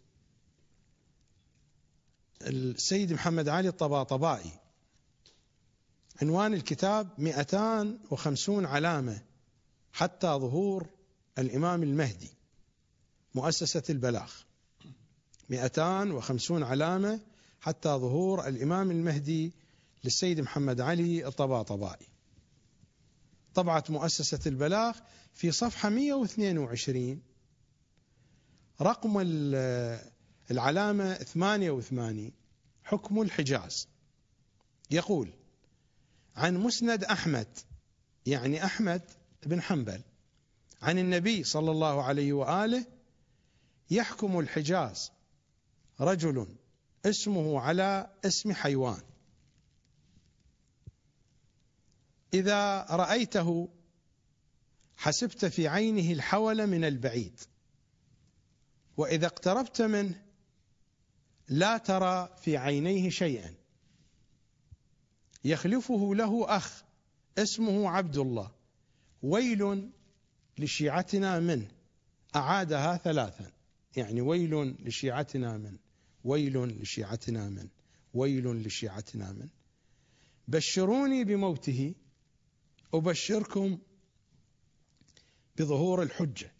السيد محمد علي الطباطبائي، عنوان الكتاب 250 علامة حتى ظهور الإمام المهدي، مؤسسة البلاغ. 250 علامة حتى ظهور الإمام المهدي للسيد محمد علي الطباطبائي، طبعة مؤسسة البلاغ، في صفحة 122 رقم العلامة 88 حكم الحجاز. يقول: عن مسند أحمد، يعني أحمد بن حنبل، عن النبي صلى الله عليه وآله: يحكم الحجاز رجل اسمه على اسم حيوان، إذا رأيته حسبت في عينه الحول من البعيد، وإذا اقتربت منه لا ترى في عينيه شيئا، يخلفه له أخ اسمه عبد الله، ويل لشيعتنا منه. أعادها 3، يعني ويل لشيعتنا منه، ويل لشيعتنا منه، ويل لشيعتنا منه، بشروني بموته أبشركم بظهور الحجة.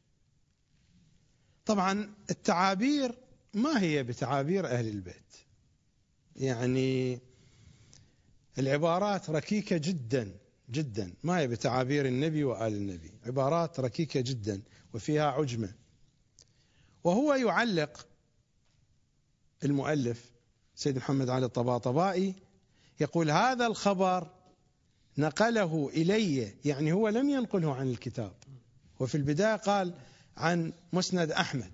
طبعا التعابير ما هي بتعابير أهل البيت، يعني العبارات ركيكة جدا جدا، ما هي بتعابير النبي وآل النبي، عبارات ركيكة جدا وفيها عجمة. وهو يعلق المؤلف سيد محمد علي الطباطبائي، يقول: هذا الخبر نقله إلي، يعني هو لم ينقله عن الكتاب، وفي البداية قال عن مسند أحمد،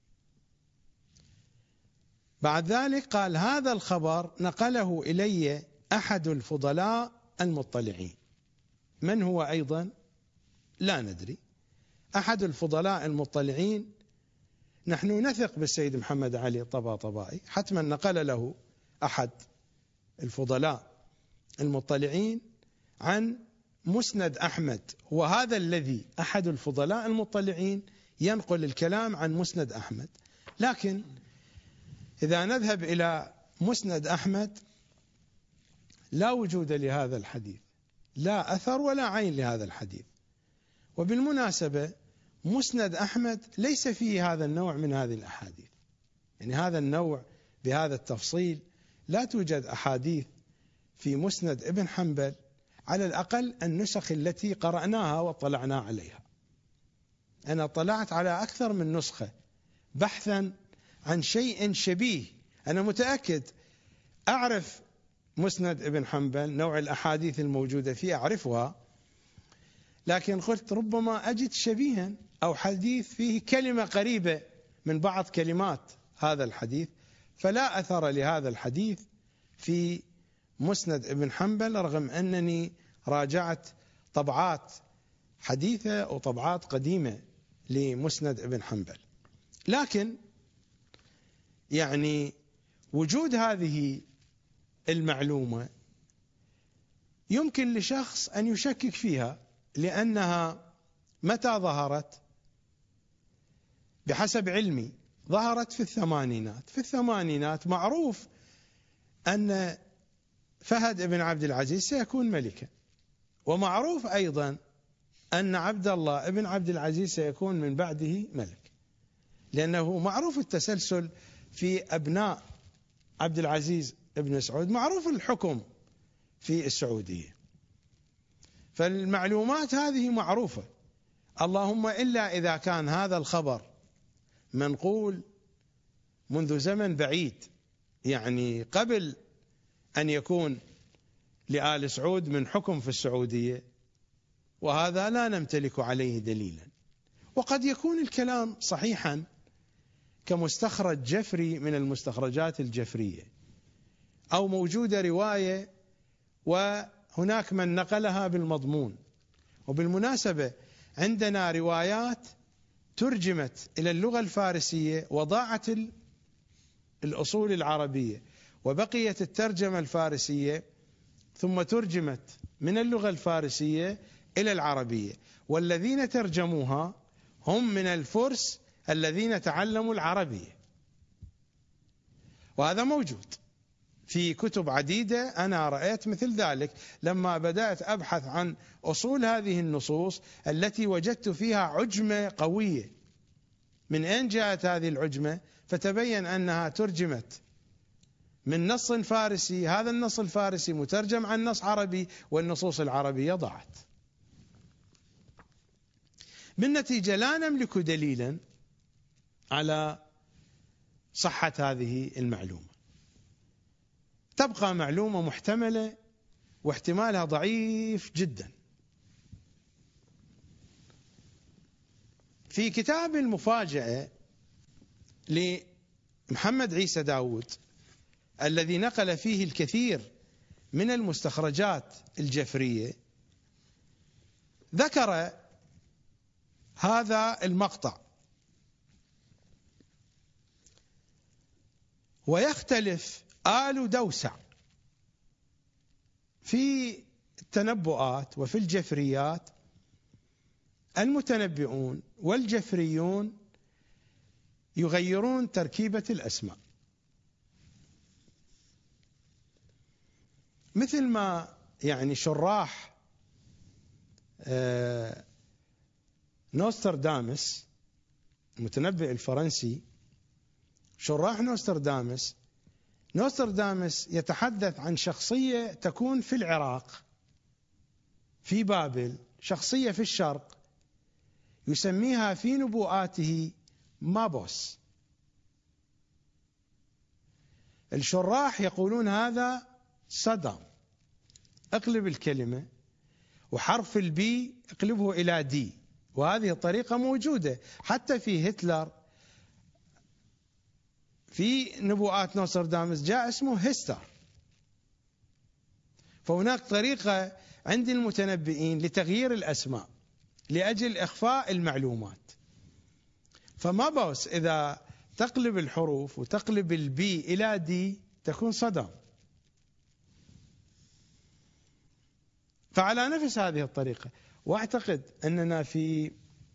بعد ذلك قال هذا الخبر نقله إلي أحد الفضلاء المطلعين. من هو أيضا؟ لا ندري. أحد الفضلاء المطلعين، نحن نثق بالسيد محمد علي الطباطبائي، حتما نقل له أحد الفضلاء المطلعين عن مسند أحمد، وهذا الذي أحد الفضلاء المطلعين ينقل الكلام عن مسند أحمد. لكن إذا نذهب إلى مسند أحمد لا وجود لهذا الحديث، لا أثر ولا عين لهذا الحديث. وبالمناسبة مسند أحمد ليس فيه هذا النوع من هذه الأحاديث، يعني هذا النوع بهذا التفصيل لا توجد أحاديث في مسند ابن حنبل، على الأقل النسخ التي قرأناها واطلعنا عليها. أنا طلعت على أكثر من نسخة بحثا عن شيء شبيه. أنا متأكد أعرف مسند ابن حنبل، نوع الأحاديث الموجودة فيه أعرفها، لكن قلت ربما أجد شبيها أو حديث فيه كلمة قريبة من بعض كلمات هذا الحديث، فلا أثر لهذا الحديث في مسند ابن حنبل، رغم أنني راجعت طبعات حديثة أو طبعات قديمة لمسند ابن حنبل. لكن يعني وجود هذه المعلومة يمكن لشخص أن يشكك فيها، لأنها متى ظهرت؟ بحسب علمي ظهرت في الثمانينات. في الثمانينات معروف أن فهد بن عبد العزيز سيكون ملكا، ومعروف أيضا أن عبد الله بن عبد العزيز سيكون من بعده ملك، لأنه معروف التسلسل في أبناء عبد العزيز بن سعود، معروف الحكم في السعودية، فالمعلومات هذه معروفة. اللهم إلا إذا كان هذا الخبر منقول منذ زمن بعيد، يعني قبل أن يكون لآل سعود من حكم في السعودية، وهذا لا نمتلك عليه دليلا. وقد يكون الكلام صحيحا كمستخرج جفري من المستخرجات الجفرية، أو موجودة رواية وهناك من نقلها بالمضمون. وبالمناسبة عندنا روايات ترجمت إلى اللغة الفارسية وضاعت الأصول العربية، وبقيت الترجمة الفارسية ثم ترجمت من اللغة الفارسية إلى العربية، والذين ترجموها هم من الفرس الذين تعلموا العربية، وهذا موجود في كتب عديدة. أنا رأيت مثل ذلك لما بدأت أبحث عن أصول هذه النصوص التي وجدت فيها عجمة قوية. من أين جاءت هذه العجمة؟ فتبين أنها ترجمت من نص فارسي، هذا النص الفارسي مترجم عن نص عربي، والنصوص العربية ضاعت. بالنتيجة لا نملك دليلا على صحة هذه المعلومة، تبقى معلومة محتملة واحتمالها ضعيف جدا. في كتاب المفاجأة لمحمد عيسى داود الذي نقل فيه الكثير من المستخرجات الجفرية، ذكر هذا المقطع، ويختلف آل دوسع في التنبؤات وفي الجفريات. المتنبئون والجفريون يغيرون تركيبة الأسماء، مثل ما يعني شراح نوستردامس المتنبئ الفرنسي، شراح نوستردامس يتحدث عن شخصية تكون في العراق في بابل، شخصية في الشرق، يسميها في نبوءاته مابوس. الشراح يقولون هذا صدام، اقلب الكلمة وحرف البي اقلبه إلى دي، وهذه الطريقة موجودة حتى في هتلر. في نبوءات نوستراداموس جاء اسمه هستر. فهناك طريقة عند المتنبئين لتغيير الأسماء لأجل إخفاء المعلومات. فما بوس إذا تقلب الحروف وتقلب البي إلى دي تكون صدام. فعلى نفس هذه الطريقة، وأعتقد أننا في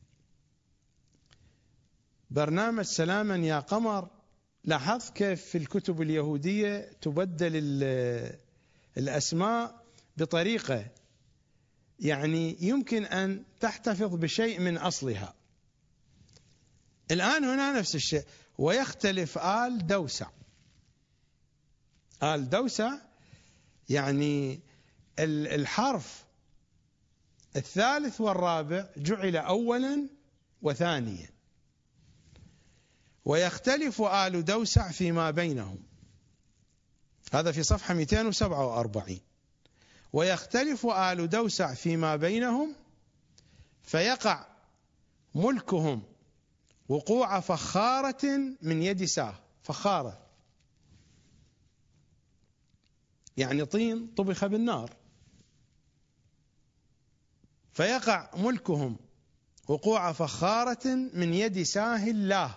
برنامج سلاما يا قمر لاحظت كيف في الكتب اليهودية تبدل الأسماء بطريقة يعني يمكن أن تحتفظ بشيء من أصلها. الآن هنا نفس الشيء. ويختلف آل دوسع. آل دوسع يعني الحرف الثالث والرابع جعل أولا وثانيا. ويختلف آل دوسع فيما بينهم. هذا في صفحة 247. ويختلف آل دوسع فيما بينهم فيقع ملكهم وقوع فخارة من يد ساه. فخارة يعني طين طبخ بالنار. فيقع ملكهم وقوع فخارة من يد ساه الله،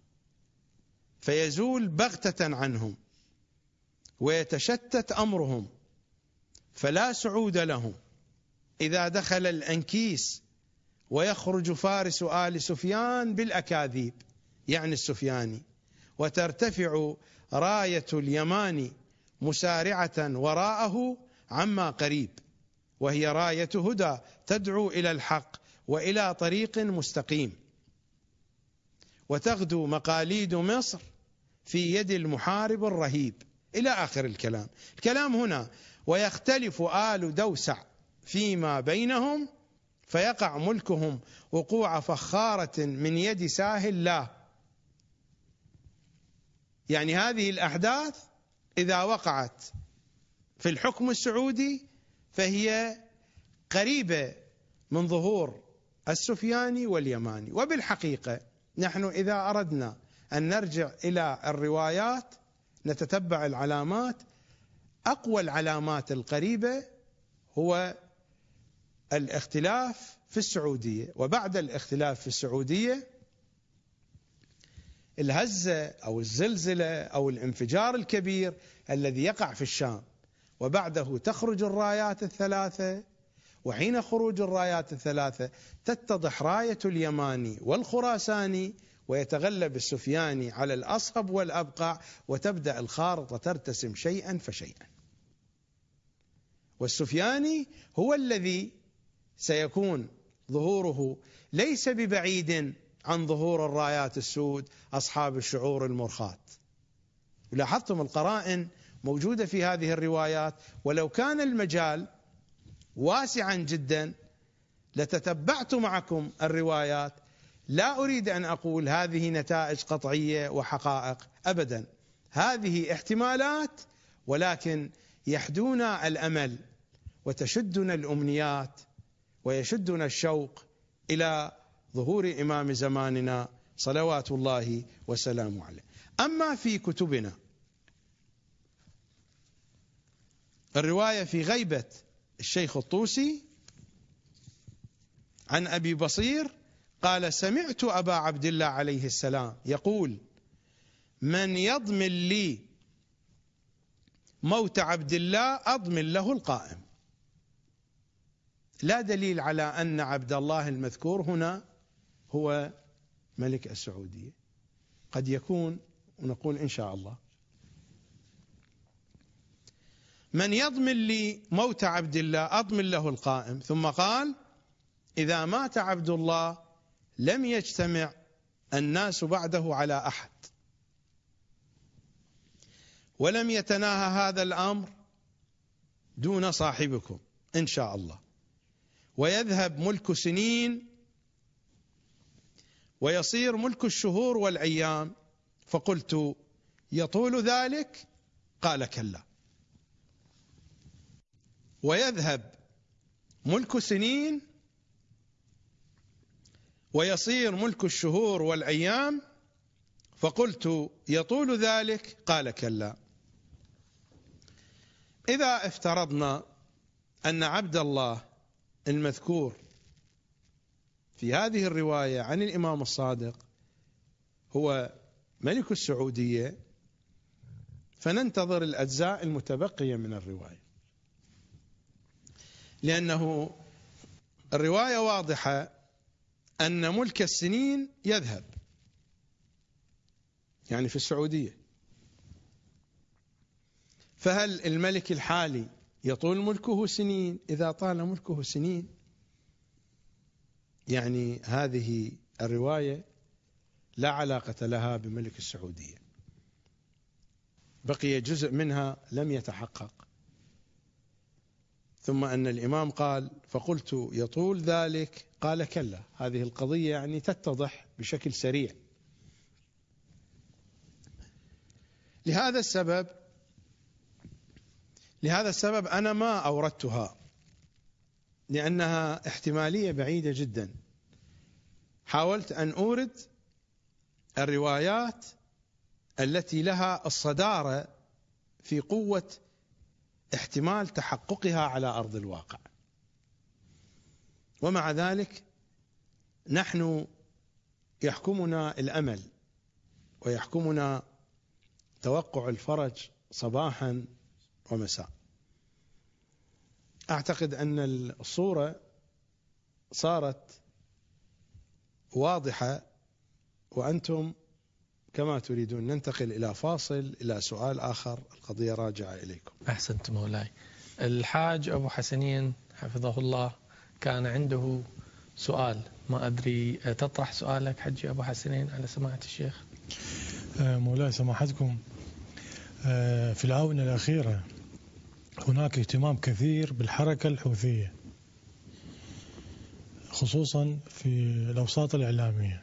فيزول بغتة عنهم ويتشتت أمرهم، فلا سعود لهم إذا دخل الأنكيس، ويخرج فارس آل سفيان بالأكاذيب يعني السفياني، وترتفع راية اليمان مسارعة وراءه عما قريب، وهي راية هدى تدعو إلى الحق وإلى طريق مستقيم. وتغدو مقاليد مصر في يد المحارب الرهيب، إلى آخر الكلام. الكلام هنا ويختلف آل دوسع فيما بينهم فيقع ملكهم وقوع فخارة من يد ساه الله. يعني هذه الأحداث إذا وقعت في الحكم السعودي فهي قريبة من ظهور السفياني واليماني. وبالحقيقة نحن إذا أردنا أن نرجع إلى الروايات نتتبع العلامات، أقوى العلامات القريبة هو الاختلاف في السعودية. وبعد الاختلاف في السعودية الهزة أو الزلزلة أو الانفجار الكبير الذي يقع في الشام، وبعده تخرج الرايات الثلاثة. وحين خروج الرايات الثلاثة تتضح راية اليماني والخراساني، ويتغلب السفياني على الأصهب والأبقع، وتبدأ الخارطة ترتسم شيئا فشيئا. والسفياني هو الذي سيكون ظهوره ليس ببعيد عن ظهور الرايات السود أصحاب الشعور المرخاة. لاحظتم القرائن موجودة في هذه الروايات، ولو كان المجال واسعا جدا لتتبعت معكم الروايات. لا أريد أن أقول هذه نتائج قطعية وحقائق أبدا، هذه احتمالات، ولكن يحدونا الأمل وتشدنا الأمنيات ويشدنا الشوق إلى ظهور إمام زماننا صلوات الله وسلامه عليه. أما في كتبنا الرواية في غيبة الشيخ الطوسي عن أبي بصير قال: سمعت أبا عبد الله عليه السلام يقول: من يضمن لي موت عبد الله أضمن له القائم. لا دليل على أن عبد الله المذكور هنا هو ملك السعودية، قد يكون، ونقول إن شاء الله. من يضمن لي موت عبد الله أضمن له القائم. ثم قال: إذا مات عبد الله لم يجتمع الناس بعده على أحد، ولم يتناهى هذا الأمر دون صاحبكم إن شاء الله، ويذهب ملك سنين ويصير ملك الشهور والأيام. فقلت: يطول ذلك؟ قال: كلا. ويذهب ملك سنين ويصير ملك الشهور والأيام، فقلت يطول ذلك؟ قال كلا. إذا افترضنا أن عبد الله المذكور في هذه الرواية عن الإمام الصادق هو ملك السعودية، فننتظر الأجزاء المتبقية من الرواية، لأنه الرواية واضحة أن ملك السنين يذهب، يعني في السعودية. فهل الملك الحالي يطول ملكه سنين؟ إذا طال ملكه سنين، يعني هذه الرواية لا علاقة لها بملك السعودية، بقي جزء منها لم يتحقق. ثم أن الإمام قال فقلت يطول ذلك؟ قال كلا. هذه القضية يعني تتضح بشكل سريع. لهذا السبب أنا ما أوردتها، لأنها احتمالية بعيدة جدا. حاولت أن أورد الروايات التي لها الصدارة في قوة احتمال تحققها على أرض الواقع. ومع ذلك نحن يحكمنا الأمل ويحكمنا توقع الفرج صباحا ومساء. أعتقد أن الصورة صارت واضحة، وأنتم كما تريدون. ننتقل إلى فاصل، إلى سؤال آخر، القضية راجعة إليكم. أحسنت مولاي. الحاج أبو حسنين حفظه الله كان عنده سؤال، ما أدري تطرح سؤالك حجي أبو حسنين على سماحة الشيخ؟ مولاي سماحتكم، في الآونة الأخيرة هناك اهتمام كثير بالحركة الحوثية، خصوصا في الأوساط الإعلامية،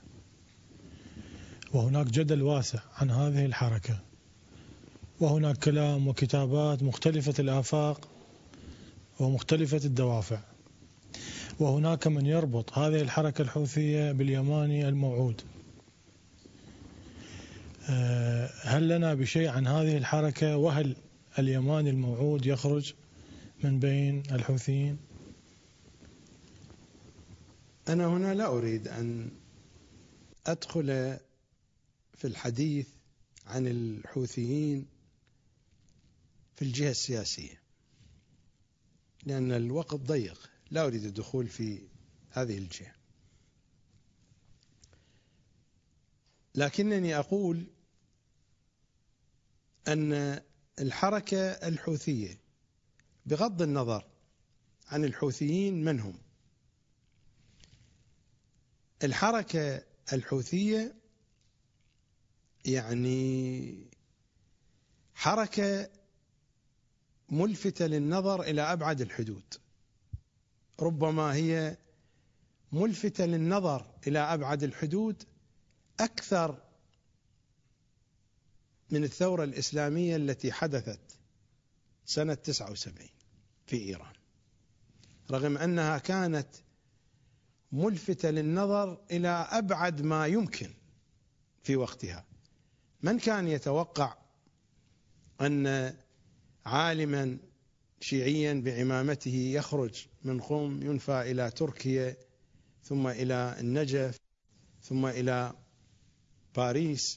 وهناك جدل واسع عن هذه الحركة، وهناك كلام وكتابات مختلفة الآفاق ومختلفة الدوافع، وهناك من يربط هذه الحركة الحوثية باليماني الموعود. هل لنا بشيء عن هذه الحركة؟ وهل اليماني الموعود يخرج من بين الحوثيين؟ أنا هنا لا أريد أن أدخل في الحديث عن الحوثيين في الجهة السياسية، لأن الوقت ضيق، لا أريد الدخول في هذه الجهة. لكنني أقول أن الحركة الحوثية، بغض النظر عن الحوثيين من هم، الحركة الحوثية يعني حركة ملفتة للنظر إلى أبعد الحدود. ربما هي ملفتة للنظر إلى أبعد الحدود أكثر من الثورة الإسلامية التي حدثت سنة 79 في إيران، رغم أنها كانت ملفتة للنظر إلى أبعد ما يمكن في وقتها. من كان يتوقع أن عالما شيعيا بعمامته يخرج من قم ينفى إلى تركيا، ثم إلى النجف، ثم إلى باريس،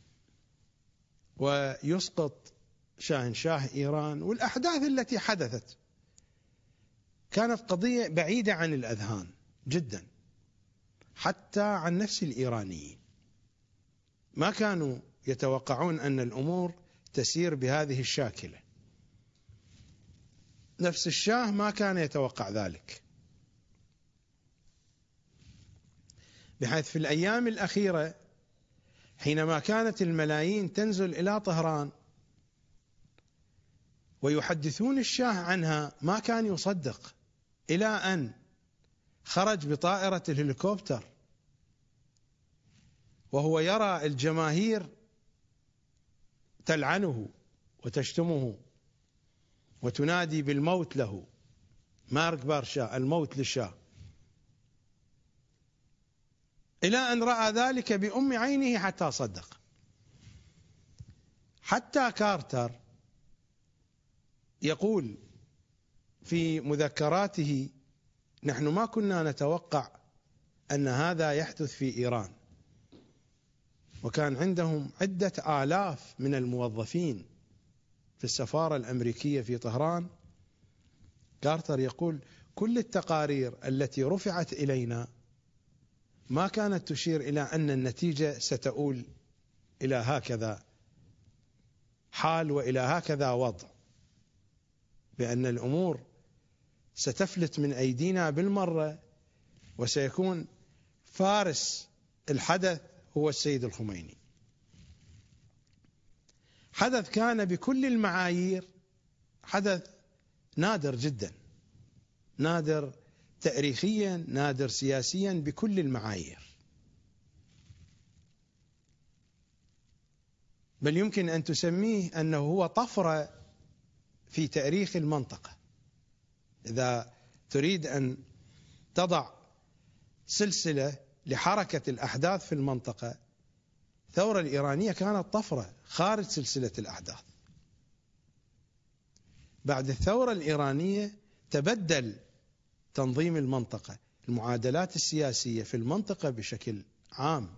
ويسقط شاهنشاه إيران؟ والأحداث التي حدثت كانت قضية بعيدة عن الأذهان جدا، حتى عن نفس الإيرانيين. ما كانوا يتوقعون أن الأمور تسير بهذه الشاكلة. نفس الشاه ما كان يتوقع ذلك، بحيث في الأيام الأخيرة حينما كانت الملايين تنزل إلى طهران ويحدثون الشاه عنها ما كان يصدق، إلى أن خرج بطائرة الهليكوبتر وهو يرى الجماهير تلعنه وتشتمه وتنادي بالموت له مارك بارشا، الموت للشاه، إلى أن رأى ذلك بأم عينه حتى صدق. حتى كارتر يقول في مذكراته: نحن ما كنا نتوقع أن هذا يحدث في إيران، وكان عندهم عدة آلاف من الموظفين في السفارة الأمريكية في طهران. كارتر يقول: كل التقارير التي رفعت إلينا ما كانت تشير إلى أن النتيجة ستؤول إلى هكذا حال وإلى هكذا وضع، بأن الأمور ستفلت من أيدينا بالمرة، وسيكون فارس الحدث هو السيد الخميني. حدث كان بكل المعايير حدث نادر جدا، نادر تاريخيا، نادر سياسيا، بكل المعايير. بل يمكن أن تسميه أنه هو طفرة في تاريخ المنطقة. إذا تريد أن تضع سلسلة لحركة الأحداث في المنطقة، الثورة الإيرانية كانت طفرة خارج سلسلة الأحداث. بعد الثورة الإيرانية تبدل تنظيم المنطقة، المعادلات السياسية في المنطقة بشكل عام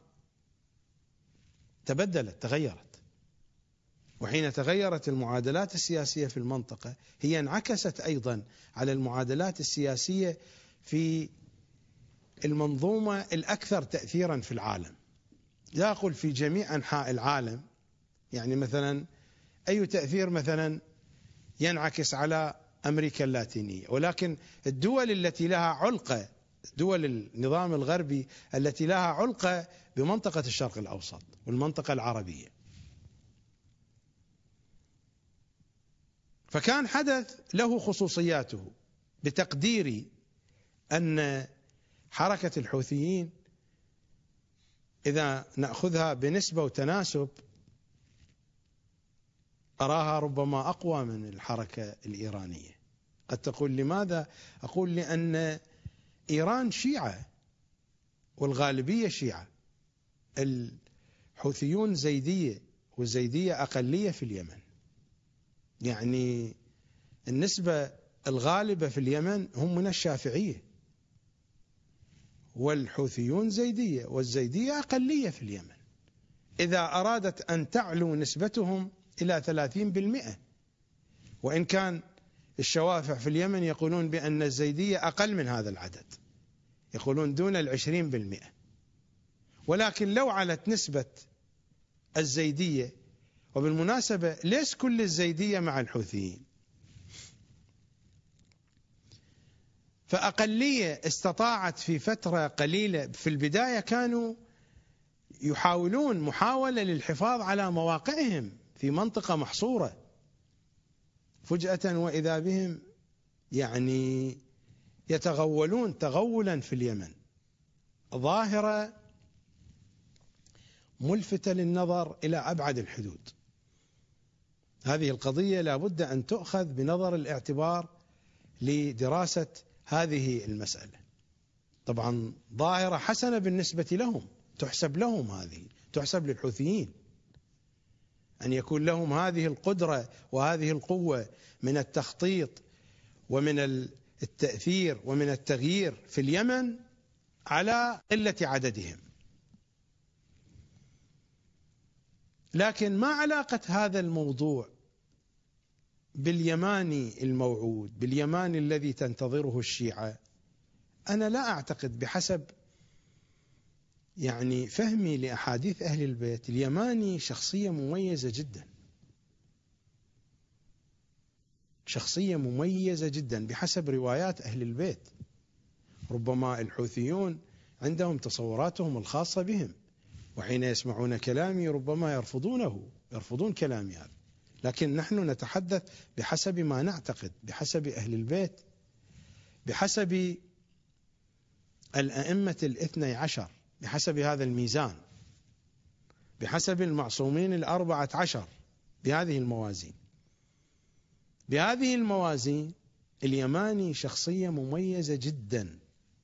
تبدلت، تغيرت. وحين تغيرت المعادلات السياسية في المنطقة، هي انعكست أيضا على المعادلات السياسية في المنظومة الأكثر تأثيرا في العالم. لا أقول في جميع أنحاء العالم، يعني مثلا أي تأثير مثلا ينعكس على أمريكا اللاتينية، ولكن الدول التي لها علقة، دول النظام الغربي التي لها علقة بمنطقة الشرق الأوسط والمنطقة العربية. فكان حدث له خصوصياته. بتقديري أن حركة الحوثيين إذا نأخذها بنسبة وتناسب أراها ربما أقوى من الحركة الإيرانية. قد تقول لماذا؟ أقول لأن إيران شيعة والغالبية شيعة، الحوثيون زيدية والزيدية أقلية في اليمن. يعني النسبة الغالبة في اليمن هم من الشافعية، والحوثيون زيدية والزيدية أقلية في اليمن. إذا أرادت أن تعلو نسبتهم إلى 30%، وإن كان الشوافع في اليمن يقولون بأن الزيدية أقل من هذا العدد، يقولون دون 20%. ولكن لو علت نسبة الزيدية، وبالمناسبة ليس كل الزيدية مع الحوثيين، فأقلية استطاعت في فترة قليلة في البداية كانوا يحاولون محاولة للحفاظ على مواقعهم في منطقة محصورة، فجأة وإذا بهم يعني يتغولون تغولا في اليمن. ظاهرة ملفتة للنظر إلى أبعد الحدود. هذه القضية لا بد أن تؤخذ بنظر الاعتبار لدراسة هذه المسألة. طبعا ظاهرة حسنة بالنسبة لهم، تحسب لهم، هذه تحسب للحوثيين أن يكون لهم هذه القدرة وهذه القوة من التخطيط ومن التأثير ومن التغيير في اليمن على قلة عددهم. لكن ما علاقة هذا الموضوع باليماني الموعود، باليماني الذي تنتظره الشيعة؟ أنا لا أعتقد، بحسب يعني فهمي لأحاديث أهل البيت، اليماني شخصية مميزة جدا، شخصية مميزة جدا بحسب روايات أهل البيت. ربما الحوثيون عندهم تصوراتهم الخاصة بهم، وحين يسمعون كلامي ربما يرفضون كلامي هذا، لكن نحن نتحدث بحسب ما نعتقد، بحسب أهل البيت، بحسب الأئمة الاثني عشر، بحسب هذا الميزان، بحسب المعصومين 14، بهذه الموازين. بهذه الموازين اليماني شخصية مميزة جدا،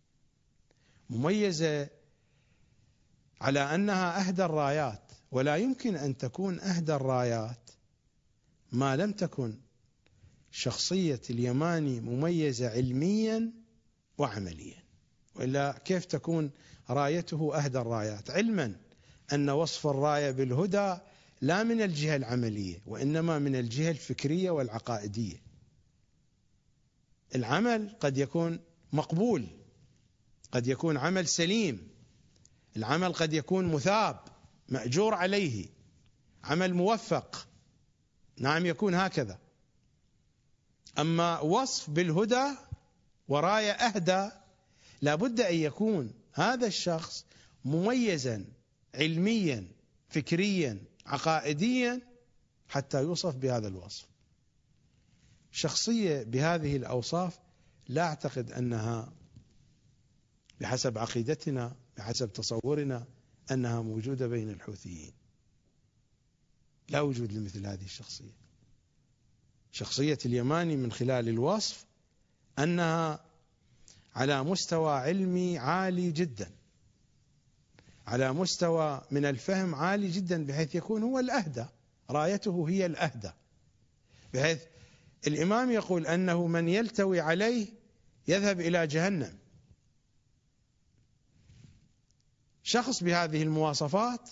مميزة على أنها أهدى الرايات، ولا يمكن أن تكون أهدى الرايات ما لم تكن شخصية اليماني مميزة علميا وعمليا، وإلا كيف تكون رايته أهدى الرايات؟ علما أن وصف الراية بالهدى لا من الجهة العملية وإنما من الجهة الفكرية والعقائدية. العمل قد يكون مقبول، قد يكون عمل سليم، العمل قد يكون مثاب مأجور عليه، عمل موفق، نعم يكون هكذا. أما وصف بالهدى وراية أهدى لابد أن يكون هذا الشخص مميزا علميا فكريا عقائديا حتى يوصف بهذا الوصف. شخصية بهذه الأوصاف لا أعتقد أنها بحسب عقيدتنا بحسب تصورنا أنها موجودة بين الحوثيين، لا وجود لمثل هذه الشخصية. شخصية اليماني من خلال الوصف أنها على مستوى علمي عالي جدا، على مستوى من الفهم عالي جدا، بحيث يكون هو الأهدى، رايته هي الأهدى، بحيث الإمام يقول أنه من يلتوي عليه يذهب إلى جهنم. شخص بهذه المواصفات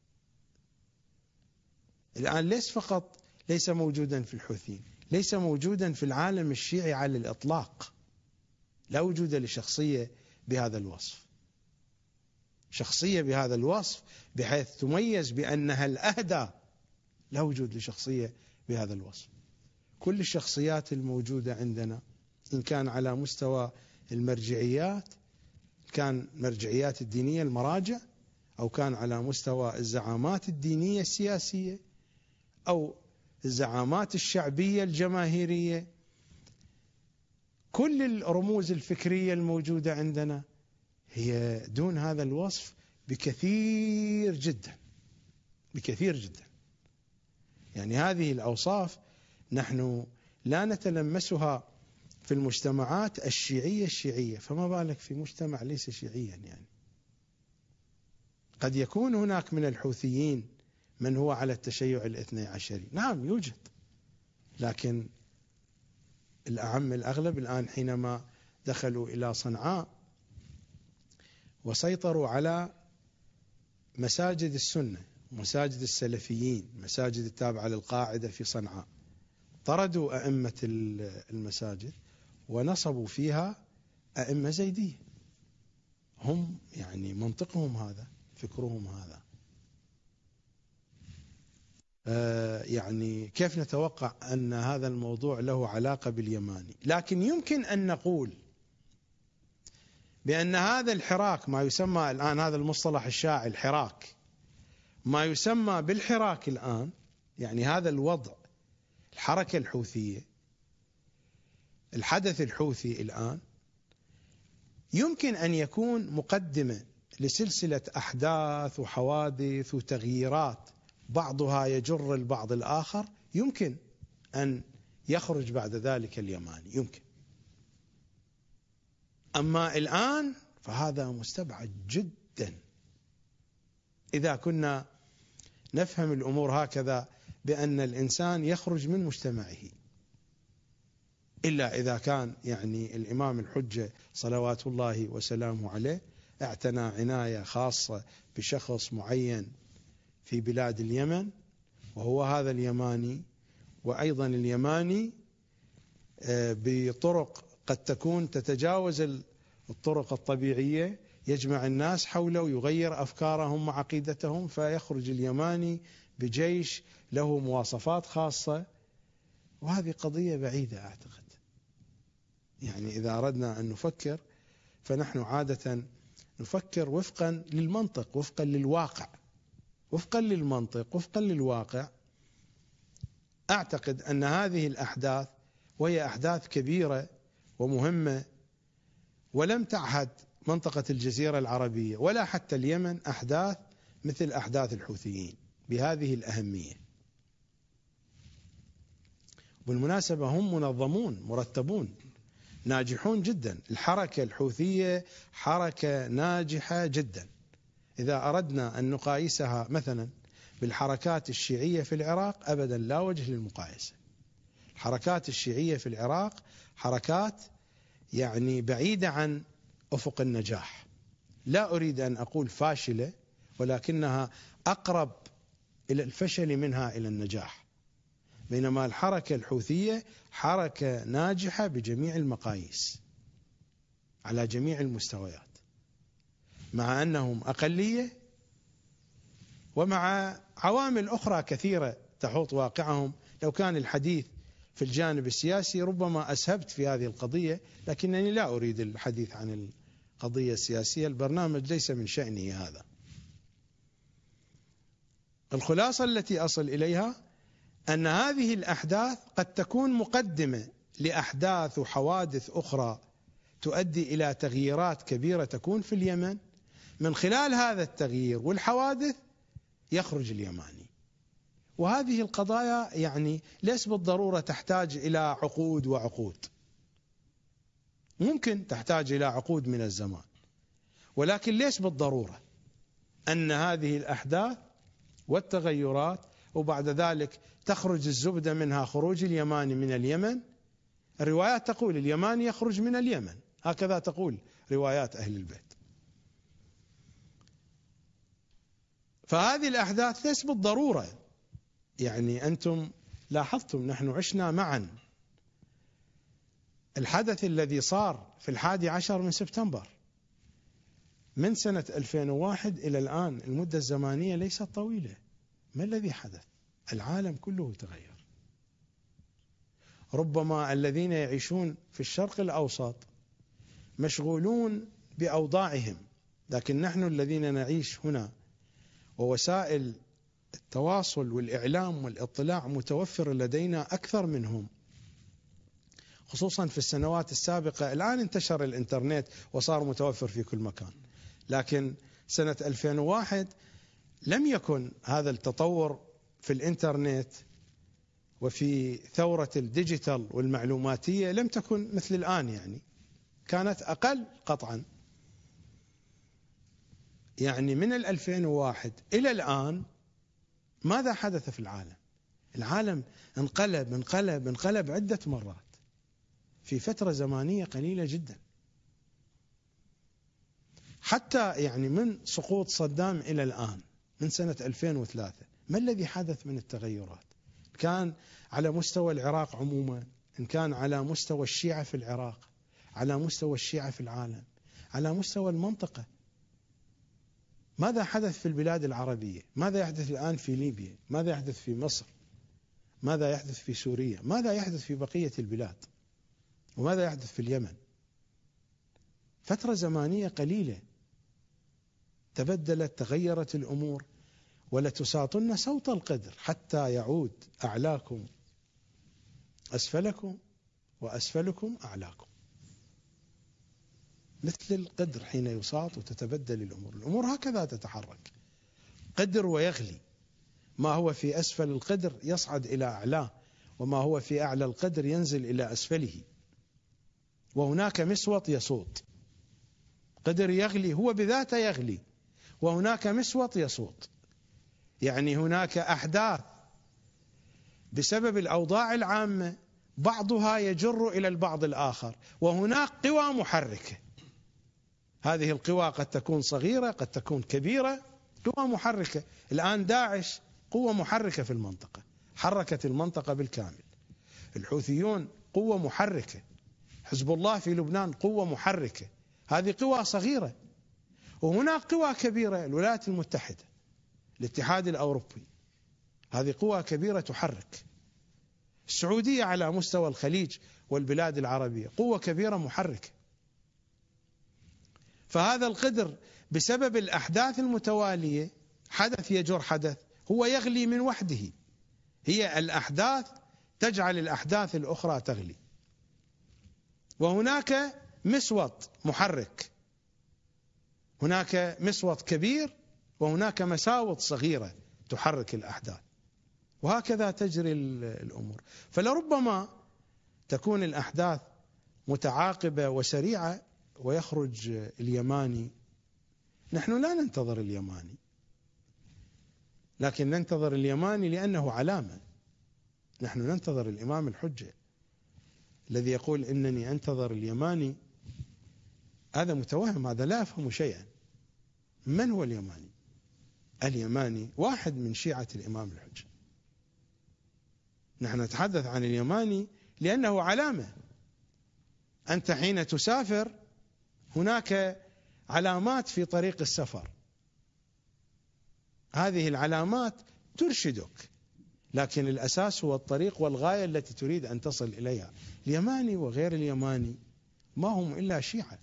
الآن ليس موجودا في الحوثيين، ليس موجودا في العالم الشيعي على الإطلاق، لا وجود لشخصية بهذا الوصف، شخصية بهذا الوصف بحيث تميز بأنها الأهدى، لا وجود لشخصية بهذا الوصف. كل الشخصيات الموجودة عندنا إن كان على مستوى المرجعيات، كان مرجعيات الدينية المراجع، أو كان على مستوى الزعامات الدينية السياسية، أو الزعامات الشعبية الجماهيرية، كل الرموز الفكرية الموجودة عندنا هي دون هذا الوصف بكثير جدا، بكثير جدا. يعني هذه الأوصاف نحن لا نتلمسها في المجتمعات الشيعية، فما بالك في مجتمع ليس شيعيا. يعني قد يكون هناك من الحوثيين من هو على التشيع الاثني عشري، نعم يوجد، لكن الأعم الأغلب الآن حينما دخلوا إلى صنعاء وسيطروا على مساجد السنة، مساجد السلفيين، مساجد التابعة للقاعدة في صنعاء، طردوا أئمة المساجد ونصبوا فيها أئمة زيدية. هم يعني منطقهم هذا، فكرهم هذا. يعني كيف نتوقع أن هذا الموضوع له علاقة باليماني؟ لكن يمكن أن نقول بأن هذا الحراك، ما يسمى الآن هذا المصطلح الشائع الحراك، ما يسمى بالحراك الآن، يعني هذا الوضع، الحركة الحوثية، الحدث الحوثي الآن، يمكن أن يكون مقدمة لسلسلة أحداث وحوادث وتغييرات بعضها يجر البعض الآخر، يمكن أن يخرج بعد ذلك اليماني، يمكن. أما الآن فهذا مستبعد جدا إذا كنا نفهم الأمور هكذا، بأن الإنسان يخرج من مجتمعه، إلا إذا كان يعني الإمام الحجة صلوات الله وسلامه عليه اعتنى عناية خاصة بشخص معين في بلاد اليمن، وهو هذا اليماني. وأيضا اليماني بطرق قد تكون تتجاوز الطرق الطبيعية، يجمع الناس حوله ويغير أفكارهم وعقيدتهم، فيخرج اليماني بجيش له مواصفات خاصة. وهذه قضية بعيدة أعتقد. يعني إذا أردنا أن نفكر فنحن عادة نفكر وفقا للمنطق، وفقا للواقع، وفقا للمنطق، وفقا للواقع. أعتقد أن هذه الأحداث، وهي أحداث كبيرة ومهمة، ولم تعهد منطقة الجزيرة العربية ولا حتى اليمن أحداث مثل أحداث الحوثيين بهذه الأهمية. بالمناسبة هم منظمون مرتبون ناجحون جدا. الحركة الحوثية حركة ناجحة جدا. إذا أردنا أن نقايسها مثلا بالحركات الشيعية في العراق أبدا لا وجه للمقايسة. الحركات الشيعية في العراق حركات يعني بعيدة عن أفق النجاح، لا أريد أن أقول فاشلة، ولكنها أقرب إلى الفشل منها إلى النجاح. بينما الحركة الحوثية حركة ناجحة بجميع المقاييس على جميع المستويات، مع أنهم أقلية ومع عوامل أخرى كثيرة تحوط واقعهم. لو كان الحديث في الجانب السياسي ربما أسهبت في هذه القضية، لكنني لا أريد الحديث عن القضية السياسية، البرنامج ليس من شأنه هذا. الخلاصة التي أصل إليها أن هذه الأحداث قد تكون مقدمة لأحداث وحوادث أخرى تؤدي إلى تغييرات كبيرة تكون في اليمن. من خلال هذا التغيير والحوادث يخرج اليماني. وهذه القضايا يعني ليس بالضرورة تحتاج إلى عقود وعقود، ممكن تحتاج إلى عقود من الزمان، ولكن ليس بالضرورة أن هذه الأحداث والتغيرات وبعد ذلك تخرج الزبدة منها خروج اليماني من اليمن. الروايات تقول اليماني يخرج من اليمن، هكذا تقول روايات أهل البيت. فهذه الأحداث ليس بالضرورة، يعني أنتم لاحظتم نحن عشنا معا الحدث الذي صار في 11 من سبتمبر من سنة 2001 إلى الآن، المدة الزمانية ليست طويلة. ما الذي حدث؟ العالم كله تغير. ربما الذين يعيشون في الشرق الأوسط مشغولون بأوضاعهم، لكن نحن الذين نعيش هنا ووسائل التواصل والإعلام والاطلاع متوفر لدينا أكثر منهم، خصوصا في السنوات السابقة. الآن انتشر الإنترنت وصار متوفر في كل مكان، لكن سنة 2001 لم يكن هذا التطور في الإنترنت وفي ثورة الديجيتال والمعلوماتية لم تكن مثل الآن، يعني كانت أقل قطعا. يعني من 2001 إلى الآن ماذا حدث في العالم؟ العالم انقلب عدة مرات في فترة زمانية قليلة جدا. حتى يعني من سقوط صدام إلى الآن من سنة 2003 ما الذي حدث من التغيرات؟ كان على مستوى العراق عموما، إن كان على مستوى الشيعة في العراق، على مستوى الشيعة في العالم، على مستوى المنطقة. ماذا حدث في البلاد العربية؟ ماذا يحدث الآن في ليبيا؟ ماذا يحدث في مصر؟ ماذا يحدث في سوريا؟ ماذا يحدث في بقية البلاد؟ وماذا يحدث في اليمن؟ فترة زمانية قليلة تبدلت، تغيرت الأمور. ولتساطن صوت القدر حتى يعود أعلاكم أسفلكم وأسفلكم أعلاكم. مثل القدر حين يساط وتتبدل الأمور هكذا تتحرك. قدر ويغلي، ما هو في أسفل القدر يصعد إلى أعلاه، وما هو في أعلى القدر ينزل إلى أسفله. وهناك مسوط يصوت. قدر يغلي هو بذاته يغلي، وهناك مسوط يصوت. يعني هناك أحداث بسبب الأوضاع العامة بعضها يجر إلى البعض الآخر، وهناك قوى محركة. هذه القوى قد تكون صغيرة قد تكون كبيرة، قوى محركة. الآن داعش قوة محركة في المنطقة، حركت المنطقة بالكامل. الحوثيون قوة محركة، حزب الله في لبنان قوة محركة. هذه قوى صغيرة. وهناك قوى كبيرة، الولايات المتحدة، الاتحاد الأوروبي، هذه قوى كبيرة تحرك. السعودية على مستوى الخليج والبلاد العربية قوة كبيرة محركة. فهذا القدر بسبب الأحداث المتوالية، حدث يجر حدث، هو يغلي من وحده. هي الأحداث تجعل الأحداث الأخرى تغلي. وهناك مسوط محرك، هناك مسوط كبير وهناك مساوط صغيرة تحرك الأحداث، وهكذا تجري الأمور. فلربما تكون الأحداث متعاقبة وسريعة ويخرج اليماني. نحن لا ننتظر اليماني، لكن ننتظر اليماني لأنه علامة. نحن ننتظر الإمام الحجة الذي يقول إنني أنتظر اليماني، هذا متوهم، هذا لا يفهم شيئا. من هو اليماني؟ اليماني واحد من شيعة الإمام الحجة. نحن نتحدث عن اليماني لأنه علامة. أنت حين تسافر هناك علامات في طريق السفر، هذه العلامات ترشدك، لكن الأساس هو الطريق والغاية التي تريد أن تصل إليها. اليماني وغير اليماني ما هم إلا شيعة،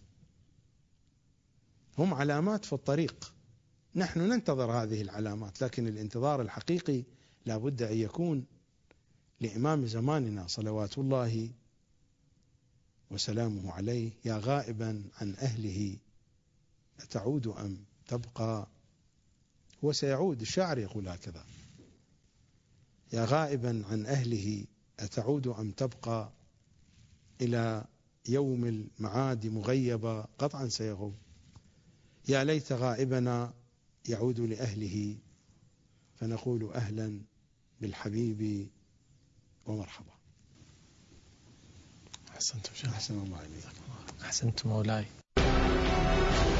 هم علامات في الطريق. نحن ننتظر هذه العلامات، لكن الانتظار الحقيقي لا بد أن يكون لإمام زماننا صلوات الله وسلامه عليه: يا غائبا عن أهله أتعود أم تبقى. هو سيعود، الشاعر يقول هكذا: يا غائبا عن أهله أتعود أم تبقى، إلى يوم المعاد مغيبا قطعا سيغوب. يا ليت غائبنا يعود لأهله، فنقول أهلا بالحبيب ومرحبا. أحسنتم شيخ. أحسن الله إليك. أحسنتم مولاي.